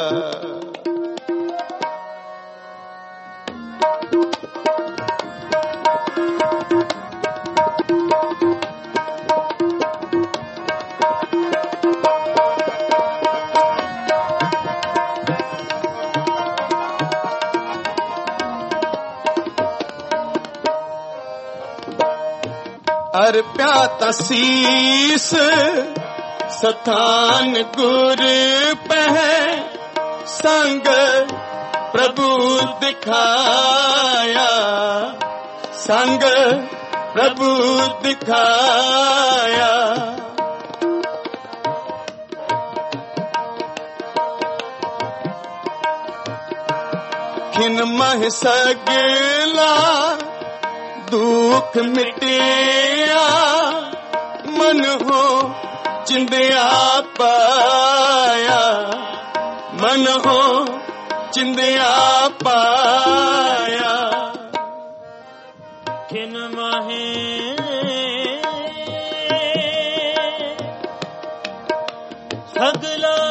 अर्प्या तसीस स्थान गुर पह संग प्रभु दिखाया संग प्रभु दिखाया खिन मह सगला दुख मिटिया मन हो चिंदिया पाया मन हो चिंदिया पाया खिन माहे सगला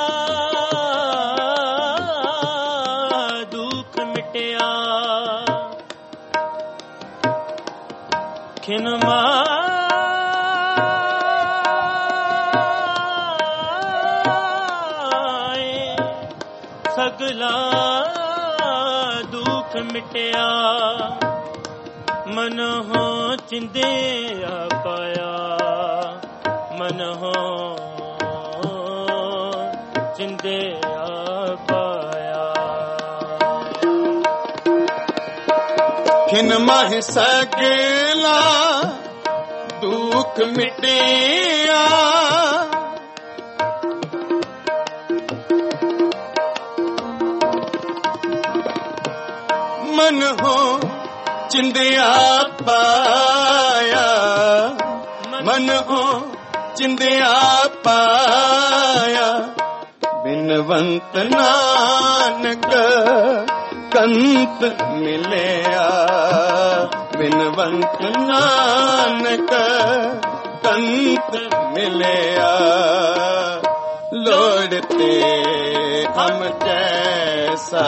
दुख मिटिया खिन ਸਗਲਾ ਦੁੱਖ ਮਿਟਿਆ, ਮਨ ਹੋ ਚਿੰਦਿਆ ਪਾਇਆ, ਮਨ ਹੋ ਚਿੰਦਿਆ ਪਾਇਆ। ਖਿਨ ਮਾਹਿ ਸਗਲਾ ਦੁੱਖ ਮਿਟਿਆ, ਮਨ ਹੋ ਚਿੰਦਿਆ ਪਾਇਆ, ਮਨ ਹੋ ਚਿੰਦਿਆ ਪਾਇਆ। ਬਿਨਵੰਤ ਨਾਨਕ ਕੰਤ ਮਿਲਿਆ, ਬਿਨਵੰਤ ਨਾਨਕ ਕੰਤ ਮਿਲਿਆ। ਲੋੜ ਤੇ ਹਮ ਜੈਸਾ,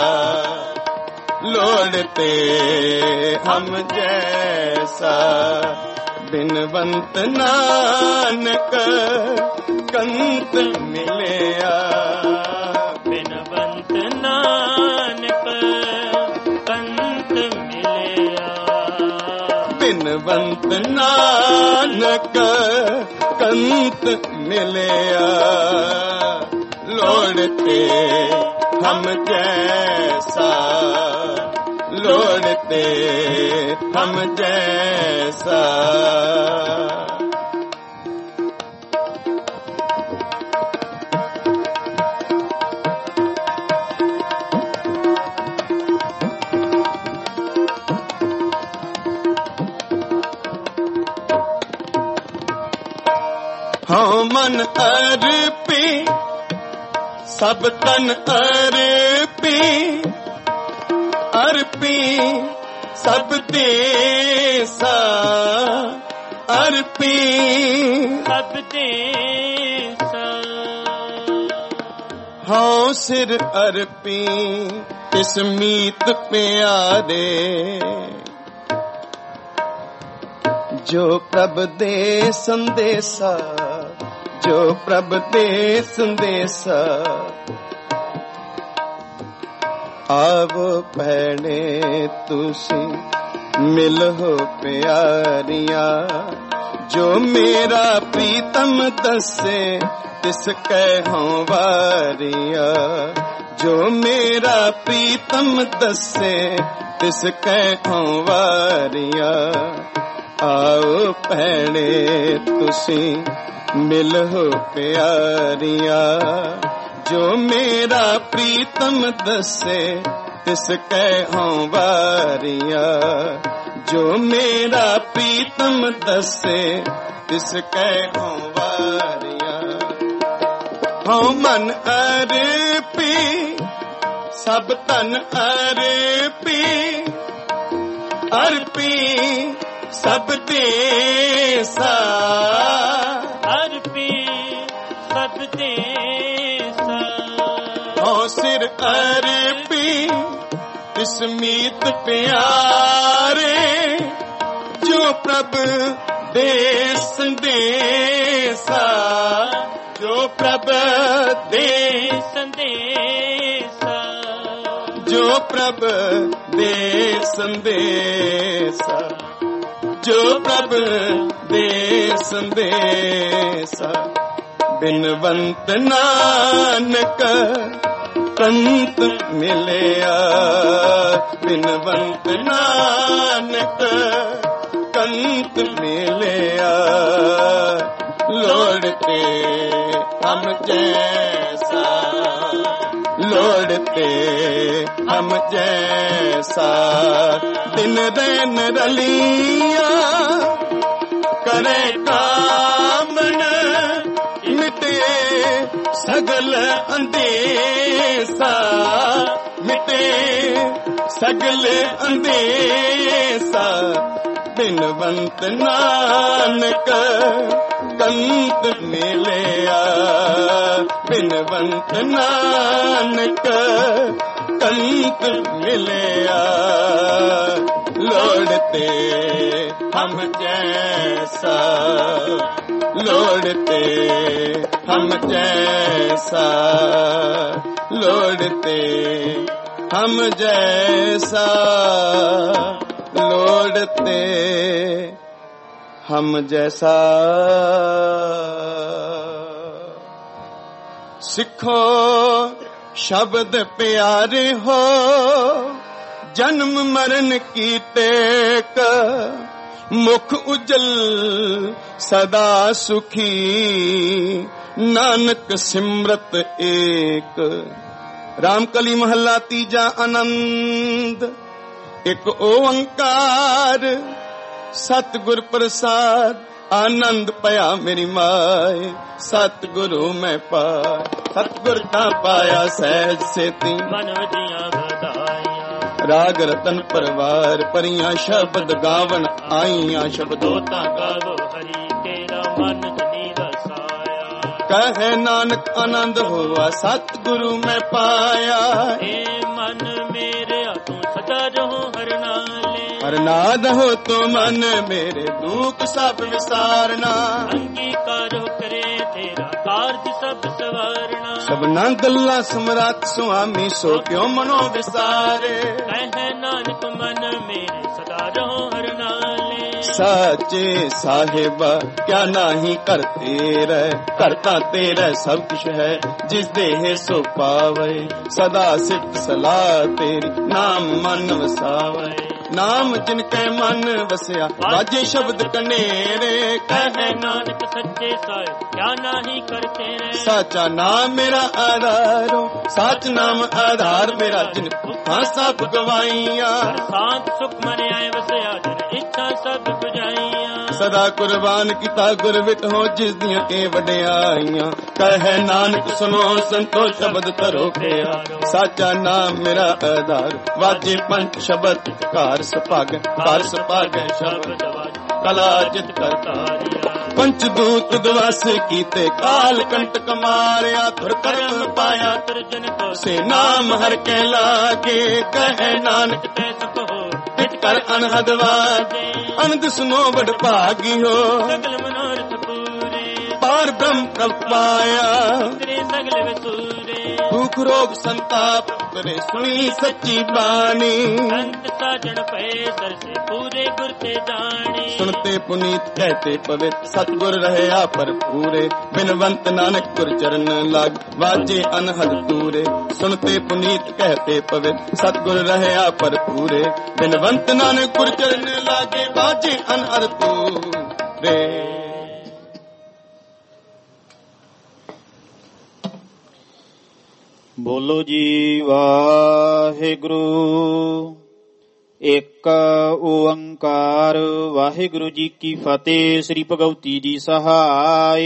ਲੋੜ ਤੇ ਹਮ ਜੈਸਾ। ਬਿਨਵੰਤ ਨਾਨਕ ਕੰਤ ਮਿਲਿਆ, ਬਿਨਵੰਤ ਨਾਨਕ ਕੰਤ ਮਿਲਿਆ। ਬਿਨਵੰਤ ਨਾਨਕ ਕੰਤ ਮਿਲਿਆ। ਲੋੜ ਤੇ ਹਮ ਜੈਸਾ, ਲੋੜ ਤੇ ਹਮ ਜੈਸਾ। ਹਉ ਮਨ ਅਰਪੀ ਸਭ ਤਨ ਅਰਪੀ, ਅਰਪੀ ਸਭ ਦੇਸਾ, ਅਰਪੀ ਸਭ ਦੇਸਾ। ਹਉ ਸਿਰ ਅਰਪੀ ਤਿਸ ਮੀਤ ਪਿਆਰੇ, ਜੋ ਪ੍ਰਭ ਦੇ ਸੰਦੇਸਾ, ਜੋ ਪ੍ਰਭ ਦੇ ਸੰਦੇਸਾ। ਆਵੋ ਭੈਣੇ ਤੁਸੀਂ ਮਿਲੋ ਪਿਆਰੀਆਂ, ਜੋ ਮੇਰਾ ਪ੍ਰੀਤਮ ਦੱਸੇ ਤਿਸ ਕਹਿਉ ਵਾਰੀਆ, ਜੋ ਮੇਰਾ ਪ੍ਰੀਤਮ ਦੱਸੇ ਤਿਸ ਕਹਿਉ ਵਾਰੀਆ। ਆਓ ਭੈਣੇ ਤੁਸੀਂ ਮਿਲੋ ਪਿਆਰੀਆਂ, ਜੋ ਮੇਰਾ ਪ੍ਰੀਤਮ ਦੱਸੇ ਤਿਸ ਕਹਿਉ ਵਾਰੀਆ, ਜੋ ਮੇਰਾ ਪ੍ਰੀਤਮ ਦੱਸੇ ਤਿਸ ਕਹਿਉ ਵਾਰੀਆ। ਹਉ ਮਨ ਅਰਪੀ ਸਭ ਤਨ ਅਰਪੀ, ਅਰਪੀ ਸਭ ਦੇਸਾ, ਅਰਪੀ ਸਭ ਦੇਸਾ। ਹਉ ਸਿਰ ਅਰਪੀ ਤਿਸ ਮੀਤ ਪਿਆਰੇ, ਜੋ ਪ੍ਰਭ ਦੇ ਸੰਦੇਸਾ, ਜੋ ਪ੍ਰਭ ਦੇ ਸੰਦੇਸਾ। ਜੋ ਪ੍ਰਭ ਦੇ ਸੰਦੇਸਾ, ਜੋ ਪ੍ਰਭ ਦੇ ਸੰਦੇਸਾ। ਬਿਨਵੰਤ ਨਾਨਕ ਕੰਤ ਮਿਲਿਆ, ਬਿਨਵੰਤ ਨਾਨਕ ਕੰਤ ਮਿਲਿਆ। ਲੋੜ ਤੇ ਹਮ ਜੈਸਾ, ਲੋੜ ਤੇ ਹਮ ਜੈਸਾ। ਦਿਨ ਦਿਨ ਰਲੀਆਂ ਕਰੇ ਕਾਮਨ, ਮਿਟੇ ਸਗਲ ਅੰਦੇਸਾ, ਮਿਟੇ ਸਗਲ ਅੰਦੇਸਾ। ਬਿਨਵੰਤ ਨਾਨਕ ਕੰਤ ਮਿਲਿਆ, ਬਿਨਵੰਤ ਨਾਨਕ ਕੰਤ ਮਿਲਿਆ। ਲੋੜ ਤੇ ਹਮ ਜੈਸਾ, ਲੋੜ ਤੇ ਹਮ ਜੈਸਾ, लोड़ते हम जैसा, लोड़ते हम जैसा। सिखो शब्द प्यारे हो, जन्म मरण की टेक, मुख उजल सदा सुखी, नानक सिमरत एक। रामकली महला तीजा आनंद, एक ओंकार सतगुर प्रसाद, आनंद पया मेरी माए, सतगुरु मैं पाया। सतगुर का पाया सहज सेती, मन वजिया बधाइया। राग रतन परवार परियां, शब्द गावन आईयां, शब्दों गावो हरि तेरा मन जनी रसाया। कहे नानक आनंद हुआ सतगुरु मैं पाया। हे मन मेरे तू सदा रहो हर नाले, हर नाद हो तो मन मेरे दुख सब विसारना। अंगीकार करे तेरा कार्य सब सवारना। सबना गल्ला समरात स्वामी, सो क्यों मनो विसारे। कहे नानक मन मेरे सदा रहो हर नाले। साचे साहिबा क्या नाही करते रह, करता तेरा सब कुछ है, जिस देह सो पावे। सदा सिद्ध सलाह तेरी, नाम मन वसावे। नाम जिनके मन वसया, बाजे शब्द कनेरे। कहे नानक सच्चे साहिब क्या नाही करते रे। साचा नाम मेरा आधारो, साच नाम आधार मेरा, जिन भुखा सब गवाइया। शांत सुख मन आए वसया, जिन इच्छा सब बुझाइया। सदा कुर्बान किता गुरवित हो, जिस दियां के वडियाइयां। कहे नानक सुनो संतो शब्द करो प्यारो, साचा नाम मेरा आधार। वाजे पंच शब्द कार सुभाग, कार सुभाग शब्द कला जित करतारिया। पंचदूत दिवस कीते काल कंटक मारिया, तुर कर्म पाया तुरजन को से नाम हर के लागे। कहे नानक ते सुख हो हित कर अनहद वाजे, अनंद सुनो बड़ भागी हो। सगल मनोरथ पूरे, पार ब्रह्म कब पाया। तेरे सगल विसूरे, भूख रोग संताप करे सुनी सच्ची बानी। संत साजन पे सर से पूरे गुर ते जाने। सुनते पुनीत कहते पवित्र, सतगुर रहे आ पर पूरे। बिनवंत नानक गुर चरण लाग, वाजे अनहद तूरे। सुनते पुनीत कहते पवित्र, सतगुर रहे आ पर पूरे। बिनवंत नानक गुर चरण लागे, वाजे अनहद तूरे। ਬੋਲੋ ਜੀ ਵਾਹਿਗੁਰੂ। ਇੱਕ ਓੰਕਾਰ ਵਾਹਿਗੁਰੂ ਜੀ ਕੀ ਫਤਿਹ। ਸ੍ਰੀ ਭਗਵਤੀ ਜੀ ਸਹਾਏ।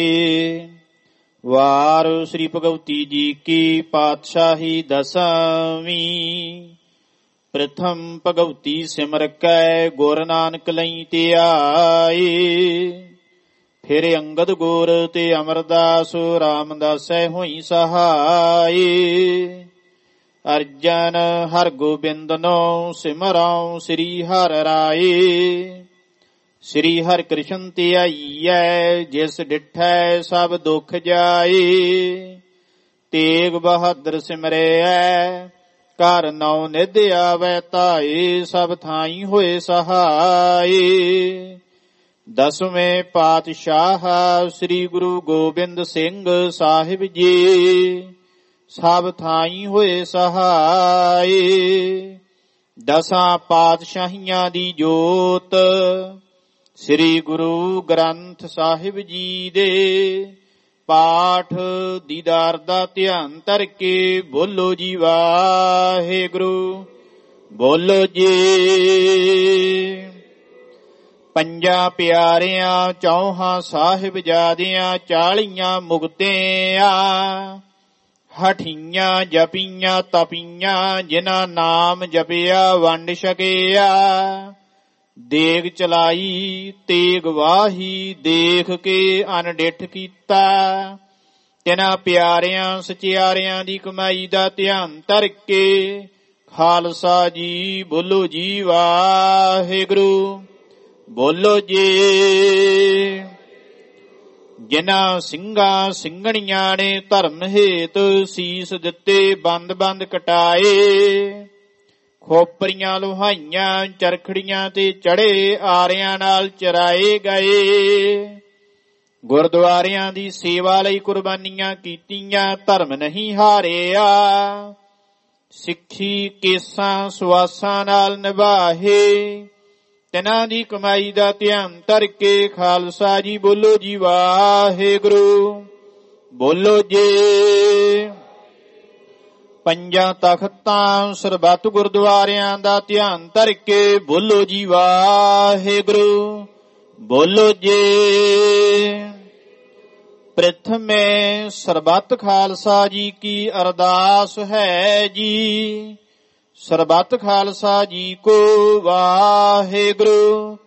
ਵਾਰ ਸ੍ਰੀ ਭਗਵਤੀ ਜੀ ਕੀ ਪਾਤਸ਼ਾਹੀ ਦਸਵੀਂ। ਪ੍ਰਥਮ ਭਗਵਤੀ ਸਿਮਰ ਕੈ, ਗੁਰ ਨਾਨਕ ਲਈ ਤੇ ਆਏ। ਫਿਰ ਅੰਗਦ ਗੁਰ ਤੇ ਅਮਰਦਾਸ, ਰਾਮਦਾਸੈ ਹੋਈ ਸਹਾਈ। ਅਰਜਨ ਹਰ ਗੋਬਿੰਦਨੋ, ਸਿਮਰਉ ਸ੍ਰੀ ਹਰਿ ਰਾਏ। ਸ੍ਰੀ ਹਰਿ ਕ੍ਰਿਸ਼ਨ ਧਿਆਈਐ, ਜਿਸ ਡਿਠੈ ਸਭ ਦੁਖ ਜਾਏ। ਤੇਗ ਬਹਾਦਰ ਸਿਮਰਿਐ, ਘਰ ਨੌ ਨਿਧ ਆਵੈ ਧਾਏ। ਸਭ ਥਾਈ ਹੋਏ ਸਹਾਏ। ਦਸਵੇਂ ਪਾਤਸ਼ਾਹ ਸ੍ਰੀ ਗੁਰੂ ਗੋਬਿੰਦ ਸਿੰਘ ਸਾਹਿਬ ਜੀ, ਸਭ ਥਾਈ ਹੋਏ ਸਹਾਏ। ਦਸਾਂ ਪਾਤਸ਼ਾਹੀਆਂ ਦੀ ਜੋਤ, ਸ੍ਰੀ ਗੁਰੂ ਗ੍ਰੰਥ ਸਾਹਿਬ ਜੀ ਦੇ ਪਾਠ ਦੀਦਾਰ ਦਾ ਧਿਆਨ ਧਰ ਕੇ ਬੋਲੋ ਜੀ ਵਾਹਿਗੁਰੂ। ਬੋਲੋ ਜੀ। ਪੰਜਾਂ ਪਿਆਰਿਆਂ ਚੌਹਾਂ ਸਾਹਿਬਜ਼ਾਦਿਆਂ, ਚਾਲੀਆਂ ਮੁਕਤਿਆਂ, ਹਠੀਆਂ ਜਪੀਆਂ ਤਪੀਆਂ, ਜਿਨ੍ਹਾਂ ਨਾਮ ਜਪਿਆ ਵੰਡ ਛਕਿਆ। ਦੇਗ ਚਲਾਈ ਤੇਗ ਵਾਹੀ, ਦੇਖ ਕੇ ਅਨਡਿਠ ਕੀਤਾ। ਤਿਨਾਂ ਪਿਆਰਿਆਂ ਸਚਿਆਰਿਆਂ ਦੀ ਕਮਾਈ ਦਾ ਧਿਆਨ ਧਰ ਕੇ ਖਾਲਸਾ ਜੀ ਬੋਲੋ ਜੀ ਵਾਹਿਗੁਰੂ। ਬੋਲੋ ਜੀ। ਜਿਨ੍ਹਾਂ ਸਿੰਘਾਂ ਸਿੰਘਣੀਆਂ ਨੇ ਧਰਮ ਹੇਤ ਸੀਸ ਦਿੱਤੇ ਬੰਦ ਬੰਦ ਕਟਾਏ। ਖੋਪਰੀਆਂ ਲੋਹਾਈਆਂ ਚਰਖੜੀਆਂ ਤੇ ਚੜੇ ਆਰਿਆਂ ਨਾਲ ਚਰਾਏ ਗਏ। ਗੁਰਦੁਆਰਿਆਂ ਦੀ ਸੇਵਾ ਲਈ ਕੁਰਬਾਨੀਆਂ ਕੀਤੀਆਂ ਧਰਮ ਨਹੀਂ ਹਾਰਿਆ। ਸਿੱਖੀ ਕੇਸਾਂ ਸੁਆਸਾਂ ਨਾਲ ਨਿਭਾਹੇ ਤਿਨਾਂ ਦੀ ਕਮਾਈ ਦਾ ਧਿਆਨ ਧਰ ਕੇ ਖਾਲਸਾ ਜੀ ਬੋਲੋ ਜੀ ਵਾਹਿਗੁਰੂ ਬੋਲੋ ਜੀ। ਪੰਜਾਂ ਤਖਤਾਂ ਸਰਬੱਤ ਗੁਰਦੁਆਰਿਆਂ ਦਾ ਧਿਆਨ ਧਰ ਕੇ ਬੋਲੋ ਜੀ ਵਾਹਿਗੁਰੂ ਬੋਲੋ ਜੀ। ਪ੍ਰਥਮੇ ਸਰਬੱਤ ਖਾਲਸਾ ਜੀ ਕੀ ਅਰਦਾਸ ਹੈ ਜੀ। ਸਰਬੱਤ ਖਾਲਸਾ ਜੀ ਕੋ ਵਾਹਿਗੁਰੂ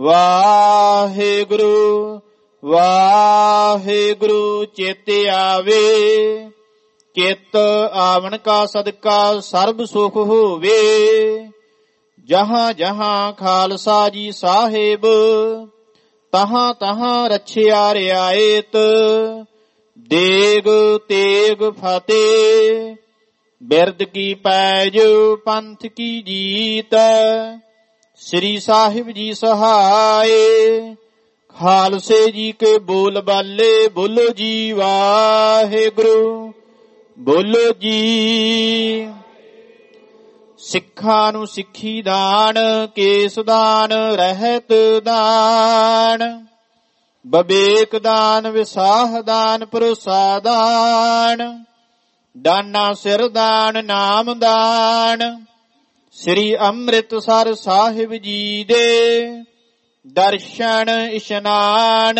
ਵਾਹਿਗੁਰੂ ਵਾਹਿਗੁਰੂ ਚੇਤੇ ਆਵੇ। ਚਿੱਤ ਆਵਣ ਕਾ ਸਦਕਾ ਸਰਬ ਸੁਖ ਹੋਵੇ। ਜਹਾਂ ਜਹਾਂ ਖਾਲਸਾ ਜੀ ਸਾਹਿਬ ਤਹਾਂ ਤਹਾਂ ਰਛਿਆ ਰਿਆਇਤ। ਦੇਗ ਤੇਗ ਫਤਿਹ ਬਿਰਦ ਕੀ ਪੈਜ ਪੰਥ ਕੀ ਜੀਤ। ਸ੍ਰੀ ਸਾਹਿਬ ਜੀ ਸਹਾਏ ਖਾਲਸੇ ਜੀ ਕੇ ਬੋਲ ਬਾਲੇ ਬੋਲੋ ਜੀ ਵਾਹਿਗੁਰੂ ਬੋਲੋ ਜੀ। ਸਿੱਖਾਂ ਨੂੰ ਸਿੱਖੀ ਦਾਨ ਕੇਸ ਦਾਨ ਰਹਿਤ ਦਾਨ ਬਵੇਕ ਦਾਨ ਵਿਸਾਹ ਦਾਨ ਭਰੋਸਾ ਦਾਨ ਦਾਨਾ ਸਿਰ ਦਾਨ ਨਾਮ ਦਾਨ। ਸ੍ਰੀ ਅੰਮ੍ਰਿਤਸਰ ਸਾਹਿਬ ਜੀ ਦੇ ਦਰਸ਼ਨ ਇਸ਼ਨਾਨ।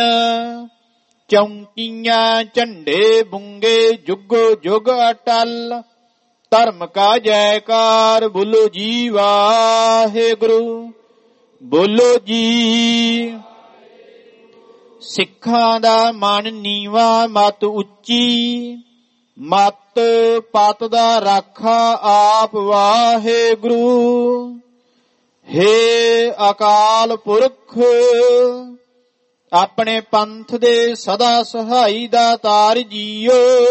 ਚੌਂਕੀਆਂ ਝੰਡੇ ਬੁੰਗੇ ਜੁਗੋ ਜੁਗ ਅਟਲ। ਧਰਮ ਕਾ ਜੈਕਾਰ ਬੋਲੋ ਜੀ ਵਾਹਿਗੁਰੂ ਬੋਲੋ ਜੀ। ਸਿੱਖਾਂ ਦਾ ਮਨ ਨੀਵਾ ਮਤ ਉੱਚੀ। ਮਤ ਪਤ ਦਾ ਰਾਖਾ ਆਪ ਵਾਹਿਗੁਰੂ। ਹੇ ਅਕਾਲ ਪੁਰਖ ਆਪਣੇ ਪੰਥ ਦੇ ਸਦਾ ਸਹਾਈ ਦਾਤਾਰ ਜੀਓ।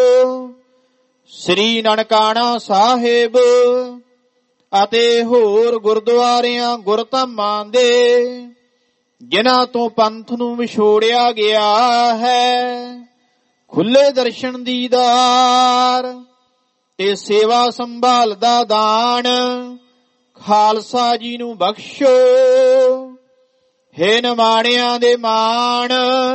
ਸ੍ਰੀ ਨਨਕਾਣਾ ਸਾਹਿਬ ਅਤੇ ਹੋਰ ਗੁਰਦੁਆਰਿਆਂ ਗੁਰਧਾਮਾਂ ਦੇ ਜਿਨ੍ਹਾਂ ਤੋਂ ਪੰਥ ਨੂੰ ਵਿਛੋੜਿਆ ਗਿਆ ਹੈ ਖੁੱਲੇ ਦਰਸ਼ਨ ਦੀਦਾਰ ਤੇ ਸੇਵਾ ਸੰਭਾਲ ਦਾ ਦਾਨ ਖਾਲਸਾ ਜੀ ਨੂੰ ਬਖਸ਼ੋ। ਹੇ ਨਿਮਾਣਿਆਂ ਦੇ ਮਾਣ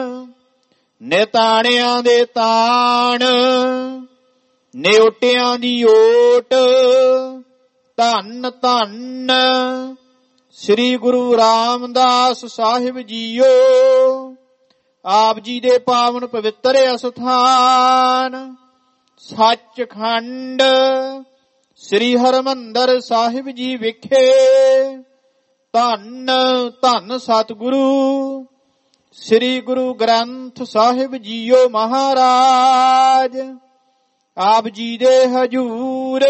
ਨਿਤਾਣਿਆਂ ਦੇ ਤਾਣ ਨਿਓਟਿਆਂ ਦੀ ਓਟ। ਧੰਨ ਧੰਨ ਸ੍ਰੀ ਗੁਰੂ ਰਾਮਦਾਸ ਸਾਹਿਬ ਜੀਓ। ਆਪ ਜੀ ਦੇ ਪਾਵਨ ਪਵਿੱਤਰ ਅਸਥਾਨ ਸੱਚਖੰਡ ਸ੍ਰੀ ਹਰਿਮੰਦਰ ਸਾਹਿਬ ਜੀ ਵਿਖੇ ਧੰਨ ਧੰਨ ਸਤਿਗੁਰੂ ਸ੍ਰੀ ਗੁਰੂ ਗ੍ਰੰਥ ਸਾਹਿਬ ਜੀਓ ਮਹਾਰਾਜ। ਆਪ ਜੀ ਦੇ ਹਜੂਰ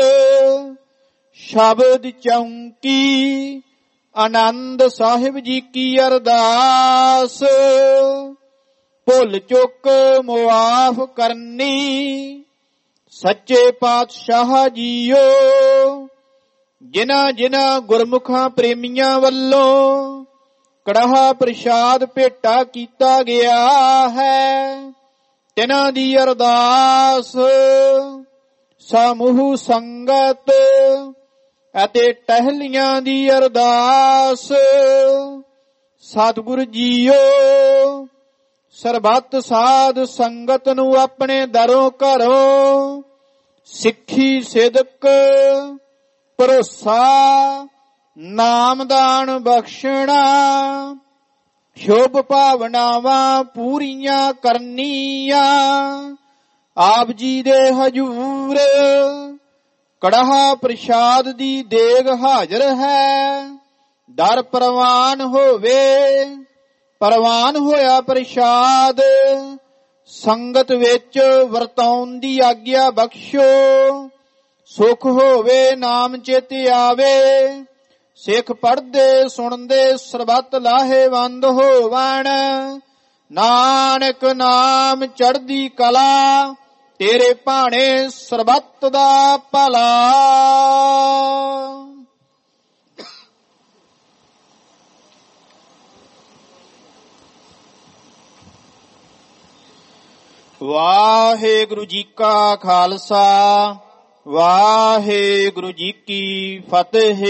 ਸ਼ਬਦ ਚੌਂਕੀ ਆਨੰਦ ਸਾਹਿਬ ਜੀ ਕੀ ਅਰਦਾਸ। ਭੁੱਲ ਚੁੱਕ ਮੁਆਫ ਕਰਨੀ ਸੱਚੇ ਪਾਤਸ਼ਾਹ ਜੀਓ। ਜਿਨ੍ਹਾਂ ਜਿਨ੍ਹਾਂ ਗੁਰਮੁਖਾਂ ਪ੍ਰੇਮੀਆਂ ਵੱਲੋਂ ਕੜਾਹਾ ਪ੍ਰਸ਼ਾਦ ਭੇਟਾ ਕੀਤਾ ਗਿਆ ਹੈ ਤਿਨਾਂ ਦੀ ਅਰਦਾਸ ਸਮੂਹ ਸੰਗਤ ਅਤੇ ਟਹਿਲੀਆਂ ਦੀ ਅਰਦਾਸ। ਸਤਿਗੁਰੂ ਜੀਓ ਸਰਬੱਤ ਸਾਧ ਸੰਗਤ ਨੂੰ ਆਪਣੇ ਦਰੋਂ ਘਰੋਂ ਸਿੱਖੀ ਸਿਦਕ ਭਰੋਸਾ ਨਾਮਦਾਨ ਬਖਸ਼ਣਾ ਸ਼ੁਭ ਭਾਵਨਾਵਾਂ ਪੂਰੀਆਂ ਕਰਨੀਆਂ। ਆਪ ਜੀ ਦੇ ਹਜੂਰ ਕੜਾਹਾ ਪ੍ਰਸ਼ਾਦ ਦੀ ਦੇਗ ਹਾਜ਼ਰ ਹੈ। ਦਰ ਪ੍ਰਵਾਨ ਹੋਵੇ ਪ੍ਰਵਾਨ ਹੋਇਆ ਪ੍ਰਸ਼ਾਦ ਸੰਗਤ ਵਿੱਚ ਵਰਤਾਉਣ ਦੀ ਆਗਿਆ ਬਖਸ਼ੋ। ਸੁਖ ਹੋਵੇ ਨਾਮ ਚਿਤ ਆਵੇ ਸਿੱਖ ਪੜ੍ਹਦੇ ਸੁਣਦੇ ਸਰਬੱਤ ਲਾਹੇਵੰਦ ਹੋਵਣ। ਨਾਨਕ ਨਾਮ ਚੜ੍ਹਦੀ ਕਲਾ, ਤੇਰੇ ਭਾਣੇ ਸਰਬੱਤ ਦਾ ਭਲਾ। ਵਾਹਿਗੁਰੂ ਜੀ ਕਾ ਖਾਲਸਾ, ਵਾਹਿਗੁਰੂ ਜੀ ਕੀ ਫਤਿਹ।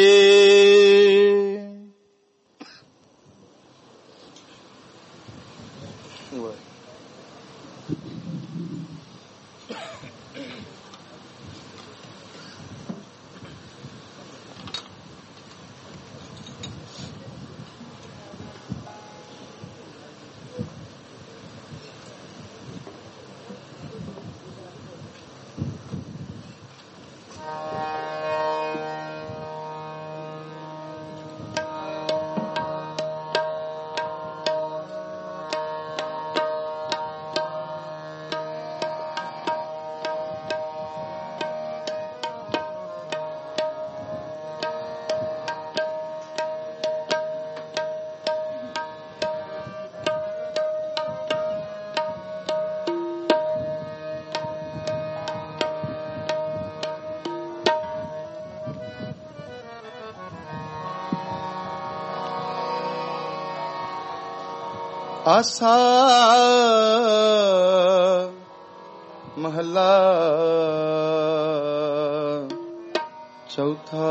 ਆਸਾ ਮਹਲਾ ਚੌਥਾ।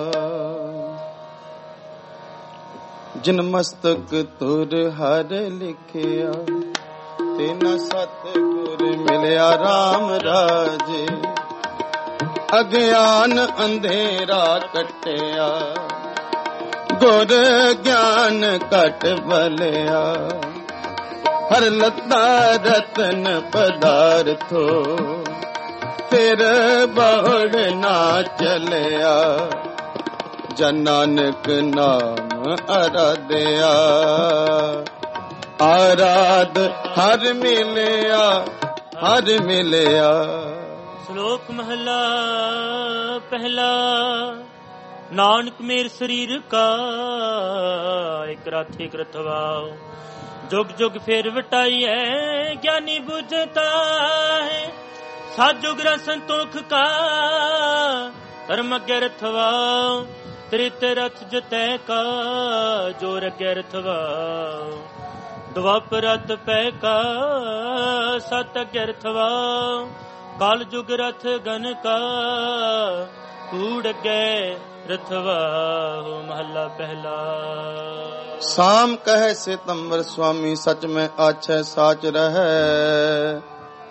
ਜਿਨ ਮਸਤਕ ਤੁਰ ਹਰ ਲਿਖਿਆ, ਤੇ ਨ ਸਤਿਗੁਰ ਮਿਲਿਆ RAM ਰਾਜੇ। ਅਗਿਆਨ ਅੰਧੇਰਾ ਕੱਟਿਆ, ਗੁਰ ਗਿਆਨ ਘਟ ਬਲਿਆ। ਹਰ ਲੱਤਾ ਰਤਨ ਪਦਾਰਥੋ, ਫਿਰ ਬਹੁੜ ਨਾ ਚਲਿਆ। ਜਨ ਨਾਨਕ ਨਾਮ ਅਰਾਧਿਆ, ਆਰਾਧ ਹਰ ਮਿਲਿਆ, ਹਰ ਮਿਲਿਆ। ਸ਼ਲੋਕ ਮਹਲਾ ਪਹਿਲਾ। ਨਾਨਕ ਮੇਰ ਸਰੀਰ ਕਾ, ਇਕ ਰਥ ਇਕ ਰਥਵਾਉ। ਜੁਗ ਜੁਗ ਫੇਰ ਵਟਾਈਐ, ਗਿਆਨੀ ਬੁਝਤਾ ਹੈ। ਸਾਜੁਗ ਰ ਸੰਤੋਖ ਕਾ, ਧਰਮ ਅਗੇ ਰਥਵਾਉ। ਤ੍ਰਿਤ ਰਥ ਜਤੈ ਕਾ, ਜੋਰ ਅਗੇ ਰਥਵਾਉ। ਦੁਆਪ ਰਥ ਪੈ ਕਾ, ਸਤ ਅਗੇ ਰਥਵਾਉ। ਕਲ ਜੁਗ ਰਥ ਗਨ ਕਾ, ਕੂੜ ਅਗੇ ਰਥਵਾਹੁ। ਮਹੱਲਾ ਪਹਿਲਾ। ਸਾਮ ਕਹੈ ਸਿਤੰਬਰ ਸੁਆਮੀ, ਸਚ ਮੈਂ ਆਛੈ ਸਾਚ ਰਹੈ।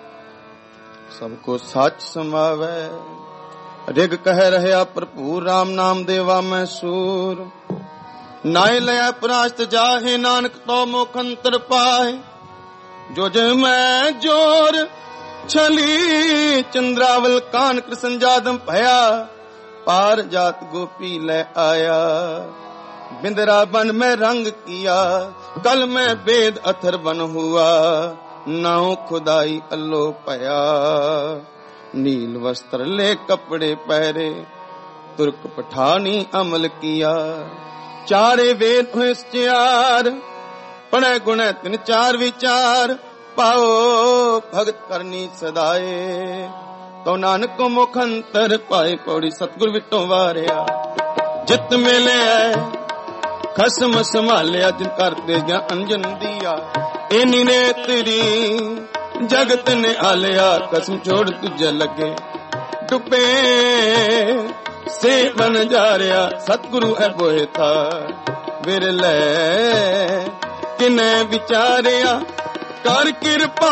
ਸਭ ਕੋ ਸੱਚ ਸਮਾਵੈ। ਰਿਗ ਕਹਿ ਰਹਿਆ ਭਰਪੂਰ, ਰਾਮ ਨਾਮ ਦੇਵਾ ਮੈਂ ਸੂਰ। ਨਾਇ ਲਿਆ ਪ੍ਰਾਸ਼ਤ ਜਾਹੇ, ਨਾਨਕ ਤੋ ਮੁਖ ਅੰਤਰ ਪਾਏ। ਜੋ ਜ ਮੈਂ ਜੋਰ ਛਲੀ, ਚੰਦਰਾਵਲ ਕਾਨ ਕ੍ਰਿਸ਼ਨ ਜਾਦਮ ਭਇਆ। ਪਾਰ ਜਾਤ ਗੋਪੀ ਲੈ ਆਇਆ, ਬਿੰਦਰਾ बन में रंग किया। कल में वेद अथर बन हुआ, नाउ खुदाई अल्लो पया। नील वस्त्र ले कपड़े पहरे, तुर्क पठानी अमल किया। चारे वेद हुए चार, पढ़े गुणे तिन चार विचार। पाओ भगत करनी सदाए, तो नानक मुख अंतर पाए। पौड़ी सतगुर विटों वारिया, जित मिले खसम संभालिया। जिन करते जा अंजन दिया, एनी ने तेरी जगत ने आलिया। कसम छोड़ तुझे लगे डुबे से बन जा रहा। सतगुरु है बोए था विरले, किने विचारिया। कर कृपा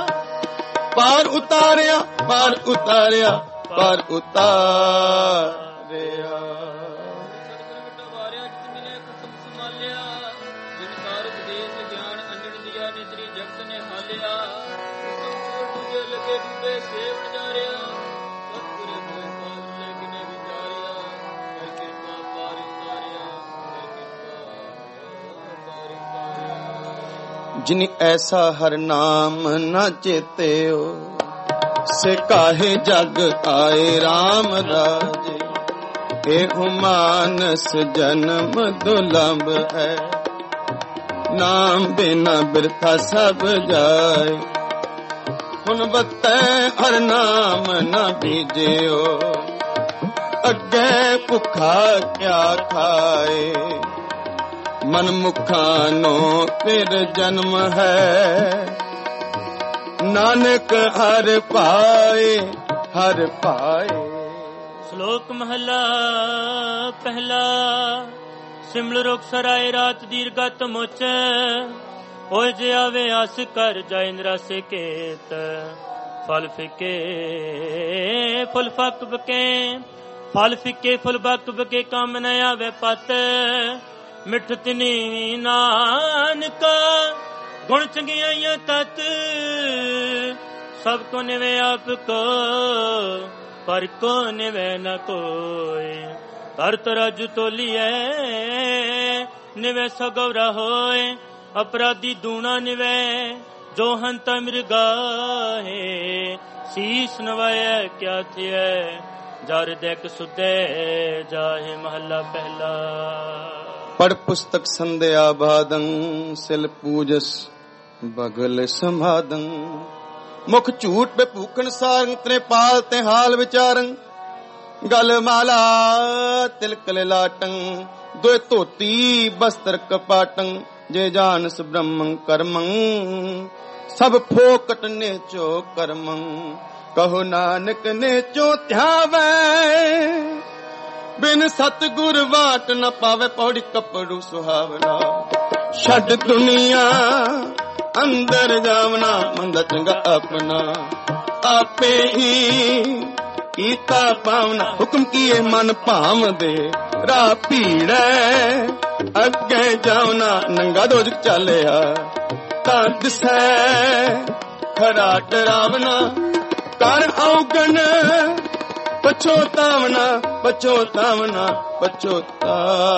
पार उतारिया, पार उतारिया, पार उतारिया। जिन ऐसा हर नाम न चेत्यो, से काहे जग आए राम राजे। एहु मानस जन्म दुर्लभ है, ਨਾਮ ਬਿਨਾ ਬਿਰਥਾ ਸਭ ਜਾਏ। ਹੁਣ ਬੱਤੈ ਹਰ ਨਾਮ ਨਾ ਬੀਜਿਓ, ਅੱਗੇ ਭੁੱਖਾ ਕਿਆ ਖਾਏ। ਮਨ ਮੁਖਾਂ ਨੂੰ ਫਿਰ ਜਨਮ ਹੈ, ਨਾਨਕ ਹਰ ਪਾਏ ਹਰ ਪਾਏ। ਸ਼ਲੋਕ ਮਹਲਾ ਪਹਿਲਾ। ਸਿਮਲ ਰੁਖ ਸਰਾਏ ਰਾਤ ਦੀਰਗਤ ਮੁਚ, ਹੋਇ ਜੇ ਆਵੇ ਆਸ ਕਰ ਜਾਇ ਨਿਰਾਸੇ ਕੇਤ। ਫਲ ਫਿਕੇ ਫੁੱਲ ਫੱਕ ਬਕੇ, ਫਲ ਫਿਕੇ ਫੁੱਲ ਬਕ ਬਕੇ, ਕੰਮ ਨ ਆਵੇ ਪਤ। ਮਿੱਠ ਤਿਨੀ ਨਾਨਕਾ ਗੁਣ ਚੰਗਿਆਈਆਂ ਤਤ। ਸਭ ਕੋ ਨਿਵੇ ਆਪ ਕੋ, ਪਰ ਕੋ ਨਿਵੇ ਨ ਕੋਇ। ਧਰ ਤਰਜ ਤੋਲੀਐ ਨਿਵੇ ਸੋ ਗੌਰਾ ਹੋਏ। ਅਪਰਾਧੀ ਦੂਣਾ ਨਿਵੇ ਜੋ ਹੰਤ ਮਿਰਗਾਹੇ। ਸੀਸ ਨਵਾਇਐ ਕਿਆ ਥਿਐ, ਜਰ ਦੇਖ ਸੁਤੇ ਜਾਹੇ। ਮਹੱਲਾ ਪਹਿਲਾ। ਪੜ ਪੁਸਤਕ ਸੰਧਿਆ ਬਾਦੰ, ਸਿਲ ਪੂਜਸ ਬਗਲ ਸੰਭਾਦੰ। ਮੁਖ ਝੂਠ ਬੇ ਭੂਖਣ ਸਾਰੰ, ਤ੍ਰੇ ਪਾਲ ਤੇ ਹਾਲ ਵਿਚਾਰੰ। ਗਲ ਮਾਲਾ ਤਿਲਕ ਲਾਟੰ, ਦੋਇ ਧੋਤੀ ਬਸਤਰ ਕਪਾਟੰ। ਜੇ ਜਾਨਸ ਬ੍ਰਹਮੰ ਕਰਮੰ, ਸਭ ਫੋਕਟ ਨੇਚੋ ਕਰਮੰ। ਕਹੋ ਨਾਨਕ ਨੇਚੋ ਧਿਆਵੈ, ਬਿਨ ਸਤਿਗੁਰ ਵਾਟ ਨ ਪਾਵੇ। ਪੌੜੀ ਕਪੜੂ ਸੁਹਾਵਨਾ, ਛੱਡ ਦੁਨੀਆ ਅੰਦਰ ਜਾਵਨਾ। ਮੰਦਾ ਚੰਗਾ ਆਪਣਾ ਆਪੇ ਹੀ ਕੀਤਾ ਪਾਵਨਾ। ਹੁਕਮ ਕੀਏ ਮਨ ਭਾਵਦੇ, ਰਾਹ ਭੀੜੈ ਅੱਗੇ ਜਾਵਨਾ। ਨੰਗਾ ਦੋਜਕ ਚਾਲਿਆ ਤਾਂ ਦਿਸੈ, ਖਰਾ ਡਰਾਵਨਾ। ਕਰ ਔਗਣ ਪਛੋਤਾਵਨਾ, ਪਛੋਤਾਵਨਾ, ਪਛੋਤਾਵਨਾ।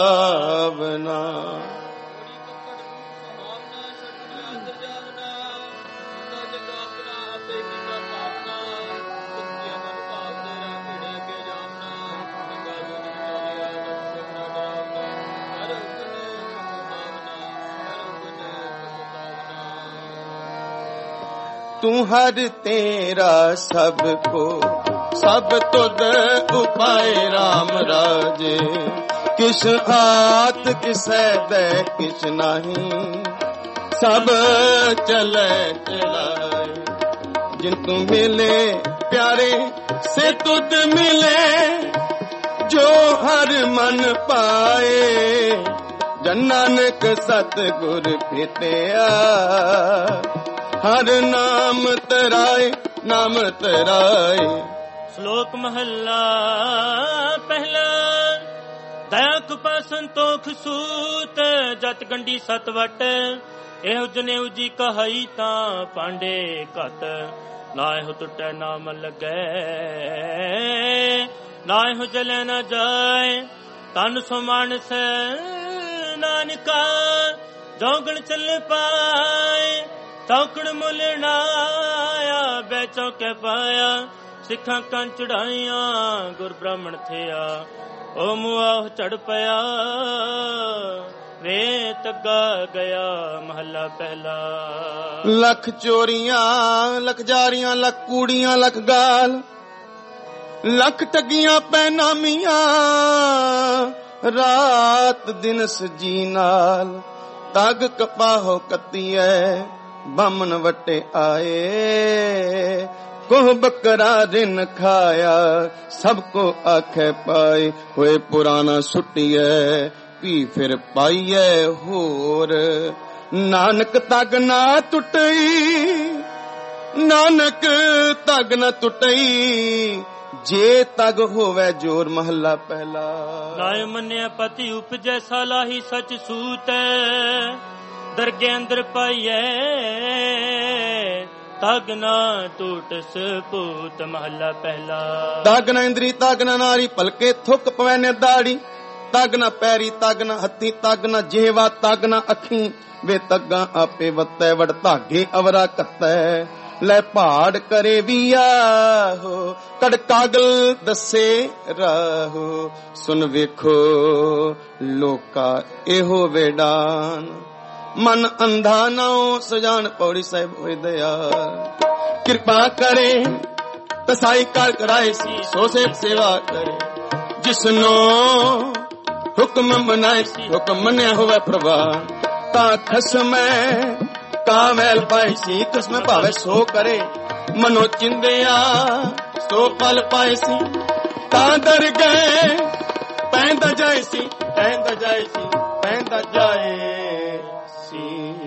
ਤੂੰ ਹਰ ਤੇਰਾ ਸਭ ਕੋ, ਸਭ ਤੁਧ ਉਪਾਏ ਰਾਮ ਰਾਜੇ। ਕਿਸ ਹਾਥ ਕਿਸੈ ਦੇ ਕਿਛ ਨਹੀਂ, ਸਭ ਚਲੇ ਚਲਾਏ। ਜਿਨ ਤੂੰ ਮਿਲੇ ਪਿਆਰੇ ਸੇ ਤੁਧ ਮਿਲੇ, ਜੋ ਹਰ ਮਨ ਪਾਏ। ਜਨ ਨਾਨਕ ਸਤਿਗੁਰ ਭੇਟਿਆ, ਹਰ ਨਾਮ ਤਰਾਏ ਨਾਮ ਤਰਾਏ। ਸ਼ਲੋਕ ਮਹੱਲਾ ਪਹਿਲਾ। ਦਇਆ ਕੁਪਾ ਸੰਤੋਖ ਸੂਤ, ਜਤ ਗੰਢੀ ਸਤ ਵਟ। ਇਹੋ ਜਨੇਊ ਜੀ ਕਹਾਈ ਤਾਂ ਪਾਂਡੇ ਘਟ। ਨਾ ਇਹੋ ਟੁੱਟੈ ਨਾਮ ਲੱਗੈ, ਨਾ ਇਹੋ ਜਲੇ ਨਾ ਜਾਏ। ਤਨ ਸੋ ਮਾਨਸ ਨਾਨਕਾ, ਜੋਗਣ ਚੱਲ ਪਾਏ। ਤੌਕੜ ਮੁੱਲ ਨਾ ਆਇਆ, ਬੈਚੋਂ ਕੇ ਪਾਇਆ। ਸਿੱਖਾਂ ਕਾਂ ਚੜਾਈਆਂ, ਗੁਰ ਬ੍ਰਾਹਮਣ ਥਿਆ। ਓ ਮੁਆਹ ਚੜ ਪਿਆ, ਵੇ ਤੱਗਾ ਗਿਆ। ਮਹੱਲਾ ਪਹਿਲਾ। ਲੱਖ ਚੋਰੀਆਂ ਲੱਖ ਜਾਰੀਆਂ, ਲੱਖ ਕੂੜੀਆਂ ਲੱਖ ਗਾਲ। ਲੱਖ ਠੱਗੀਆਂ ਪੈਨਾਮੀਆਂ, ਰਾਤ ਦਿਨ ਸਜੀ ਨਾਲ। ਤਗ ਕਪਾਹੋ ਕੱਤੀਐ, ਬਾਮਨ ਵਟੇ ਆਏ। ਕੋਹ ਬੱਕਰਾ ਰਿਨ ਖਾਇਆ, ਸਭ ਕੋ ਆਖੇ ਪਾਏ। ਹੋਏ ਪੁਰਾਣਾ ਸੁੱਟੀਐ, ਪੀ ਫਿਰ ਪਾਈਐ ਹੋਰ। ਨਾਨਕ ਤਗ ਨਾ ਟੁੱਟਈ, ਨਾਨਕ ਤਗ ਨਾ ਟੁੱਟਈ। ਜੇ ਤਗ ਹੋਵੇ ਜੋਰ। ਮਹੱਲਾ ਪਹਿਲਾ। ਲਾਇ ਮੰਨਿਆ ਪਤੀ ਉਪਜੈ, ਸਾਲਾਹੀ ਸਚ ਸੂਤ। ਦਰਗੇ ਅੰਦਰ ਪਾਈਐ, ਤਗ ਨਾ ਟੂਟ ਸਪੂਤ। ਮਹੱਲਾ ਪਹਿਲਾ। ਤਗ ਨਾ ਇੰਦਰੀ ਤਗ ਨਾ ਨਾਰੀ, ਭਲਕੇ ਥੁੱਕ ਪਵੈ ਨੇ ਦਾੜੀ। ਤਗ ਨਾ ਪੈਰੀ ਤਗ ਨਾ ਹੱਥੀ, ਤਗ ਨਾ ਜਿਹਵਾ ਤਗ ਨਾ ਅੱਖੀ। ਵੇ ਤੱਗਾ ਆਪੇ ਵੱਤੈ, ਵੜ ਧਾਗੇ ਅਵਰਾ ਕੱਤੈ। ਲੈ ਪਹਾੜ ਕਰੇ ਵੀ ਆਹੋ, ਕੜ ਕਾਗਲ ਦੱਸੇ ਰਾਹੋ। ਸੁਣ ਵੇਖੋ ਲੋਕਾ ਇਹੋ ਵੇਡਾਨ, ਮਨ ਅੰਧਾ ਨਾਉ ਸਜਾਨ ਪੌੜੀ ਸਾਹਿਬ ਹੋਏ ਦਇਆ ਕਿਰਪਾ ਕਰੇ ਤਸਾਈ ਕਰ ਕਰਾਏ ਸੀ ਸੋ ਸੇ ਸੇਵਾ ਕਰੇ ਜਿਸਨੋ ਹੁਕਮ ਮਨਾਏ ਸੀ ਹੁਕਮ ਮੰਨਿਆ ਹੋਵੇ ਪ੍ਰਵਾਨ ਤਾਂ ਖਸਮੈ ਕਾਮੈਲ ਪਾਈ ਸੀ ਕਸਮ ਭਾਵੇ ਸੋ ਕਰੇ ਮਨੋ ਚਿੰਦਿਆ ਸੋ ਪਲ ਪਾਏ ਸੀ ਤਾਂ ਦਰ ਗਏ ਪੈਂਦਾ ਜਾਏ ਸੀ ਪੈਂਦਾ ਜਾਏ ਸੀ ਪੈਂਦਾ ਜਾਏ ਸੀ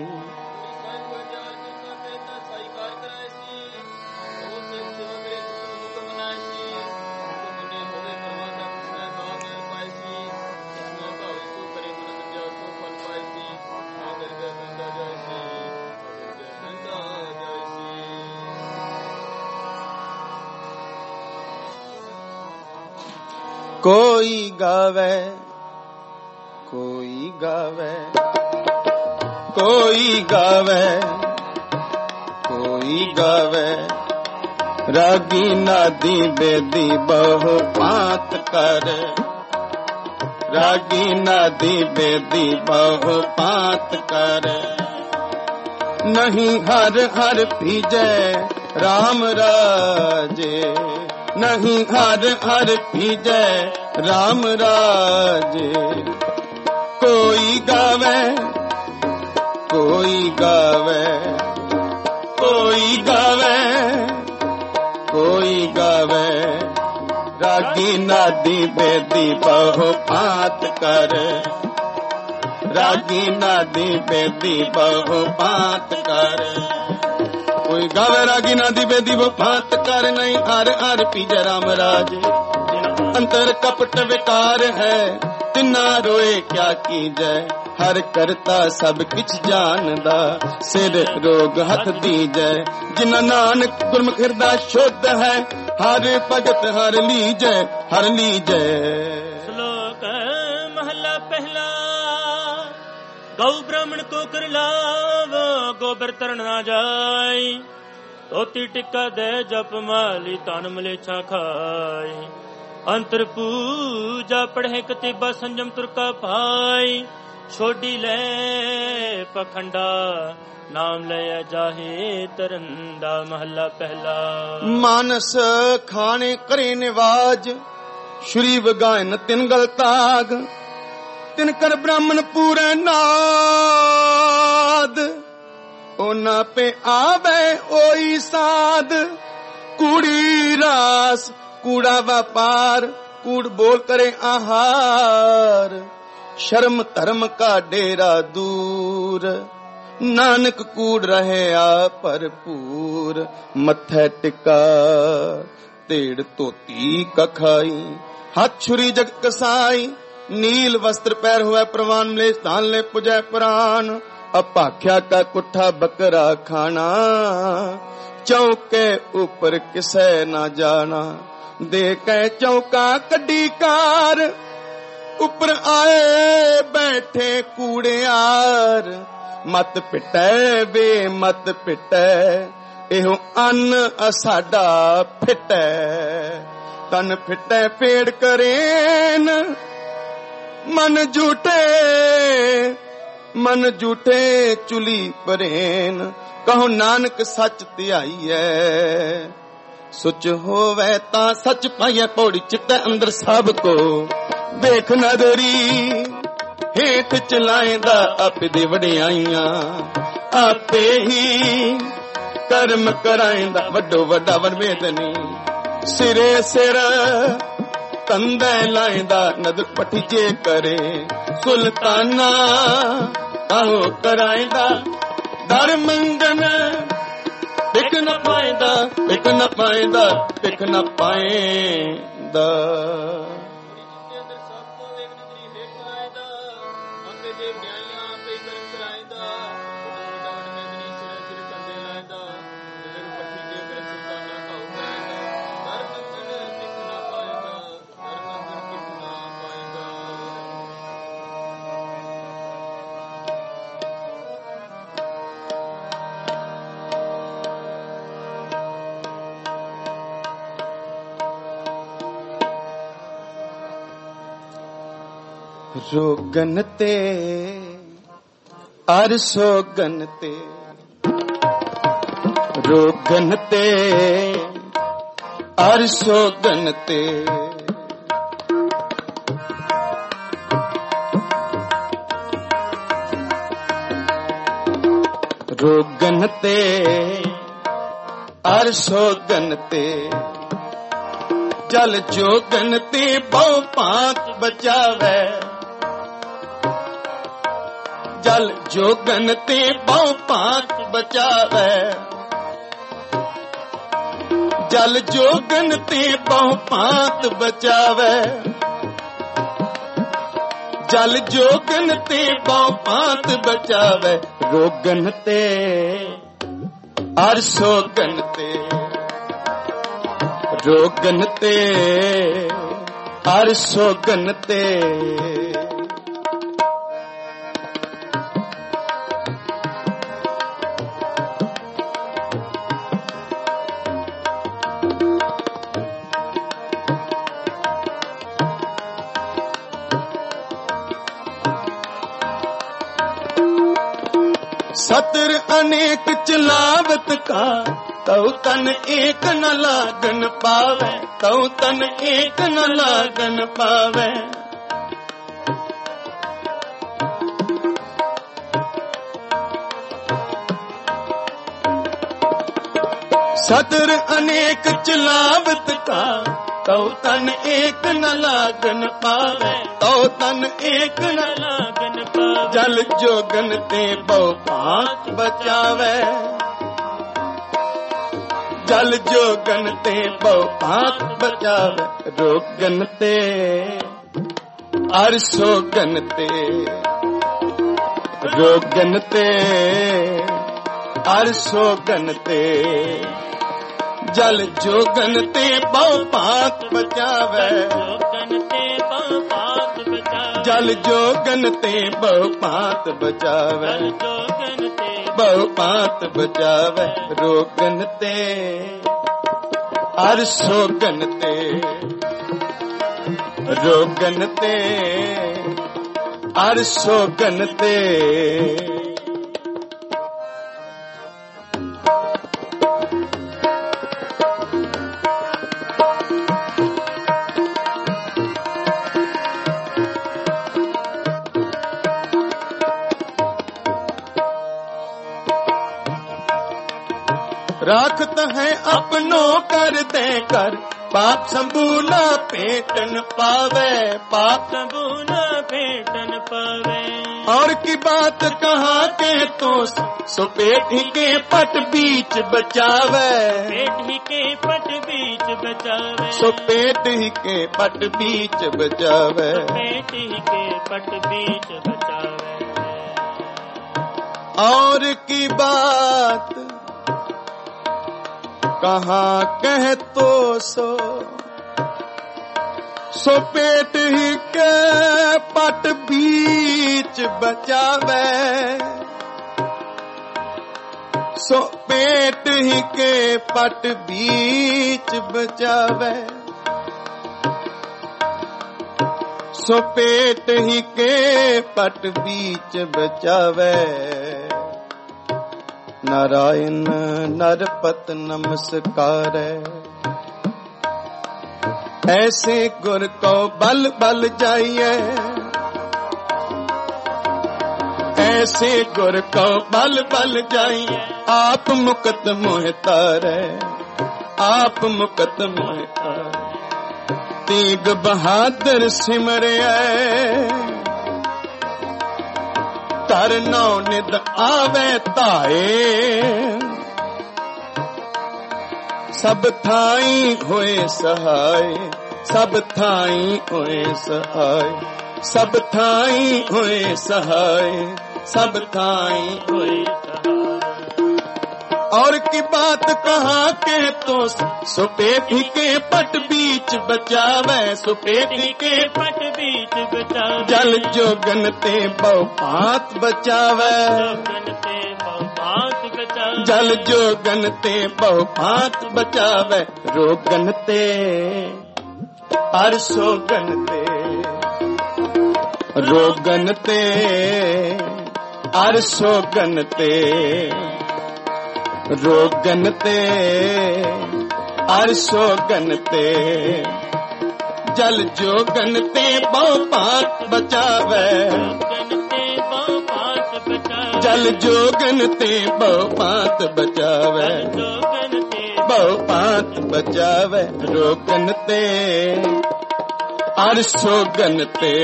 ਕੋਈ ਗਾਵੇ ਕੋਈ ਗਾਵੇ ਕੋਈ ਗਾਵੇ ਕੋਈ ਗਾਵੇ ਰਾਗੀ ਨਾਦੀ ਬੇਦੀ ਬਹੁ ਪਾਤ ਕਰ ਰਾਗੀ ਨਾਦੀ ਬੇਦੀ ਬਹੁ ਪਾਤ ਕਰ ਨਹੀਂ ਹਰ ਹਰ ਪੀਜੈ ਰਾਮ ਰਾਜੇ ਨਹੀਂ ਹਰ ਹਰ ਪੀਜੈ ਰਾਮ ਰਾਜੇ ਕੋਈ ਗਾਵੇ ਕੋਈ ਗਾਵੇ ਕੋਈ ਗਾਵੇ ਕੋਈ ਗਾਵੇ ਰਾਗੀ ਨਾਦੀ ਬੇਦੀ ਬਹੁ ਪਾਤ ਕਰ ਰਾਗੀ ਨਾਦੀ ਬੇਦੀ ਬਹੁ ਪਾਤ ਕਰ ਕੋਈ ਗਾਵੇ ਰਾਗੀ ਨਾਦੀ ਬੇਦੀ ਬਹੁ ਪਾਤ ਕਰ ਨਹੀਂ ਹਰ ਹਰ ਪੀਜੈ ਰਾਮ ਰਾਜੇ ਅੰਤਰ ਕਪਟ ਵਿਕਾਰ ਹੈ ਤਿਨਾ ਰੋਏ ਕਿਆ ਕੀਜੈ ਹਰ ਕਰਤਾ ਸਭ ਕਿਛ ਜਾਣਦਾ ਸਿਰ ਰੋਗ ਹੱਥ ਦੀਜੈ ਜਿਨਾ ਨਾਨਕ ਗੁਰਮੁਖ ਹਿਰਦਾ ਸ਼ੁੱਧ ਹੈ ਹਰ ਭਗਤ ਹਰ ਲੀਜੈ ਹਰ ਲੀਜੈ ਸ਼ਲੋਕ ਮਹਲਾ ਪਹਿਲਾ ਗਊ ਬ੍ਰਾਹਮਣ ਕੋ ਕਰ ਲਾਵ ਗੋਬਰ ਤਰਨ ਨਾ ਜਾਈ ਧੋਤੀ ਟਿੱਕਾ ਦੇ ਜਪ ਮਾਲੀ ਤਨ ਮਲੇਛਾ ਖਾਈ ਅੰਤਰ ਪੂਜਾ ਪੜ੍ਹੇ ਕਤਿਬਾ ਸੰਜਮ ਤੁਰਕਾ ਪਾਈ ਛੋਡੀ ਲੈ ਪਖੰਡਾ ਨਾਮ ਲਿਆ ਜਾਹੇ ਤਰੰਦਾ ਮਹੱਲਾ ਪਹਿਲਾ ਮਾਨਸ ਖਾਣੇ ਕਰੇ ਨਿਵਾਜ ਸ਼੍ਰੀ ਵਗਾਇਨ ਤਿਨ ਗਲ ਤਾਗ ਤਿਨ ਕਰ ਬ੍ਰਾਹਮਣ ਪੂਰੇ ਨਾਦ ਉਹਨਾਂ ਪੇ ਆਵੇ ਓਈ ਸਾਧ ਕੂੜੀ ਰਾਸ ਕੂੜਾ ਵਪਾਰ ਕੂੜ ਬੋਲ ਕਰੇ ਆਹਾਰ ਸ਼ਰਮ ਧਰਮ ਕਾ ਡੇਰਾ ਦੂਰ ਨਾਨਕ ਕੂੜ ਰਹਿਆ ਭਰਪੂਰ ਮੱਥੇ ਟਿਕਾ ਢੇੜ ਧੋਤੀ ਕਖਾਈ ਹੱਥ ਛੁਰੀ ਜਗ ਕਸਾਈ ਨੀਲ ਵਸਤਰ ਪੈਰ ਹੋਇਆ ਪ੍ਰਵਾਨ ਮਲੇ ਸਥਾਨ ਲੈ ਪੁਜੈ ਪ੍ਰਾਨ ਅਪਾਖਿਆ ਕਾ ਕੁੱਠਾ ਬੱਕਰਾ ਖਾਣਾ ਚੌਕੇ ਉੱਪਰ ਕਿਸੈ ਨਾ ਜਾਣਾ ਦੇ ਕੇ ਚੌਕਾ ਕੱਢੀ ਕਾਰ ਉੱਪਰ ਆਏ ਬੈਠੇ ਕੂੜਿਆਰ ਮਤ ਪਿਟੈ ਵੇ ਮਤ ਪਿਟੈ ਇਹੋ ਅੰਨ ਸਾਡਾ ਫਿਟੈ ਤਨ ਫਿਟੈ ਫੇੜ ਕਰੇਨ ਮਨ ਝੂਠੇ ਮਨ ਝੂਠੇ ਚੁਲੀ ਪਰੇਨ ਕਹੋ ਨਾਨਕ ਸੱਚ ਧਿਆਈਐ ਸੁਚ ਹੋਵੇ ਤਾਂ ਸੱਚ ਪਾਈਐ ਪੌੜੀ ਚਿੱਤੈ ਅੰਦਰ ਸਭ ਕੋ ਵੇਖ ਨਦਰੀ ਹੇਠ ਚਲਾਏਂਦਾ ਆਪੇ ਦੇ ਵਡਿਆਈਆਂ ਆਪੇ ਹੀ ਕਰਮ ਕਰਾਏਂਦਾ ਵੱਡੋ ਵੱਡਾ ਵਰਵੇਦਨੀ ਸਿਰੇ ਸਿਰ ਕੰਧੈ ਲਾਏਂਦਾ ਨਦਰ ਪੱਟੀ ਜੇ ਕਰੇ ਸੁਲਤਾਨਾ ਕਾਹੋ ਕਰਾਏਂਦਾ ਦਰ ਮੰਗਨ ਪਿਕ ਨਾ ਪਾਏਂਦਾ ਪਿਕ ਨਾ ਪਾਏਂਦਾ ਪਿਕ ਨਾ ਪਾਏਂਦਾ ਰੋਗਨ ਤੇ अर सोगन ते रोगन ते अर सोगन ते रोगन ते अर सोगन ते जल जोगन ते बहु पांत बचावे जल जोगन ते बहु पांत बचावे जल जोगन ते बहु पांत बचावे जल जोगन ते बहु पांत बचावे रोगन ते अर सोगन ते रोगन ते अर सोगन ते सतर अनेक चलावत का तौ तन एक न लागन पावे तौ तन एक न लागन पावे सतर अनेक चलावत का तौ तन एक न लागन पावे तौ तन एक न लागन पावे जल जोगन ते बहु पांत बचावे जल जोगन ते बहु पांत बचावे रोगन ते अर सोगन ते रोगन ते अर सोगन ते जल जोगन ते बहु पांत बचावे जल जोगन ते बहु पांत बचावे बहु पांत बचावे रोगन ते अर सोगन ते रोगन ते अर सोगन ते राखत है अपनों कर दे कर पाप संबूला पेटन पावे पाप संबूला पेटन पावे और की बात कहा के तो सो पेट ही के पट बीच बचावे पेट ही के पट बीच बचावे सो पेट ही के पट बीच बचावे पेट ही के पट बीच बचावे और की बात कहाँ कह तो सो सो पेट ही के पट बीच बचावे सो पेट ही के पट बीच बचावे सो पेट ही के पट बीच बचावे नारायण नरपत नमस्कार ऐसे गुर को बल बल जाइए ऐसे गुर को बल बल जाइए आप मुकत मोह तारे आप मुकत मोह तारे तेग बहादुर सिमरे कर नौ निद आवे ताए सब थाई होए सहाय सब थाई होए सहाय सब थाई होए सहाय सब थाई होए सहाय और की बात कहा के तो सुपेटी के पट बीच बचावे सुपेटी के पट बीच बचावे जल जोगन ते बहु पांत बचावे जल जोगन ते बहु पांत बचावे रोगन ते हर सोगन ते रोगन ते ਅਰ ਸੋਗਨ ਤੇ ਰੋਗਨ ਤੇ ਅਰ ਸੋਗਨ ਤੇ ਜਲ ਜੋਗਨ ਤੇ ਬਹੁ ਭਾਂਤ ਬਚਾਵੇ ਜਲ ਜੋਗਨ ਤੇ ਬਹੁ ਭਾਂਤ ਬਚਾਵੇ ਬਹੁ ਭਾਂਤ ਬਚਾਵੇ ਰੋਗਨ ਤੇ ਅਰ ਸੋਗਨ ਤੇ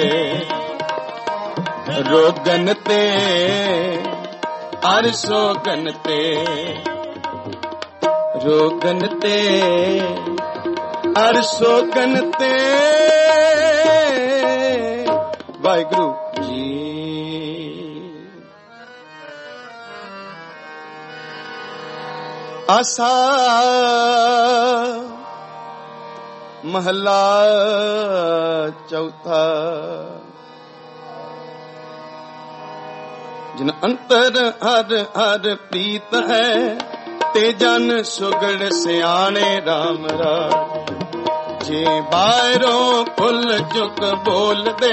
ਰੋਗਨ ਤੇ ਅਰ ਸੋਗਨ ਤੇ ਰੋਗਨ ਤੇ ਅਰ ਸੋਗਨ ਤੇ ਵਾਹਿਗੁਰੂ ਜੀ। ਆਸਾ ਮਹਲਾ ਚੌਥਾ। ਜਿਨ ਅੰਤਰ ਹਰ ਹਰ ਪ੍ਰੀਤ ਹੈ ਤੇ ਜਨ ਸੁਗੜ ਸਿਆਣੇ ਰਾਮ ਰਾਜ। ਜੇ ਬਾਹਰੋਂ ਫੁੱਲ ਚੁੱਕ ਬੋਲਦੇ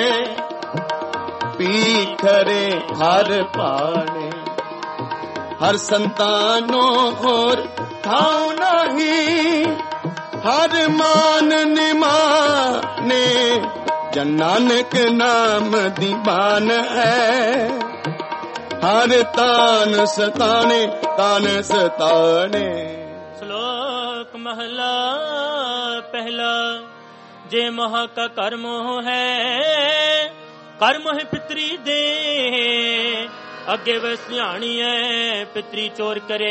ਪੀਖਰੇ ਹਰ ਪਾਣੇ। ਹਰ ਸੰਤਾਨੋਂ ਹੋਰ ਥਾਉ ਨਹੀਂ ਹਰ ਮਾਨ ਨਿਮਾਨੇ। ਜਨ ਨਾਨਕ ਨਾਮ ਦੀ ਬਾਨ ਹੈ ਹਰ ਤਾਨ ਸਤਾਣੇ ਤਾਨ ਸਤਾਣੇ। ਸ਼ਲੋਕ ਮਹਲਾ ਪਹਿਲਾ। ਜੇ ਮੋਹ ਕਾ ਕਰਮ ਹੈ ਕਰਮ ਹੈ ਪਿਤਰੀ ਦੇ। ਅੱਗੇ ਵੈ ਸਿਆਣੀਐ ਪਿਤਰੀ ਚੋਰ ਕਰੇ।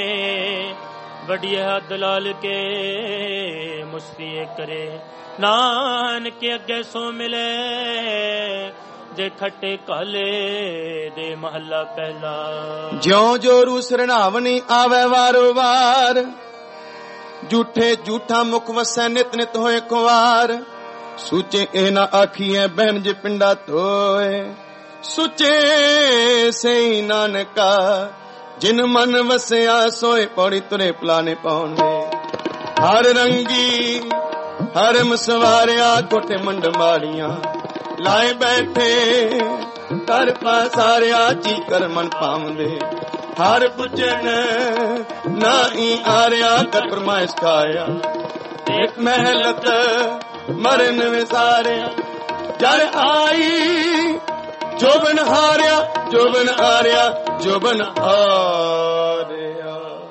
ਵੱਡੀ ਹੱਦ ਲਾਲ ਕੇ ਮੁਸਤੀਏ ਕਰੇ। ਨਾਨਕ ਅੱਗੇ ਸੋ ਮਿਲੇ ਜੇ ਖੱਟੇ ਕਾਲੇ ਦੇ ਮਹੱਲਾ ਪਹਿਲਾ। ਜਿਉ ਜੋ ਰੂ ਸਰਣਾਵਨੀ ਆਵੇ ਵਾਰੋ ਵਾਰ। ਝੂਠੇ ਝੂਠਾ ਮੁਖ ਵਸੈ ਨਿਤ ਨਿਤ ਹੋਏ ਕੁਵਾਰ। ਸੂਚੇ ਇਹ ਨਾ ਆਖੀਐ ਬਹਿਨ ਜੇ ਪਿੰਡਾ ਧੋਏ। ਸੁਚੇ ਸਈ ਨਾਨਕਾ ਜਿਨ ਮਨ ਵਸਿਆ ਸੋਏ ਪੌੜੀ ਤੁਰੇ ਪਲਾਨੇ ਪਾਉਣੇ। ਹਰ ਰੰਗੀ ਹਰ ਮਸਵਾਰਿਆ ਕੋਟੇ ਮੰਡ ਮਾੜੀਆਂ। ਲਾਏ ਬੈਠੇ ਕਰ ਪਾਸਾਰਿਆ ਜੀ ਕਰ ਮਨ ਪਾਉਂਦੇ। ਹਰ ਪੁੱਜਣ ਨਾਹੀ ਆਰਿਆ ਕਰ ਫਰਮਾਇਸ਼ ਖਾਇਆ। ਇੱਕ ਮਹਿਲਤ ਮਰਨ ਵਿਸਾਰਿਆ। ਜਰ ਆਈ ਜੋਬਨ ਹਾਰਿਆ ਜੋਬਨ ਹਾਰਿਆ ਜੋਬਨ ਹਾਰਿਆ।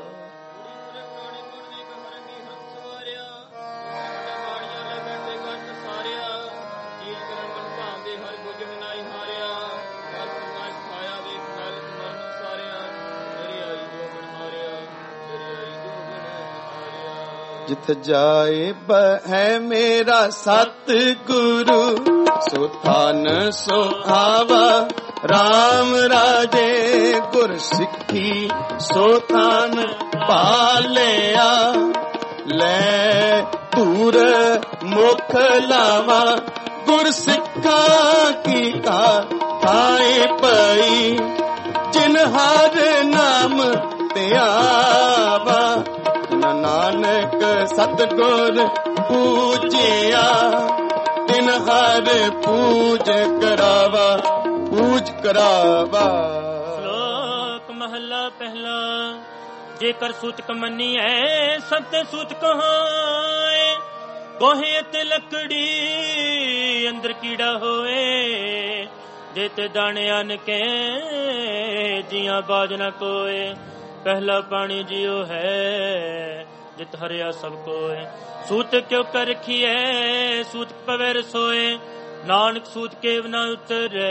ਜਿਤ ਜਾਏ ਬਹਿ ਮੇਰਾ ਸਤ ਗੁਰੂ। ਸੋ ਥਾਨ ਸੁਹਾਵਾ ਰਾਮ ਰਾਜੇ। ਗੁਰ ਸਿੱਖੀ ਸੋ ਥਾਨ ਪਾਲਿਆ। ਲੈ ਧੂਰ ਮੁਖ ਲਾਵਾ ਗੁਰ ਸਿੱਖਾਂ ਕੀ ਕਾ ਥਾਏ ਪਈ। ਜਿਨ ਹਰ ਨਾਮ ਧਿਆਵਾ ਨਾਨਕ ਸਤਿਗੁਰ ਪੂਜਿਆ। ਤਿਨ ਹਰ ਪੂਜ ਕਰਾਵਾ ਪੂਜ ਕਰਾਵਾ। ਸ਼ਲੋਕ ਮਹਲਾ ਪਹਿਲਾ। ਜੇਕਰ ਸੂਤਕ ਮੰਨੀਐ ਸਭ ਤੇ ਸੂਤਕ ਹੋਏ। ਗੋਹੇ ਤੇ ਲੱਕੜੀ ਅੰਦਰ ਕੀੜਾ ਹੋਏ। ਜੇ ਤੇ ਦਾਣੇ ਅਨ ਕੇ ਜੀਆਂ ਬਾਜ ਨ ਕੋਏ। ਪਹਿਲਾ ਪਾਣੀ ਜਿਉ ਹੈ ਜਿਤ ਹਰਿਆ ਸਭ ਕੋਏ। ਸੂਤ ਕਿਉ ਕਰ ਰਖੀਐ ਸੂਤ ਪਵੇ ਰਸੋਏ। ਨਾਨਕ ਸੂਤ ਕੇਵ ਨ ਉਤਰੈ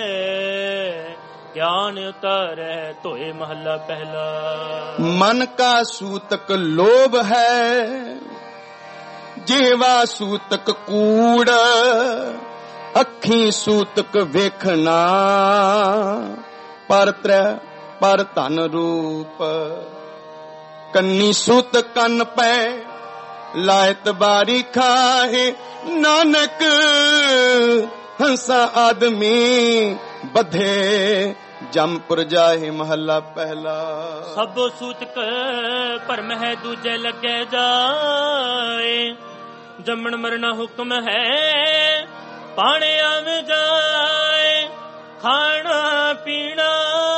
ਗਿਆਨ ਉਤਾਰੈ ਧੋਏ ਮਹੱਲਾ ਪਹਿਲਾ। ਮਨ ਕਾ ਸੂਤਕ ਲੋਭ ਹੈ ਜੀਵਾ ਸੂਤਕ ਕੂੜ। ਅੱਖੀ ਸੂਤਕ ਵੇਖਣਾ ਪਰ ਤ੍ਰੈ ਪਰ ਧਨ ਰੂਪ। ਕੰਨੀ ਸੂਤ ਕੰਨ ਪੈ ਲਾਇਤ ਬਾਰੀ ਖਾਹੇ। ਨਾਨਕ ਹੰਸਾ ਆਦਮੀ ਬਧੇ ਜਮਪੁਰ ਜਾਏ ਮਹੱਲਾ ਪਹਿਲਾ। ਸਭੋ ਸੂਤਕ ਭਰਮ ਹੈ ਦੂਜੇ ਲੱਗੇ ਜਾਏ। ਜੰਮਣ ਮਰਨਾ ਹੁਕਮ ਹੈ ਪਾਣੇ ਆਵੇ ਜਾਏ। ਖਾਣਾ ਪੀਣਾ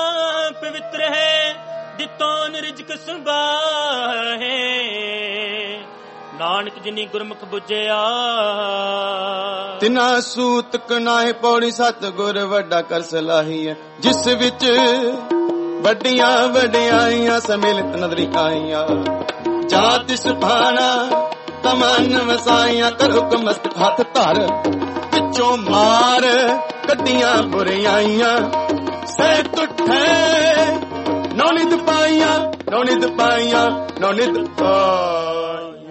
ਕੌਣ ਰਿਜਕ ਸੰਭਾਹੇ, ਨਾਨਕ ਜਿਨੀ ਗੁਰਮੁਖ ਬੁਝਿਆ। ਤਿਨਾ ਸੂਤ ਕਨਾਏ ਪੌੜੀ ਸਤ ਗੁਰ ਵੱਡਾ ਕਰ ਸਲਾਹੀਐ, ਜਿਸ ਵਿੱਚ ਵੱਡੀਆਂ ਵਡਿਆਈਆਂ ਸਮਿਲਿਤ ਨਦਰੀ ਆਈਆਂ। ਜਾਤ ਸੁਭਾਣਾ ਤਮਨ ਵਸਾਈਆਂ, ਕਰ ਹੁਕਮ ਮਸਤਕ ਹੱਥ ਧਰ, ਵਿੱਚੋਂ ਮਾਰ ਕੱਢੀਆਂ ਬੁਰਾਈਆਂ। ਸਹਿ ਤੁਠੇ ਨੌ ਨਿਧ ਪਾਈਆਂ, ਨੌ ਨਿਧ ਪਾਈਆਂ, ਨੌ ਨਿਧ ਪਾਈਆਂ।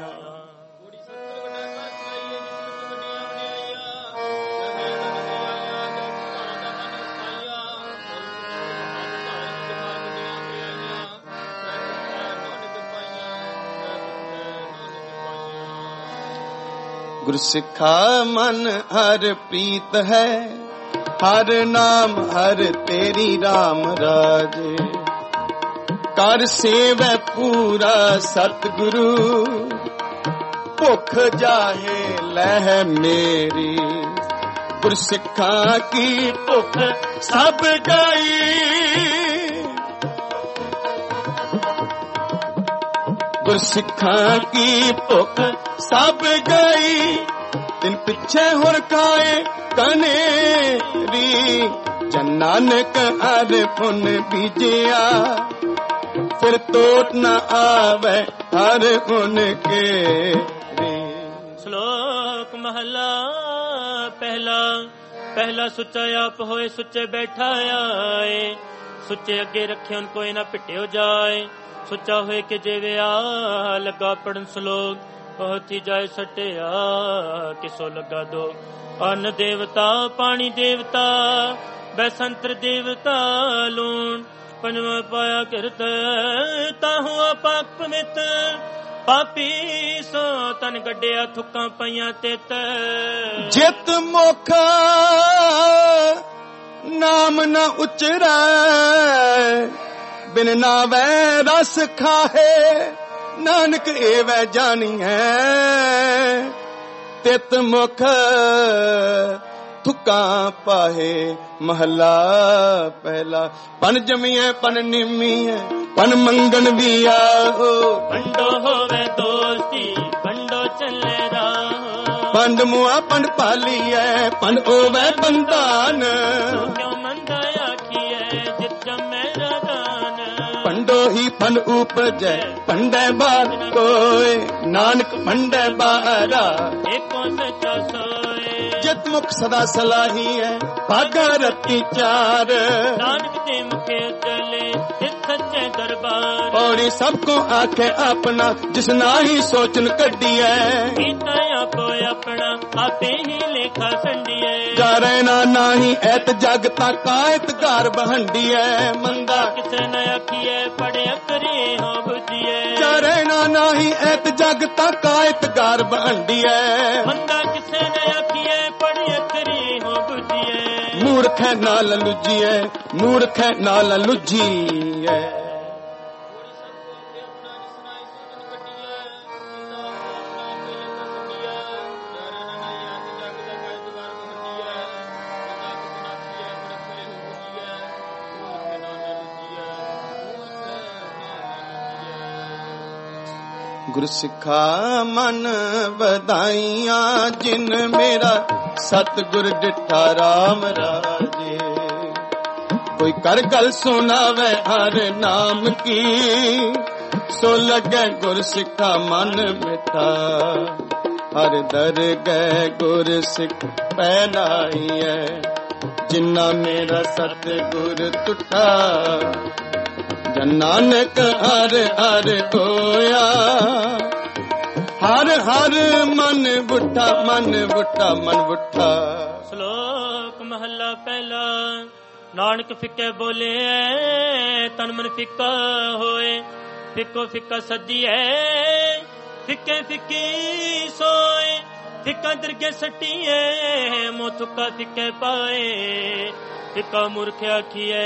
ਗੁਰਸਿੱਖਾ ਮਨ ਹਰ ਪ੍ਰੀਤ ਹੈ, ਹਰ ਨਾਮ ਹਰ ਤੇਰੀ ਰਾਮ ਰਾਜੇ। ਕਰ ਸੇਵੈ ਪੂਰਾ ਸਤਿਗੁਰੂ, ਭੁੱਖ ਜਾਹੇ ਲਹਿ ਮੇਰੀ। ਗੁਰਸਿੱਖਾਂ ਕੀ ਭੁੱਖ ਸਭ ਗਈ, ਗੁਰਸਿੱਖਾਂ ਕੀ ਭੁੱਖ ਸਭ ਗਈ। ਤਿਨ ਪਿੱਛੇ ਹੋਰ ਖਾਏ ਕਨੇਰੀ, ਜਨ ਨਾਨਕ ਹਰ ਪੁਨ ਬੀਜਿਆ। ਫਿਰ ਤੋਟ ਨਾ ਆਵੇ ਹਰ ਗੁਣ ਕੇ। ਸ਼ਲੋਕ ਮਹਲਾ ਪਹਿਲਾ। ਪਹਿਲਾ ਸੁੱਚਾ ਆਪ ਹੋਏ, ਸੁੱਚੇ ਬੈਠਾ ਆਏ। ਸੁੱਚੇ ਅੱਗੇ ਰੱਖਿਓ ਕੋਈ ਨਾ ਪਿਟਿਓ ਜਾਏ। ਸੁੱਚਾ ਹੋਏ ਕਿ ਜਿਵੇਂ ਆ ਲੱਗਾ ਪੜਨ ਸ਼ਲੋਕ, ਪਹੁੰਚੀ ਜਾਏ ਸਟਿਆ ਕਿਸੋ ਲੱਗਾ ਦੋ। ਅੰਨ ਦੇਵਤਾ ਪਾਣੀ ਦੇਵਤਾ, ਬੈਸੰਤਰ ਦੇਵਤਾ ਲੂਣ। ਪੰਜਵਾਂ ਪਾਇਆ ਕਿਰਤ ਤਾਹੂ ਆਪਾਕ ਪਵਿੱਤ, ਪਾਪੀ ਸੋ ਤਨ ਗੱਡਿਆ ਥੁੱਕਾਂ ਪਈਆਂ ਤਿਤ। ਜਿਤ ਮੁਖ ਨਾਮ ਨਾ ਉਚਰੈ, ਬਿਨ ਨਾਵੈ ਰਸ ਖਾਹੇ। ਨਾਨਕ ਏਵੈ ਜਾਣੀਐ, ਤਿਤ ਮੁਖ ਥੁੱਕਾਂ ਪਾਹੇ। ਮਹਲਾ ਪਹਿਲਾ। ਪਨ ਜਮੀਐ ਪਨ ਨਿਮੀਐ, ਪਨ ਮੰਗਣ ਵੀ ਆਹੋ। ਪੰਡੋ ਹੋਵੇ ਦੋਸਤੀ, ਪੰਡੋ ਚੱਲੇ ਰਾਹ। ਪੰਡ ਮੁਆ ਪੰਡ ਪਾਲੀਐ, ਪੰਡ ਹੋਵੇ ਬੰਧਾਨ। ਕਿਉ ਮੰਦਾ ਆਖੀਐ ਜਿਤ ਜਮੈ ਰਾਧਾਨ। ਪੰਡੋ ਹੀ ਪੰਡ ਉਪਜੈ, ਪੰਡੈ ਬਾਰ ਕੋਏ। ਨਾਨਕ ਪੰਡੈ ਬਾਰਾ, ਏਕੋ ਸੱਚਾ ਸੋਏ। ਜਿਤ ਮੁਖ ਸਦਾ ਸਲਾਹੀ ਹੈ, ਭਾਗਾ ਰਤੀ ਚਾਰ। ਨਾਨਕ ਦੇ ਮੁਖੇ ਉਜਲੇ, ਤਿਤ ਸੱਚੇ ਦਰਬਾਰ। ਪੌੜੀ ਸਭ ਕੋ ਆਖੇ ਆਪਣਾ, ਜਿਸ ਨਾਹੀ ਸੋਚਨ ਕੱਢੀਐ। ਕੀਤਾ ਆਪੋ ਆਪਣਾ, ਆਪੇ ਹੀ ਲੇਖਾ ਸੰਡੀਐ। ਜਾਰੇ ਨਾ ਨਾਹੀ ਐਤ ਜਗ ਤਾਂ ਕਾਇਤ ਘਰ ਬਹੰਡੀਐ। ਮੰਦਾ ਕਿਸੇ ਨ ਆਖੀਐ, ਪੜਿਆ ਕਰੇ ਹੋ ਬੁਝੀਐ। ਜਾਰੇ ਨਾ ਨਾਹੀ ਐਤ ਜਗ ਤਾਂ ਕਾਇਤ ਘਰ ਬਹੰਡੀਐ। ਮੰਦਾ ਕਿਸੇ ਨ ਆਖੀਐ, ਪੜਿਆ ਕਰੇ ਹੋ ਬੁਝੀਐ। ਮੂਰਖੈ ਨਾਲ ਲੁੱਜੀਐ, ਮੂਰਖੈ ਨਾਲ ਲੁੱਜੀਐ। ਗੁਰਸਿੱਖਾ ਮਨ ਵਧਾਈਆਂ, ਜਿਨ ਮੇਰਾ ਸਤਿਗੁਰ ਡਿਠਾ ਰਾਮ ਰਾਜੇ। ਕੋਈ ਕਰ ਗੱਲ ਸੁਣਾਵੇ ਹਰ ਨਾਮ ਕੀ, ਸੋ ਲੱਗੇ ਗੁਰਸਿੱਖਾ ਮਨ ਮਿਠਾ। ਹਰ ਦਰਗਹਿ ਗੁਰਸਿੱਖ ਪਹਿਨਾਈਐ, ਜਿਨਾ ਮੇਰਾ ਸਤਿਗੁਰ ਟੁੱਟਾ। ਜਨ ਨਾਨਕ ਹਰ ਹਰ ਹੋਇਆ, ਹਰ ਹਰ ਮਨ ਬੁੱਠਾ, ਮਨ ਬੁੱਠਾ, ਮਨ ਬੁੱਠਾ। ਸ਼ਲੋਕ ਮਹਲਾ ਪਹਿਲਾ। ਨਾਨਕ ਫਿੱਕੇ ਬੋਲੇ, ਤਨ ਮਨ ਫਿੱਕਾ ਹੋਏ। ਫਿੱਕੋ ਫਿੱਕਾ ਸੱਜੀਐ, ਫਿੱਕੇ ਫਿੱਕੀ ਸੋਏ। ਫਿੱਕਾ ਦਰਗੇ ਸੱਟੀਐ, ਮੋਹ ਥੁੱਕਾ ਫਿੱਕੇ ਪਾਏ। ਫਿੱਕਾ ਮੂਰਖ ਆਖੀਐ,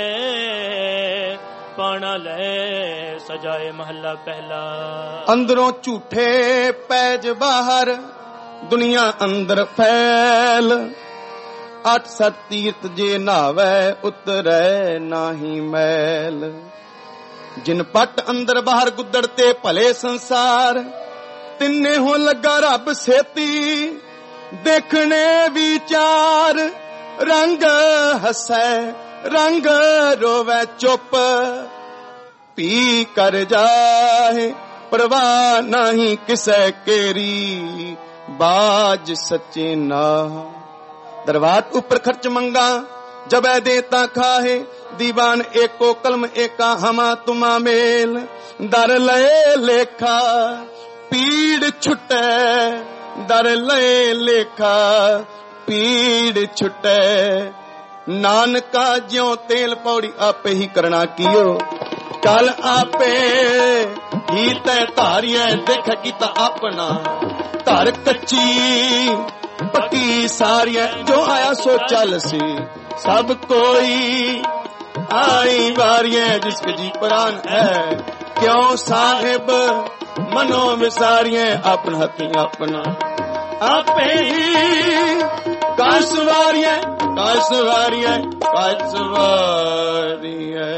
ਪਾਣਾ ਲੈ ਸਜਾਏ। ਮਹੱਲਾ ਪਹਿਲਾ। ਅੰਦਰੋਂ ਝੂਠੇ ਪੈਜ ਬਾਹਰ, ਦੁਨੀਆ ਅੰਦਰ ਫੈਲ। ਅੱਠ ਸੱਤ ਤੀਰਥ ਜੇ ਨਾਵੇ, ਉਤਰੈ ਨਾਹੀ ਮੈਲ। ਜਿਨ ਪੱਟ ਅੰਦਰ ਬਾਹਰ ਗੁੱਦੜ ਤੇ ਭਲੇ ਸੰਸਾਰ, ਤਿੰਨੇ ਹੋ ਲੱਗਾ ਰੱਬ ਸੇਤੀ, ਦੇਖਣੇ ਵਿਚਾਰ। ਰੰਗ ਹੱਸੈ ਰੰਗ ਰੋਵੈ ਚੁੱਪ, ਪੀ ਕਰ ਜਾਏ ਪਰਵਾਹ ਨਹੀਂ ਕਿਸੈ ਕੇਰੀ, ਬਾਜ ਸੱਚੇ ਨਾ। ਦਰਬਾਰ ਉੱਪਰ ਖਰਚ ਮੰਗਾ, ਜਬੈ ਦੇ ਤਾਂ ਖਾਹੇ, ਦੀਵਾਨ ਏਕੋ ਕਲਮ ਏਕਾ ਹਮਾ ਤੁਮਾ ਮੇਲ। ਦਰ ਲਏ ਲੇਖਾ ਪੀੜ ਛੁਟੈ, ਦਰ ਲਏ ਲੇਖਾ ਪੀੜ ਛੁਟੈ। ਨਾਨਕਾ ਜਿਉ ਤੇਲ ਪੌੜੀ ਆਪੇ ਹੀ ਕਰਨਾ ਕੀਓ, ਕਲ ਆਪੇ ਹੀ ਤੈ ਧਾਰਿਐ। ਦੇਖ ਕੀਤਾ ਆਪਣਾ ਧਰ ਕੱਚੀ ਪੱਕੀ ਸਾਰੀਐ, ਜੋ ਆਇਆ ਸੋ ਚੱਲ ਸੀ ਸਭ ਕੋਈ ਆਈ ਵਾਰੀਐ। ਜਿਸ ਕੇ ਜੀ ਪ੍ਰਾਨ ਹੈ ਕਿਉਂ ਸਾਹਿਬ ਮਨੋ ਵਿਸਾਰੀਐ, ਆਪਣਾ ਹੱਥੀ ਆਪਣਾ ਆਪੇ ਹੀ ਕਾਜ ਸਵਾਰੀਐ, ਕਾਜ ਸਵਾਰੀਐ, ਕਾਜ ਸਵਾਰੀਐ।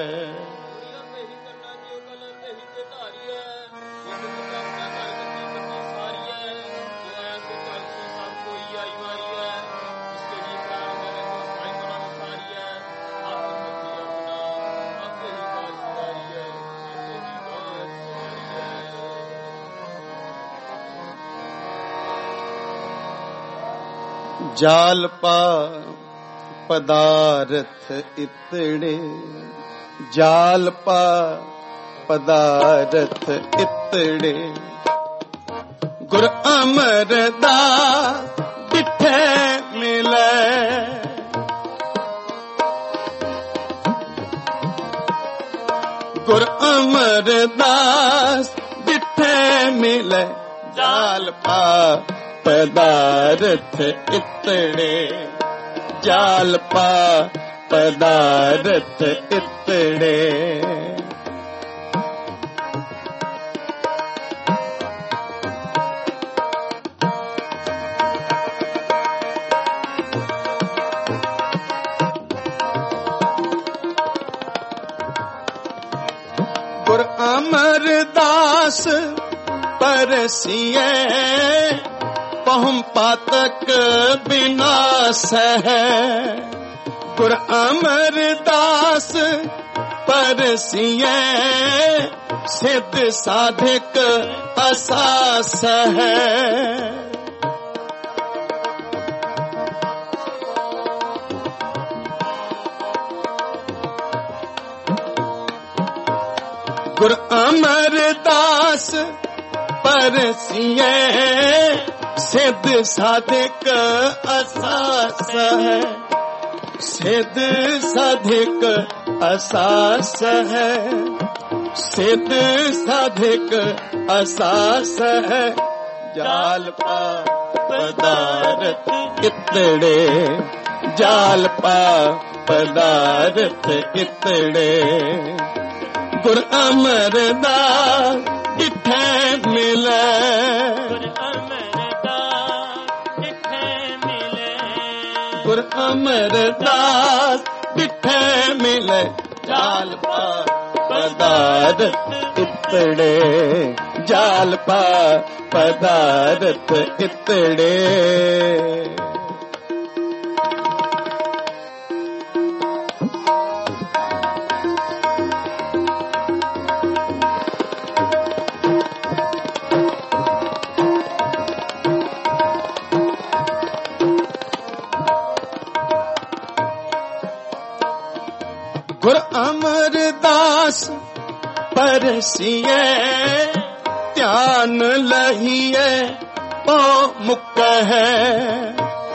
ਜਾਲ ਪਾ ਪਦਾਰਥ ਇਤੜੇ, ਜਾਲ ਪਾ ਪਦਾਰਥ ਇਤੜੇ। ਗੁਰ ਅਮਰਦਾ ਡਿਠੇ ਮਿਲੈ, ਗੁਰ ਅਮਰਦਾਸ ਡਿਠੇ ਮਿਲੈ। ਜਾਲ ਪਾ ਪਦਾਰਥ ਇਤੜੇ, ਜਾਲ ਪਾ ਪਦਾਰਥ ਇਤੜੇ। ਗੁਰ ਅਮਰਦਾਸ ਪਰਸੀਏ, ਪਹੁਮ ਪਾਤਕ ਬਿਨਾਸ਼ ਹੈ। ਗੁਰ ਅਮਰਦਾਸ ਪਰਸੀਏ, ਸਿੱਧ ਸਾਧਕ ਅਸਾਸ ਹੈ। ਗੁਰ ਅਮਰਦਾਸ ਪਰਸੀਏ, ਸਿੱਧ ਸਾਧਕ ਅਸਾਸ ਹੈ। ਸਿੱਧ ਸਾਧਕ ਅਸਾਸ ਹੈ, ਸਿੱਧ ਸਾਧਕ ਅਸਾਸ ਹੈ। ਜਾਲ ਪਾ ਪਦਾਰਥ ਇਤੜੇ, ਜਾਲ ਪਾ ਪਦਾਰਥ ਇਤੜੇ। ਗੁਰ ਅਮਰਦਾਸ ਡਿਠੇ ਮਿਲੈ, ਗੁਰ ਅਮਰਦਾਸ ਡਿਠੇ ਮਿਲੈ। ਜਾਲ ਪਾ ਪਦਾਰਥ ਇਤੜੇ, ਜਾਲ ਪਾ ਪਦਾਰਥ ਇਤੜੇ। ਗੁਰ ਅਮਰਦਾਸ ਪਰਸੀਏ, ਧਿਆਨ ਲਹੀਏ ਪਉ ਮੁਕੈ।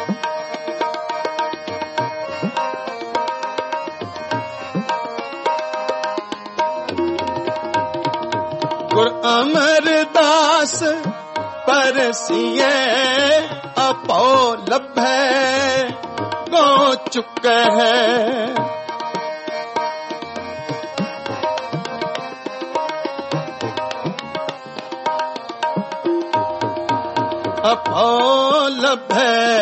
ਗੁਰ ਅਮਰਦਾਸ ਪਰਸੀਏ, ਆਪਉ ਲੱਭੈ ਗੋ ਚੁਕੈ ਹੈ। ਆਪਉ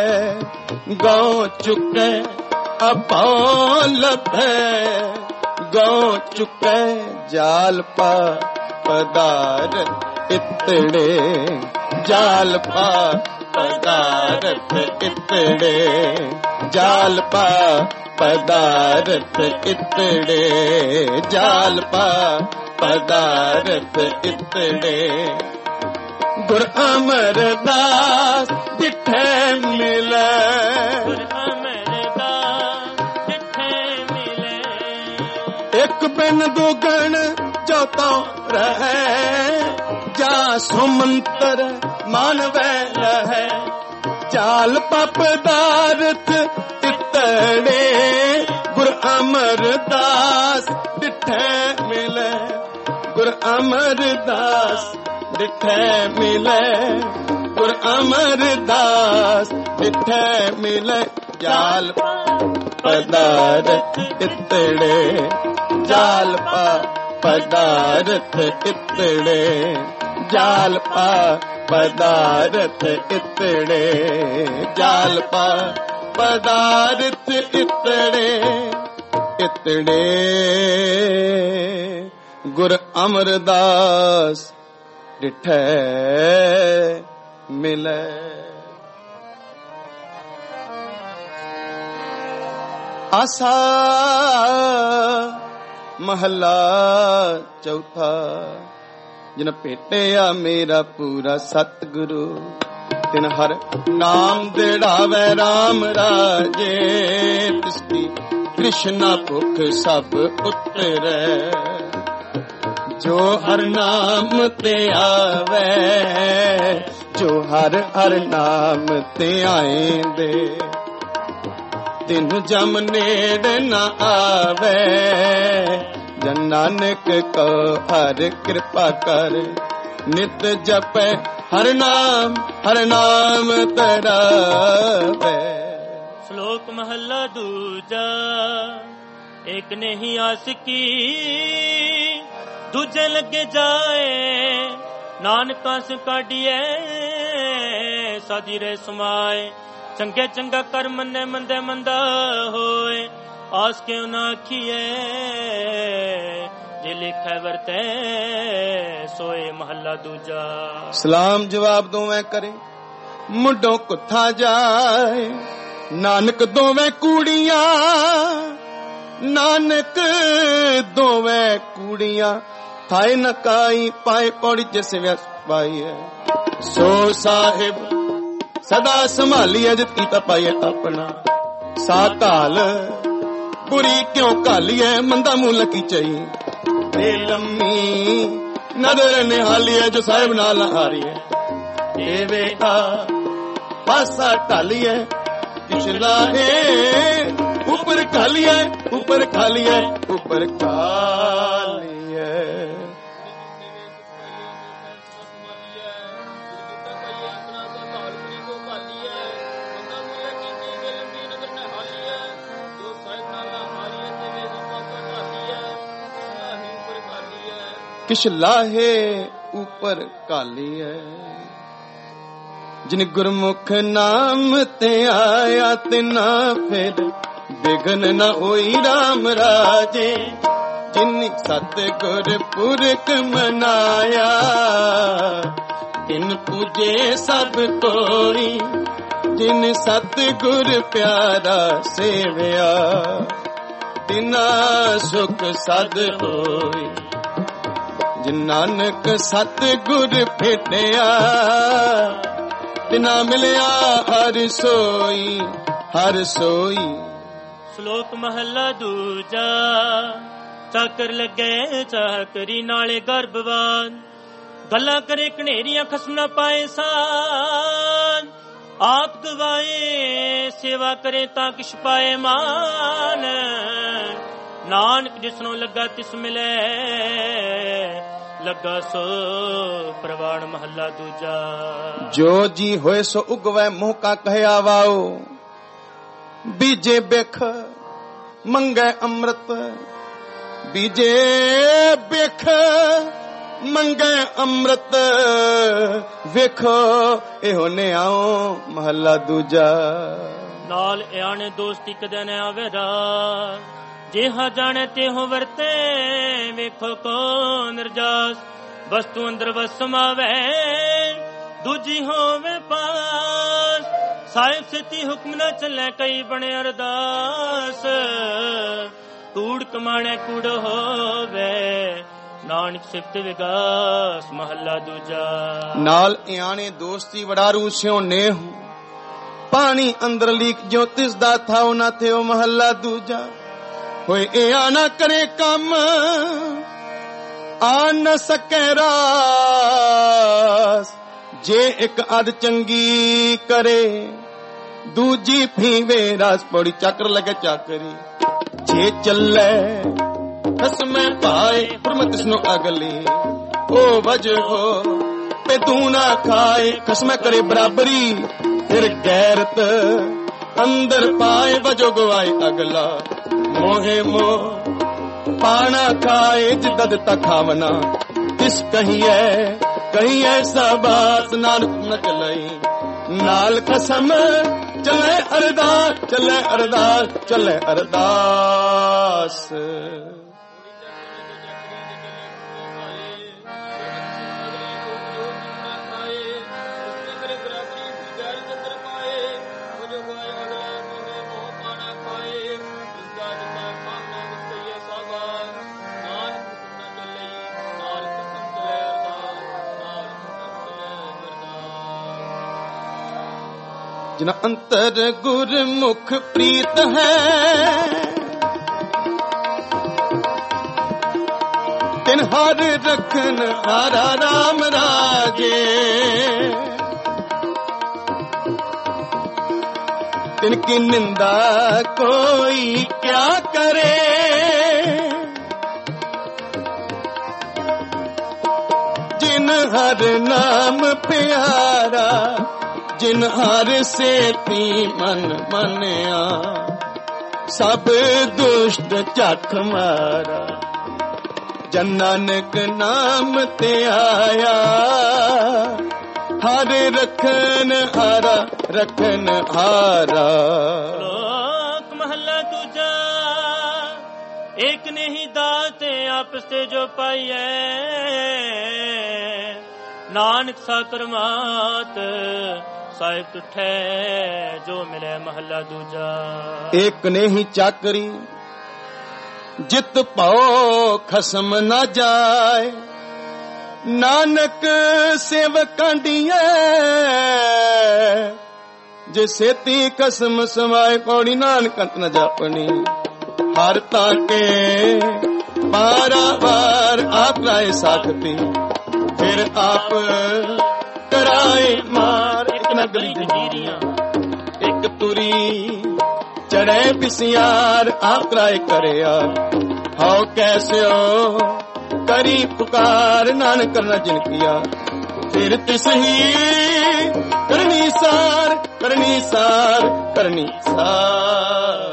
ਲੱਭੈ ਗਉ ਚੁਕੈ, ਆਪਉ ਲੱਭੈ ਅੱਗੋਂ ਚੁੱਕੈ ਜਾਲ ਪਾ ਪਦਾਰਥ ਇਤੜੇ ਜਾਲ ਪਾ ਪਦਾਰਥ ਇਤੜੇ ਜਾਲ ਪਾ ਪਦਾਰਥ ਇਤੜੇ ਜਾਲ ਪਾ ਪਦਾਰਥ ਇਤੜੇ ਗੁਰ ਅਮਰਦਾਸ ਡਿਠੇ ਮਿਲੇ ਗੁਰ ਅਮਰਦਾਸ ਡਿਠੇ ਮਿਲੇ ਇੱਕ ਬਿਨ ਦੁਗਣ ਜੋ ਤੋ ਰਹੈ ਜਾ ਸੁਮੰਤਰ ਮਾਨਵੈ ਲਹੈ ਚਾਲ ਪਪਦਾਰਥ ਇਤੜੇ ਗੁਰ ਅਮਰਦਾਸ ਡਿਠੇ ਮਿਲੇ ਗੁਰ ਅਮਰਦਾਸ ਡਿਠੇ ਮਿਲੇ ਗੁਰ ਅਮਰਦਾਸ ਡਿਠੇ ਮਿਲੇ ਜਾਲ ਪਦਾਰਥ ਇਤੜੇ ਜਾਲ ਪਾ ਪਦਾਰਥ ਇਤੜੇ ਜਾਲ ਪਾ ਪਦਾਰਥ ਇਤੜੇ ਜਾਲ ਪਾ ਪਦਾਰਥ ਇਤੜੇ ਇਤੜੇ ਗੁਰ ਅਮਰਦਾਸ ਡਿਠੈ ਮਿਲੈ। ਆਸਾ ਮਹਲਾ ਚੌਥਾ ਜਿਨ ਭੇਟਿਆ ਮੇਰਾ ਪੂਰਾ ਸਤਿਗੁਰੂ ਤਿਨ ਹਰ ਨਾਮ ਦੇੜਾਵੇ ਰਾਮ ਰਾਜੇ ਤਿਸਦੀ ਕ੍ਰਿਸ਼ਨਾ ਭੁਖ ਸਭ ਉਤਰੈ ਜੋ ਹਰ ਨਾਮ ਤੇ ਆਵੇ ਜੋ ਹਰ ਹਰ ਨਾਮ ਤੇ ਆਏਂਦੇ ਤਿਨ ਜਮ ਨੇੜ ਨ ਆਵੇ ਜਨ ਨਾਨਕ ਕੋ ਹਰ ਕਿਰਪਾ ਕਰ ਨਿਤ ਜਪੈ ਹਰ ਨਾਮ ਹਰ ਨਾਮ ਤਰਾਵੇ। ਸ਼ਲੋਕ ਮਹਲਾ ਦੂਜਾ ਇੱਕ ਨਹੀਂ ਆਸਕੀ ਦੂਜੇ ਲੱਗੇ ਜਾਏ ਨਾਨਕਾ ਸ ਕਾਢੀਏ ਸਾਦੀ ਰੇ ਸਮਾਏ ਚੰਗੇ ਚੰਗਾ ਕਰ ਮੰਨੇ ਮੰਦੇ ਮੰਦਾ ਹੋਏ ਆਸ ਕਿਉ ਨਾ ਆਖੀਏ ਜੇ ਲਿਖੈ ਵਰਤੈ ਸੋਏ ਮਹੱਲਾ ਦੂਜਾ। ਸਲਾਮ ਜਵਾਬ ਦੋਵੇਂ ਕਰੇ ਮੁੰਡੋਂ ਕੁੱਥਾ ਜਾਏ ਨਾਨਕ ਦੋਵੇਂ ਕੂੜੀਆਂ ਨਾਨਕ ਦੋਵੇਂ ਕੂੜੀਆਂ ਥਾਏ ਨਕਾਈ ਪਾਏ ਪੌੜੀ ਜਿਸ ਵਿਅਸ ਪਾਈ ਹੈ ਸੋ ਸਾਹਿਬ ਸਦਾ ਸੰਭਾਲੀਏ ਜਿੱਤੀ ਤਾਂ ਪਾਈਏ ਆਪਣਾ ਸਾ ਘਾਲ ਬੁਰੀ ਕਿਉਂ ਘਾਲੀਏ ਮੰਦਾ ਮੂਲ ਕੀ ਚਾਈ ਤੇ ਲੰਮੀ ਨਦਰ ਨਿਹਾਲੀਏ ਜੋ ਸਾਹਿਬ ਨਾਲ ਹਾਰੀਏ ਇਹ ਵੇਖਾ ਪਾਸਾ ਢਾਲੀਏ ਪਿਛਲਾ ਏ ਉੱਪਰ ਖਾਲੀਏ ਉੱਪਰ ਖਾਲੀਏ ਉੱਪਰ ਖਾਲੀਏ ਕਿਛ ਲਾਹੇ ਉੱਪਰ ਕਾਲੀਏ ਜਿਨ ਗੁਰਮੁਖ ਨਾਮ ਤੇ ਆਇਆ ਤੇ ਨਾ ਫਿਰ ਬਿਗਨ ਨਾ ਹੋਈ ਰਾਮ ਰਾਜੇ ਜਿਨ ਸਤ ਗੁਰ ਪੁਰਖ ਮਨਾਇਆ ਤਿਨ ਪੂਜੇ ਸਭ ਕੋਈ ਜਿਨ ਸਤ ਗੁਰ ਪਿਆਰਾ ਸੇਵਿਆ ਤਿਨਾ ਸੁਖ ਸਦ ਹੋਈ ਜਿਨ ਨਾਨਕ ਸਤ ਗੁਰ ਭੇਟਿਆ ਤਿਨਾ ਮਿਲਿਆ ਹਰ ਸੋਈ ਹਰ ਸੋਈ। ਸ਼ਲੋਕ ਮਹੱਲਾ ਦੂਜਾ ਚਾਕਰ ਲੱਗੇ ਚਾਕਰੀ ਨਾਲੇ ਗਰਭਵਾਨ ਗੱਲਾਂ ਕਰੇ ਘਨੇਰੀਆਂ ਖਸਮ ਨਾ ਪਾਏ ਸਾਨ ਆਪ ਗਵਾਏ ਸੇਵਾ ਕਰੇ ਤਾਂ ਕਿਛ ਪਾਏ ਮਾਨ ਨਾਨਕ ਜਿਸਨੂੰ ਲੱਗਾ ਤਿਸ ਮਿਲੇ ਲੱਗਾ ਸੋ ਪ੍ਰਵਾਨ ਮਹੱਲਾ ਦੂਜਾ। ਜੋ ਜੀ ਹੋਏ ਸੋ ਉਗਵੈ ਮੂੰਹ ਕਾ ਕਹਿਆ ਵਾਓ ਬੀਜੇ ਬਿਖ ਮੰਗੈ ਅੰਮ੍ਰਿਤ ਬੀਜੇ ਬਿਖ ਮੰਗੈ ਅੰਮ੍ਰਿਤ ਵੇਖੋ ਇਹੋ ਨੇ ਆਓ ਮਹੱਲਾ ਦੂਜਾ। ਨਾਲ ਇਆਣੇ ਦੋਸਤੀ ਕਦੇ ਨਾ ਆਵੇ ਰਾ ਜਿਹਾ ਜਾਣੇ ਤੇ ਹੋ ਵਰਤੇ ਵੇਖੋ ਕੋ ਨਿਰਜਾਸ ਵਸਤੂ ਅੰਦਰ ਵਸ ਸਮਾਵੇ ਦੂਜੀ ਹੋਵੇ ਪਾਸ ਸਾਹਿਬ ਸਿੱਧੀ ਹੁਕਮ ਨਾ ਚੱਲੇ ਕਈ ਬਣੇ ਅਰਦਾਸ ਕੂੜ ਕਮਾਣੇ ਕੂੜ ਹੋਵੇ ਨਾਨਕ ਸਿਫਤ ਵਿਗਾਸ ਮਹੱਲਾ ਦੂਜਾ। ਨਾਲ ਇਆਣੇ ਦੋਸਤੀ ਵਡਾਰੂ ਸਿਉ ਨੇਹ ਪਾਣੀ ਅੰਦਰ ਲੀਕ ਜੋ ਤਿਸ ਦਾ ਥਾਉ ਨਾ ਥਿਓ ਮਹੱਲਾ ਦੂਜਾ। ਹੋਏ ਇਆ ਨਾ ਕਰੇ ਕੰਮ ਆ ਨ ਸਕੇ ਰਾਸ ਜੇ ਇੱਕ ਅਧ ਚੰਗੀ ਕਰੇ ਦੂਜੀ ਫੀਵੇ ਰਸ ਪੌੜੀ ਚੱਕਰ ਲਗੇ ਚਾਕਰੀ ਜੇ ਚੱਲੇ ਖਸਮੇ ਪਾਏ ਪੁਰਮਤ ਇਸਨੂੰ ਅਗਲੀ ਉਹ ਵਜੋ ਤੇ ਤੂੰ ਨਾ ਖਾਏ ਖਸਮੇ ਕਰੇ ਬਰਾਬਰੀ ਫਿਰ ਗੈਰਤ ਅੰਦਰ ਪਾਏ ਵਜੋ ਗਵਾਏ ਅਗਲਾ ਮੋਹੇ ਮੋਹ ਪਾਣਾ ਖਾਏ ਜਿੱਦਾਂ ਦਿੱਤਾ ਖਾਵਨਾ ਤਿਸ ਕਹੀਏ ਕਹੀਂ ਐਸਾ ਬਾਤ ਨਾਨਕ ਨ ਚਲਈ ਨਾਲ ਖਸਮ ਚੱਲੇ ਅਰਦਾਸ ਚੱਲੇ ਅਰਦਾਸ ਚੱਲੇ ਅਰਦਾਸ। ਜਿਨ ਅੰਤਰ ਗੁਰਮੁਖ ਪ੍ਰੀਤ ਹੈ ਤਿਨ ਹਰ ਰਖਨ ਹਾਰਾ ਰਾਮ ਰਾਜੇ ਤਿਨ ਕੀ ਨਿੰਦਾ ਕੋਈ ਕਿਆ ਕਰੇ ਜਿਨ ਹਰ ਨਾਮ ਪਿਆਰਾ ਜਿਨ ਹਰ ਸੇਤੀ ਮਨ ਮੰਨਿਆ ਸਭ ਦੁਸ਼ਟ ਝੱਟ ਮਾਰਾ ਜਨ ਨਾਨਕ ਨਾਮ ਤੇ ਆਇਆ ਹਰ ਰਖਨ ਹਾਰਾ ਰਖਨ ਹਾਰਾ। ਲੋਕ ਮਹੱਲਾ ਦੂਜਾ। ਇੱਕ ਨਹੀਂ ਦਾਤੇ ਆਪਸ ਤੇ ਜੋ ਪਾਈਐ ਨਾਨਕ ਸਾਕਰ ਮਾਤ ਸਾਹਿਬ ਤੁਠੈ ਜੋ ਮਿਲੇ ਮਹੱਲਾ ਦੂਜਾ। ਇੱਕ ਨੇ ਹੀ ਚਾਕਰੀ ਜਿਤ ਪਾਓ ਖਸਮ ਨਾ ਜਾਏ ਨਾਨਕ ਸੇਵਕਾਂ ਦੀਆਂ ਜੇ ਸੇਤੀ ਖਸਮ ਸਮਾਏ ਪੌੜੀ ਨਾਨਕ ਅੰਤ ਨ ਜਾਪਣੀ ਹਰ ਤਾਂ ਕੇ ਪਾਰਾਵਾਰ ਆਪ ਰਾਏ ਸਾਖਤੀ ਫਿਰ ਆਪ ਕਰਾਏ ਮਾਰ ਇੱਕ ਨਗਲੀ ਜੀਰੀਆਂ ਇੱਕ ਤੁਰੀ ਚੜੇ ਪਿਸਿਆਰ ਆਪ ਕਰਾਏ ਕਰਿਆ ਹਾਉ ਕੈਸਿਓ ਕਰੀ ਪੁਕਾਰ ਨਾਨਕ ਕਰਨਾ ਜਿਨ ਕੀਆ ਫਿਰ ਤਿਸ ਹੀ ਕਰਨੀ ਸਾਰ ਕਰਨੀ ਸਾਰ ਕਰਨੀ ਸਾਰ।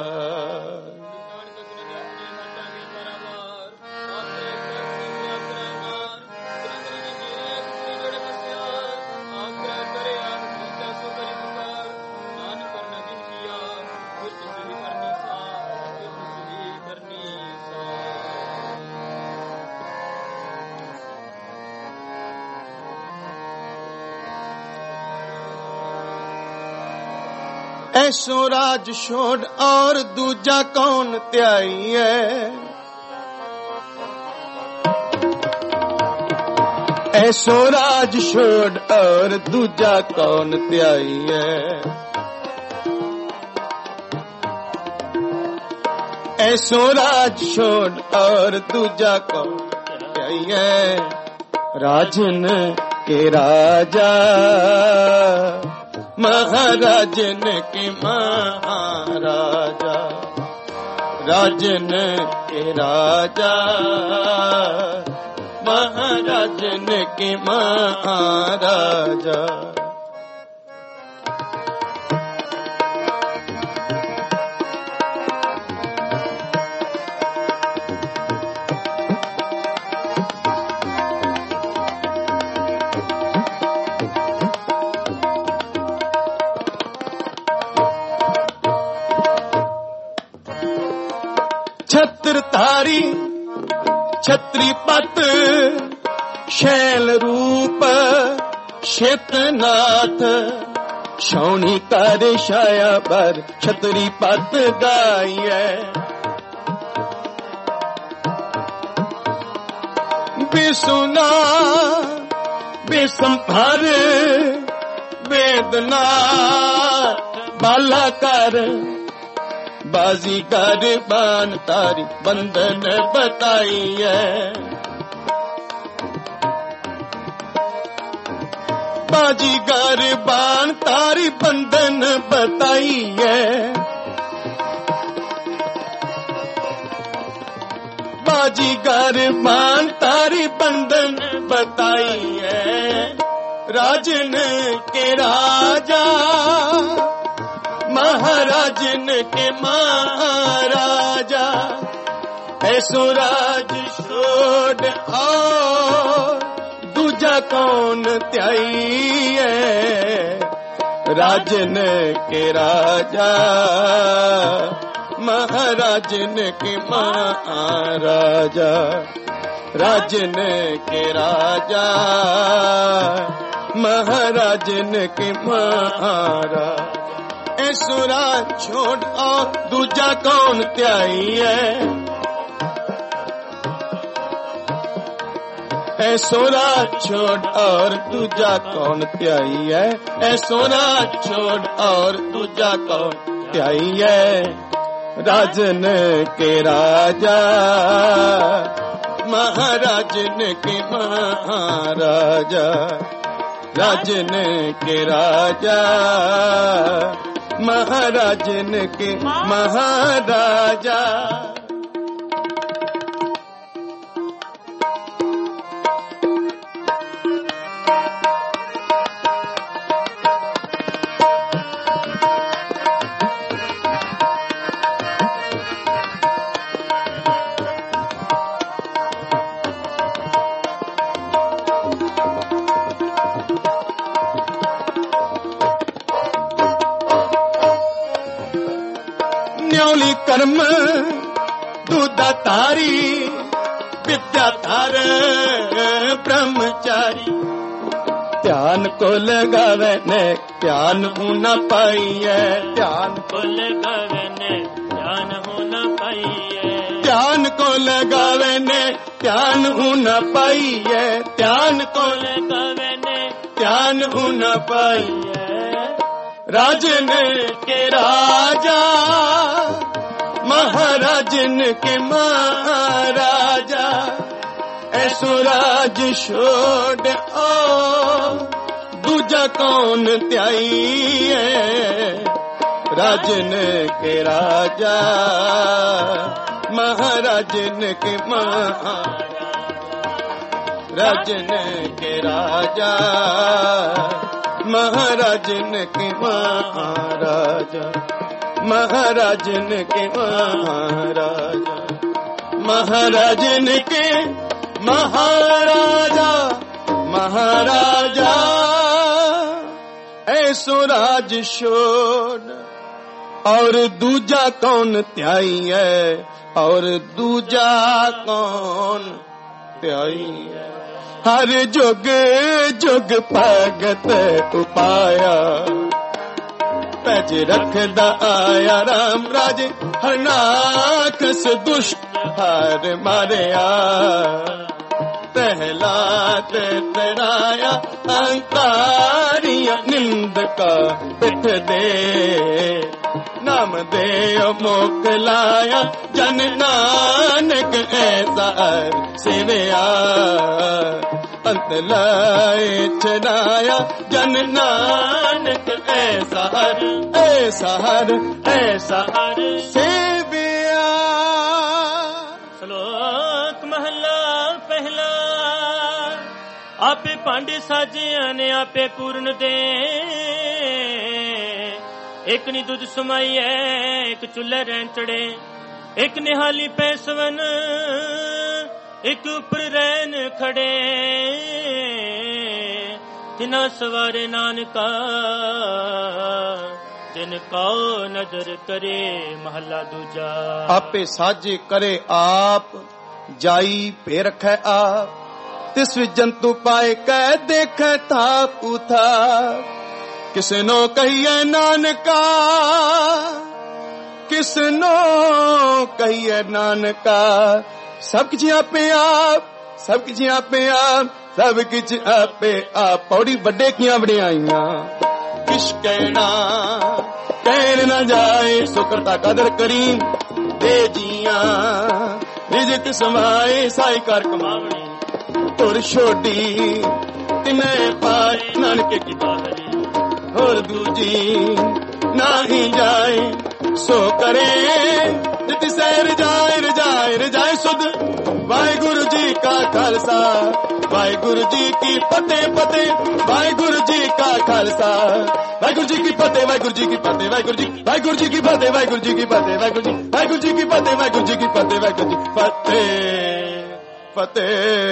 ऐसो राज छोड़ और दूजा कौन त्याई है ऐसो राज छोड़ और दूजा कौन त्याई है ऐसो राज छोड़ और दूजा कौन त्याई है राजन के राजा महाराजन के महाराजा राजन के राजा महाराजन के महाराजा। छत छत्र धारी छत्री पत शैल रूप शेतनाथ छौनी कर छाया पर छतरी पत गाइए बिसुना बिसंभर वेदना बाला कर बाजीगर बान तारी बंधन बताई है बाजीगर बान तारी बंधन बताई है बाजीगर बान तारी बंधन बताई है राजन के राजा महाराजन के महाराजा ऐसो राज छोड़ और दूजा कौन त्याई है राजन के राजा महाराजन के महाराजा राजन के राजा महाराजन के महाराजा ऐसुरा छोड़ और दूजा कौन त्याई है ऐसोरा छोड़ और दूजा कौन त्याई है ऐसोरा छोड़ और दूजा कौन त्याई है राजन के राजा महाराजन के महाराजा राजन के राजा महाराजन के महाराजा कर्म दूधा तारी विद्या तार ब्रह्मचारी ध्यान को लगावे ने ध्यान होना पाई है ध्यान को लगावे ने ध्यान होना पाई है ध्यान को लगावे ने ध्यान होना पाई है ध्यान को लगावे ने ध्यान होना पाई है राजन के राजा महाराजन के महाराजा ऐसो राज छोड़ ओ दूजा कौन त्याई है राजन के राजा महाराजन के महाराजा राजन के राजा महाराजन के महाराजा महाराजन के महाराजा महाराजन के महाराजा महाराजा ऐसो राज छोड़ और दूजा कौन त्याई है और दूजा कौन त्याई है हर जुग जुग भगत उपाया पैज रखदा आया राम राज हरनाकस दुष्ट हर मारिया प्रहलाद तराया अंकारिया निंद का पिठ दे नाम दे मोकलाया जन नानक ऐसा सेवया अंत लाए चराया जन नानक ऐसा हर ऐसा हर ऐसा हर सेवया। श्लोक महला पहला। आपे पांडे साजिया ने आपे पूर्ण दे, एक नी दुध समाई है एक चूल्हे रहन चढ़े, एक निहाली पैसवन एक ऊपर रहन खड़े, तिना सवारे नानका ਤਿਨ ਕੋ ਨਜ਼ਰ ਕਰੇ। ਮਹੱਲਾ ਦੂਜਾ। ਆਪੇ ਸਾਜੇ ਕਰੇ ਆਪ, ਜਾਈ ਭੇ ਰਖੈ ਆਪ। ਤਿਸ ਵਿੱਚ ਜੰਤੂ ਪਾਏ ਕਹਿ ਦੇਖੈ ਥਾਪ ਉਥਾਪ। ਕਿਸੇ ਨੋ ਕਹੀਏ ਨਾਨਕਾ, ਕਿਸ ਨੋ ਕਹੀਏ ਨਾਨਕਾ। ਸਭ ਕੁਝ ਆਪੇ ਆਪ, ਸਭ ਕੁਝ ਆਪੇ ਆਪ, ਸਭ ਕੁਝ ਆਪੇ ਆਪ। ਪੌੜੀ ਵੱਡੇ ਕੀਆਂ ਵਡਿਆਈਆਂ ਕਿਛ ਕਹਿਣਾ ਕਹਿਣ ਨਾ ਜਾਏ। ਸੁਕਰਤਾ ਕਦਰ ਕਰੀ ਦੇ ਜੀਆਂ, ਰਿਜ਼ਕ ਸਮਾਏ ਸਾਈ ਕਰ ਕਮਾਵਣੀ। ਤੁਰ ਛੋਡੀ ਤਿਨੇ ਪਾਏ ਨਾਨਕੇ ਕੀ ਬਾਹਰੀ। ਹੋਰ ਦੂਜੀ ਨਹੀਂ ਜਾਏ ਸੋ ਕਰੇ ਜਿਤ ਸਹਿ ਰਜਾਏ ਰਜਾਏ ਰਜਾਏ ਸੁਧ। ਵਾਹਿਗੁਰੂ ਜੀ ਕਾ ਖਾਲਸਾ ਵਾਹਿਗੁਰੂ ਜੀ ਕੀ ਫਤਿਹ ਫਤਿਹ। ਵਾਹਿਗੁਰੂ ਜੀ ਕਾ ਖਾਲਸਾ ਵਾਹਿਗੁਰੂ ਜੀ ਕੀ ਫਤਿਹ ਵਾਹਿਗੁਰੂ ਜੀ ਕੀ ਫਤਿਹ ਵਾਹਿਗੁਰੂ ਜੀ ਵਾਹਿਗੁਰੂ ਜੀ ਕੀ ਫਤਿਹ ਵਾਹਿਗੁਰੂ ਜੀ ਕੀ ਫਤਿਹ ਵਾਹਿਗੁਰੂ ਜੀ ਵਾਹਿਗੁਰੂ ਜੀ ਕੀ ਫਤਿਹ ਵਾਹਿਗੁਰੂ ਜੀ ਕੀ ਫਤਿਹ ਵਾਹਿਗੁਰੂ ਜੀ ਫਤਿਹ ਫਤਿਹ।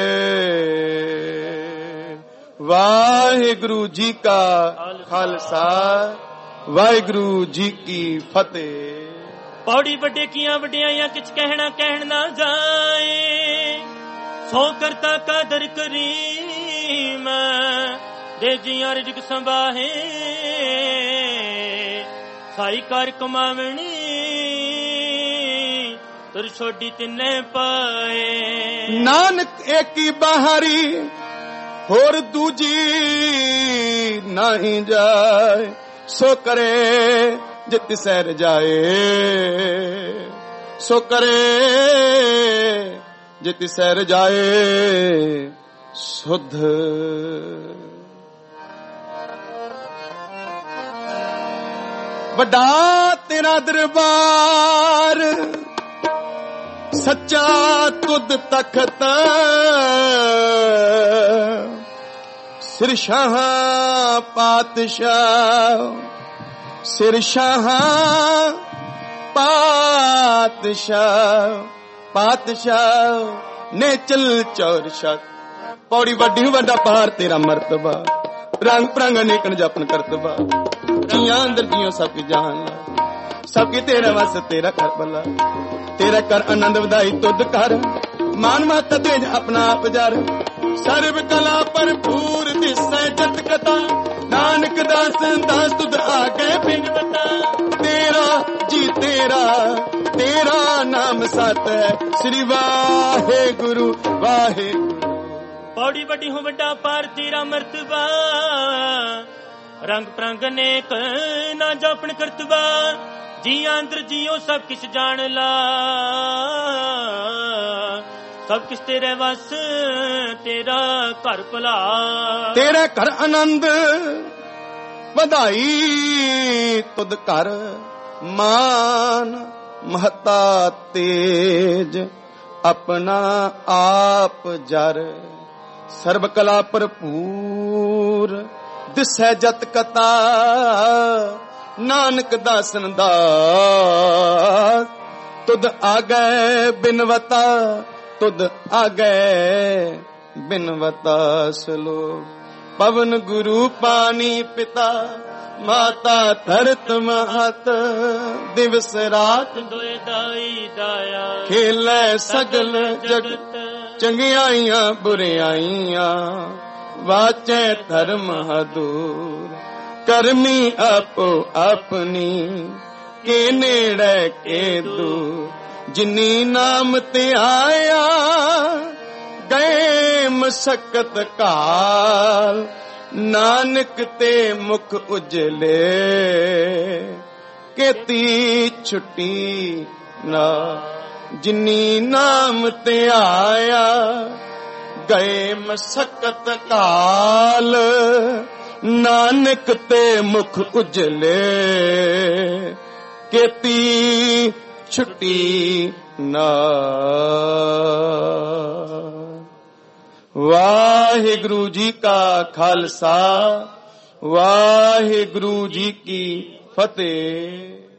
ਵਾਹਿਗੁਰੂ ਜੀ ਕਾ ਖਾਲਸਾ ਵਾਹਿਗੁਰੂ ਜੀ ਕੀ ਫਤਿਹ। ਪੌੜੀ ਵੱਡੇ ਕੀਆਂ ਵਡਿਆਈਆਂ ਕਿਛ ਕਹਿਣਾ ਕਹਿਣ ਨਾ ਜਾਏ। ਸੋ ਕਰਤਾ ਕਦਰ ਕਰੀ ਮੈਂ ਦੇ ਜੀਆਂ ਰਿਜ਼ਕ ਸੰਭਾਹੇ। ਸਾਈ ਕਰ ਕਮਾਵਣੀ ਤੁਰ ਛੋਡੀ ਤਿੰਨੇ ਪਾਏ। ਨਾਨਕ ਏਕੀ ਬਾਹਰੀ ਹੋਰ ਦੂਜੀ ਨਹੀਂ ਜਾਏ। ਸੋ ਕਰੇ ਜਿਤ ਸਹਿ ਜਾਏ, ਸੋ ਕਰੇ ਜਿਤ ਸਹਿ ਜਾਏ ਸੁਧ। ਵੱਡਾ ਤੇਰਾ ਦਰਬਾਰ ਸੱਚਾ ਤੁਧ ਤਖਤ। ਸਿਰ ਸ਼ਾਹ ਪਾਤਸ਼ਾਹ, ਸਿਰ ਸ਼ਾਹ ਪਾਤਸ਼ਾਹ, ਪਾਤਸ਼ਾਹ ਨੇ ਚਲ ਚੌਰ ਸ਼ਤ। ਪੌੜੀ ਵੱਡੀ ਵੱਡਾ ਪਹਾੜ ਤੇਰਾ ਮਰਤਬਾ। ਰੰਗ ਪ੍ਰੰਗ ਅਨੇਕਨ ਜਪਨ ਕਰਤਬਾ। ਜੀਆਂ ਅੰਦਰ ਜੀਓ ਸਭ ਕੀ ਜਾਨ ਲਾ। ਸਭ ਕੀ ਤੇਰਾ ਵਸ ਤੇਰਾ ਕਰ ਬਲਾ। ਤੇਰਾ ਕਰ ਆਨੰਦ ਵਧਾਈ ਤੁਧ ਕਰ। ਮਾਨ ਮਾਤਾ ਤੇਜ ਆਪਣਾ ਆਪ ਜਰ। ਸਰਬ ਕਲਾ ਭਰਪੂਰ ਦਿਸੈ ਜਤ ਕਥਾ। ਨਾਨਕ ਦਾਸ ਦਾਸ ਤੁਧ ਆਗੇ ਬਿਨਵਤਾ। ਤੇਰਾ ਜੀ ਤੇਰਾ ਤੇਰਾ ਨਾਮ ਸਤ ਹੈ। ਸ੍ਰੀ ਵਾਹਿਗੁਰੂ ਵਾਹਿਗੁਰੂ। ਪੌੜੀ ਵੱਡੀ ਹੋ ਵੱਡਾ ਪਾਰ ਤੇਰਾ ਮਰਤਬਾ। ਰੰਗ ਪ੍ਰੰਗ ਅਨੇਕ ਨਾ ਜਾਪਣ ਕਰਤਬਾ। ਜੀਆਂ ਅੰਦਰ ਜੀਓ ਸਭ ਕਿਛ ਜਾਣ ਲਾ। ਸਭ ਕਿਛ ਤੇਰੇ ਵਸ ਤੇਰਾ ਘਰ ਭਲਾ। ਤੇਰੇ ਘਰ ਆਨੰਦ ਵਧਾਈ ਤੁਧ ਘਰ। ਮਾਨ ਮਹਤਾ ਤੇਜ ਆਪਣਾ ਆਪ ਜਰ। ਸਰਬ ਕਲਾ ਭਰਪੂਰ ਦਿਸੈ ਜਤ ਕਤਾ। ਨਾਨਕ ਦਾਸਨ ਦਾਸ ਤੁਧ ਆਗੈ ਬਿਨਵਤਾ। ਤੁਧ ਆਗੈ ਬਿਨਵਤਾ। ਸਲੋਕ ਪਵਨ ਗੁਰੂ ਪਾਣੀ ਪਿਤਾ। ਮਾਤਾ ਧਰਤ ਮਹਤ ਦਿਵਸ ਰਾਤ। ਦੋਇ ਦਾਈ ਦਾਇਆ ਖੇਲੇ ਸਗਲ ਜਗਤ। ਚੰਗਿਆਈਆਂ ਬੁਰਿਆਈਆਂ ਵਾਚੈ ਧਰਮ ਹਦੂਰ। ਕਰਮੀ ਆਪੋ ਆਪਣੀ ਕੇ ਨੇੜੇ ਕੇ ਦੂਰ। ਜਿਨੀ ਨਾਮ ਤੇ ਆਇਆ ਗਏ ਮਸਕਤ ਕਾਲ। ਨਾਨਕ ਤੇ ਮੁਖ ਉਜਲੇ ਕੀਤੀ ਛੁੱਟੀ ਨਾ। ਜਿਨੀ ਨਾਮ ਤੇ ਆਇਆ ਗਏ ਮਸਕਤ ਕਾਲ। ਨਾਨਕ ਤੇ ਮੁਖ ਉਜਲੇ ਕੀਤੀ ਛੁੱਟੀ ਨਾ। ਵਾਹਿਗੁਰੂ ਜੀ ਕਾ ਖਾਲਸਾ ਵਾਹਿਗੁਰੂ ਜੀ ਕੀ ਫਤਿਹ।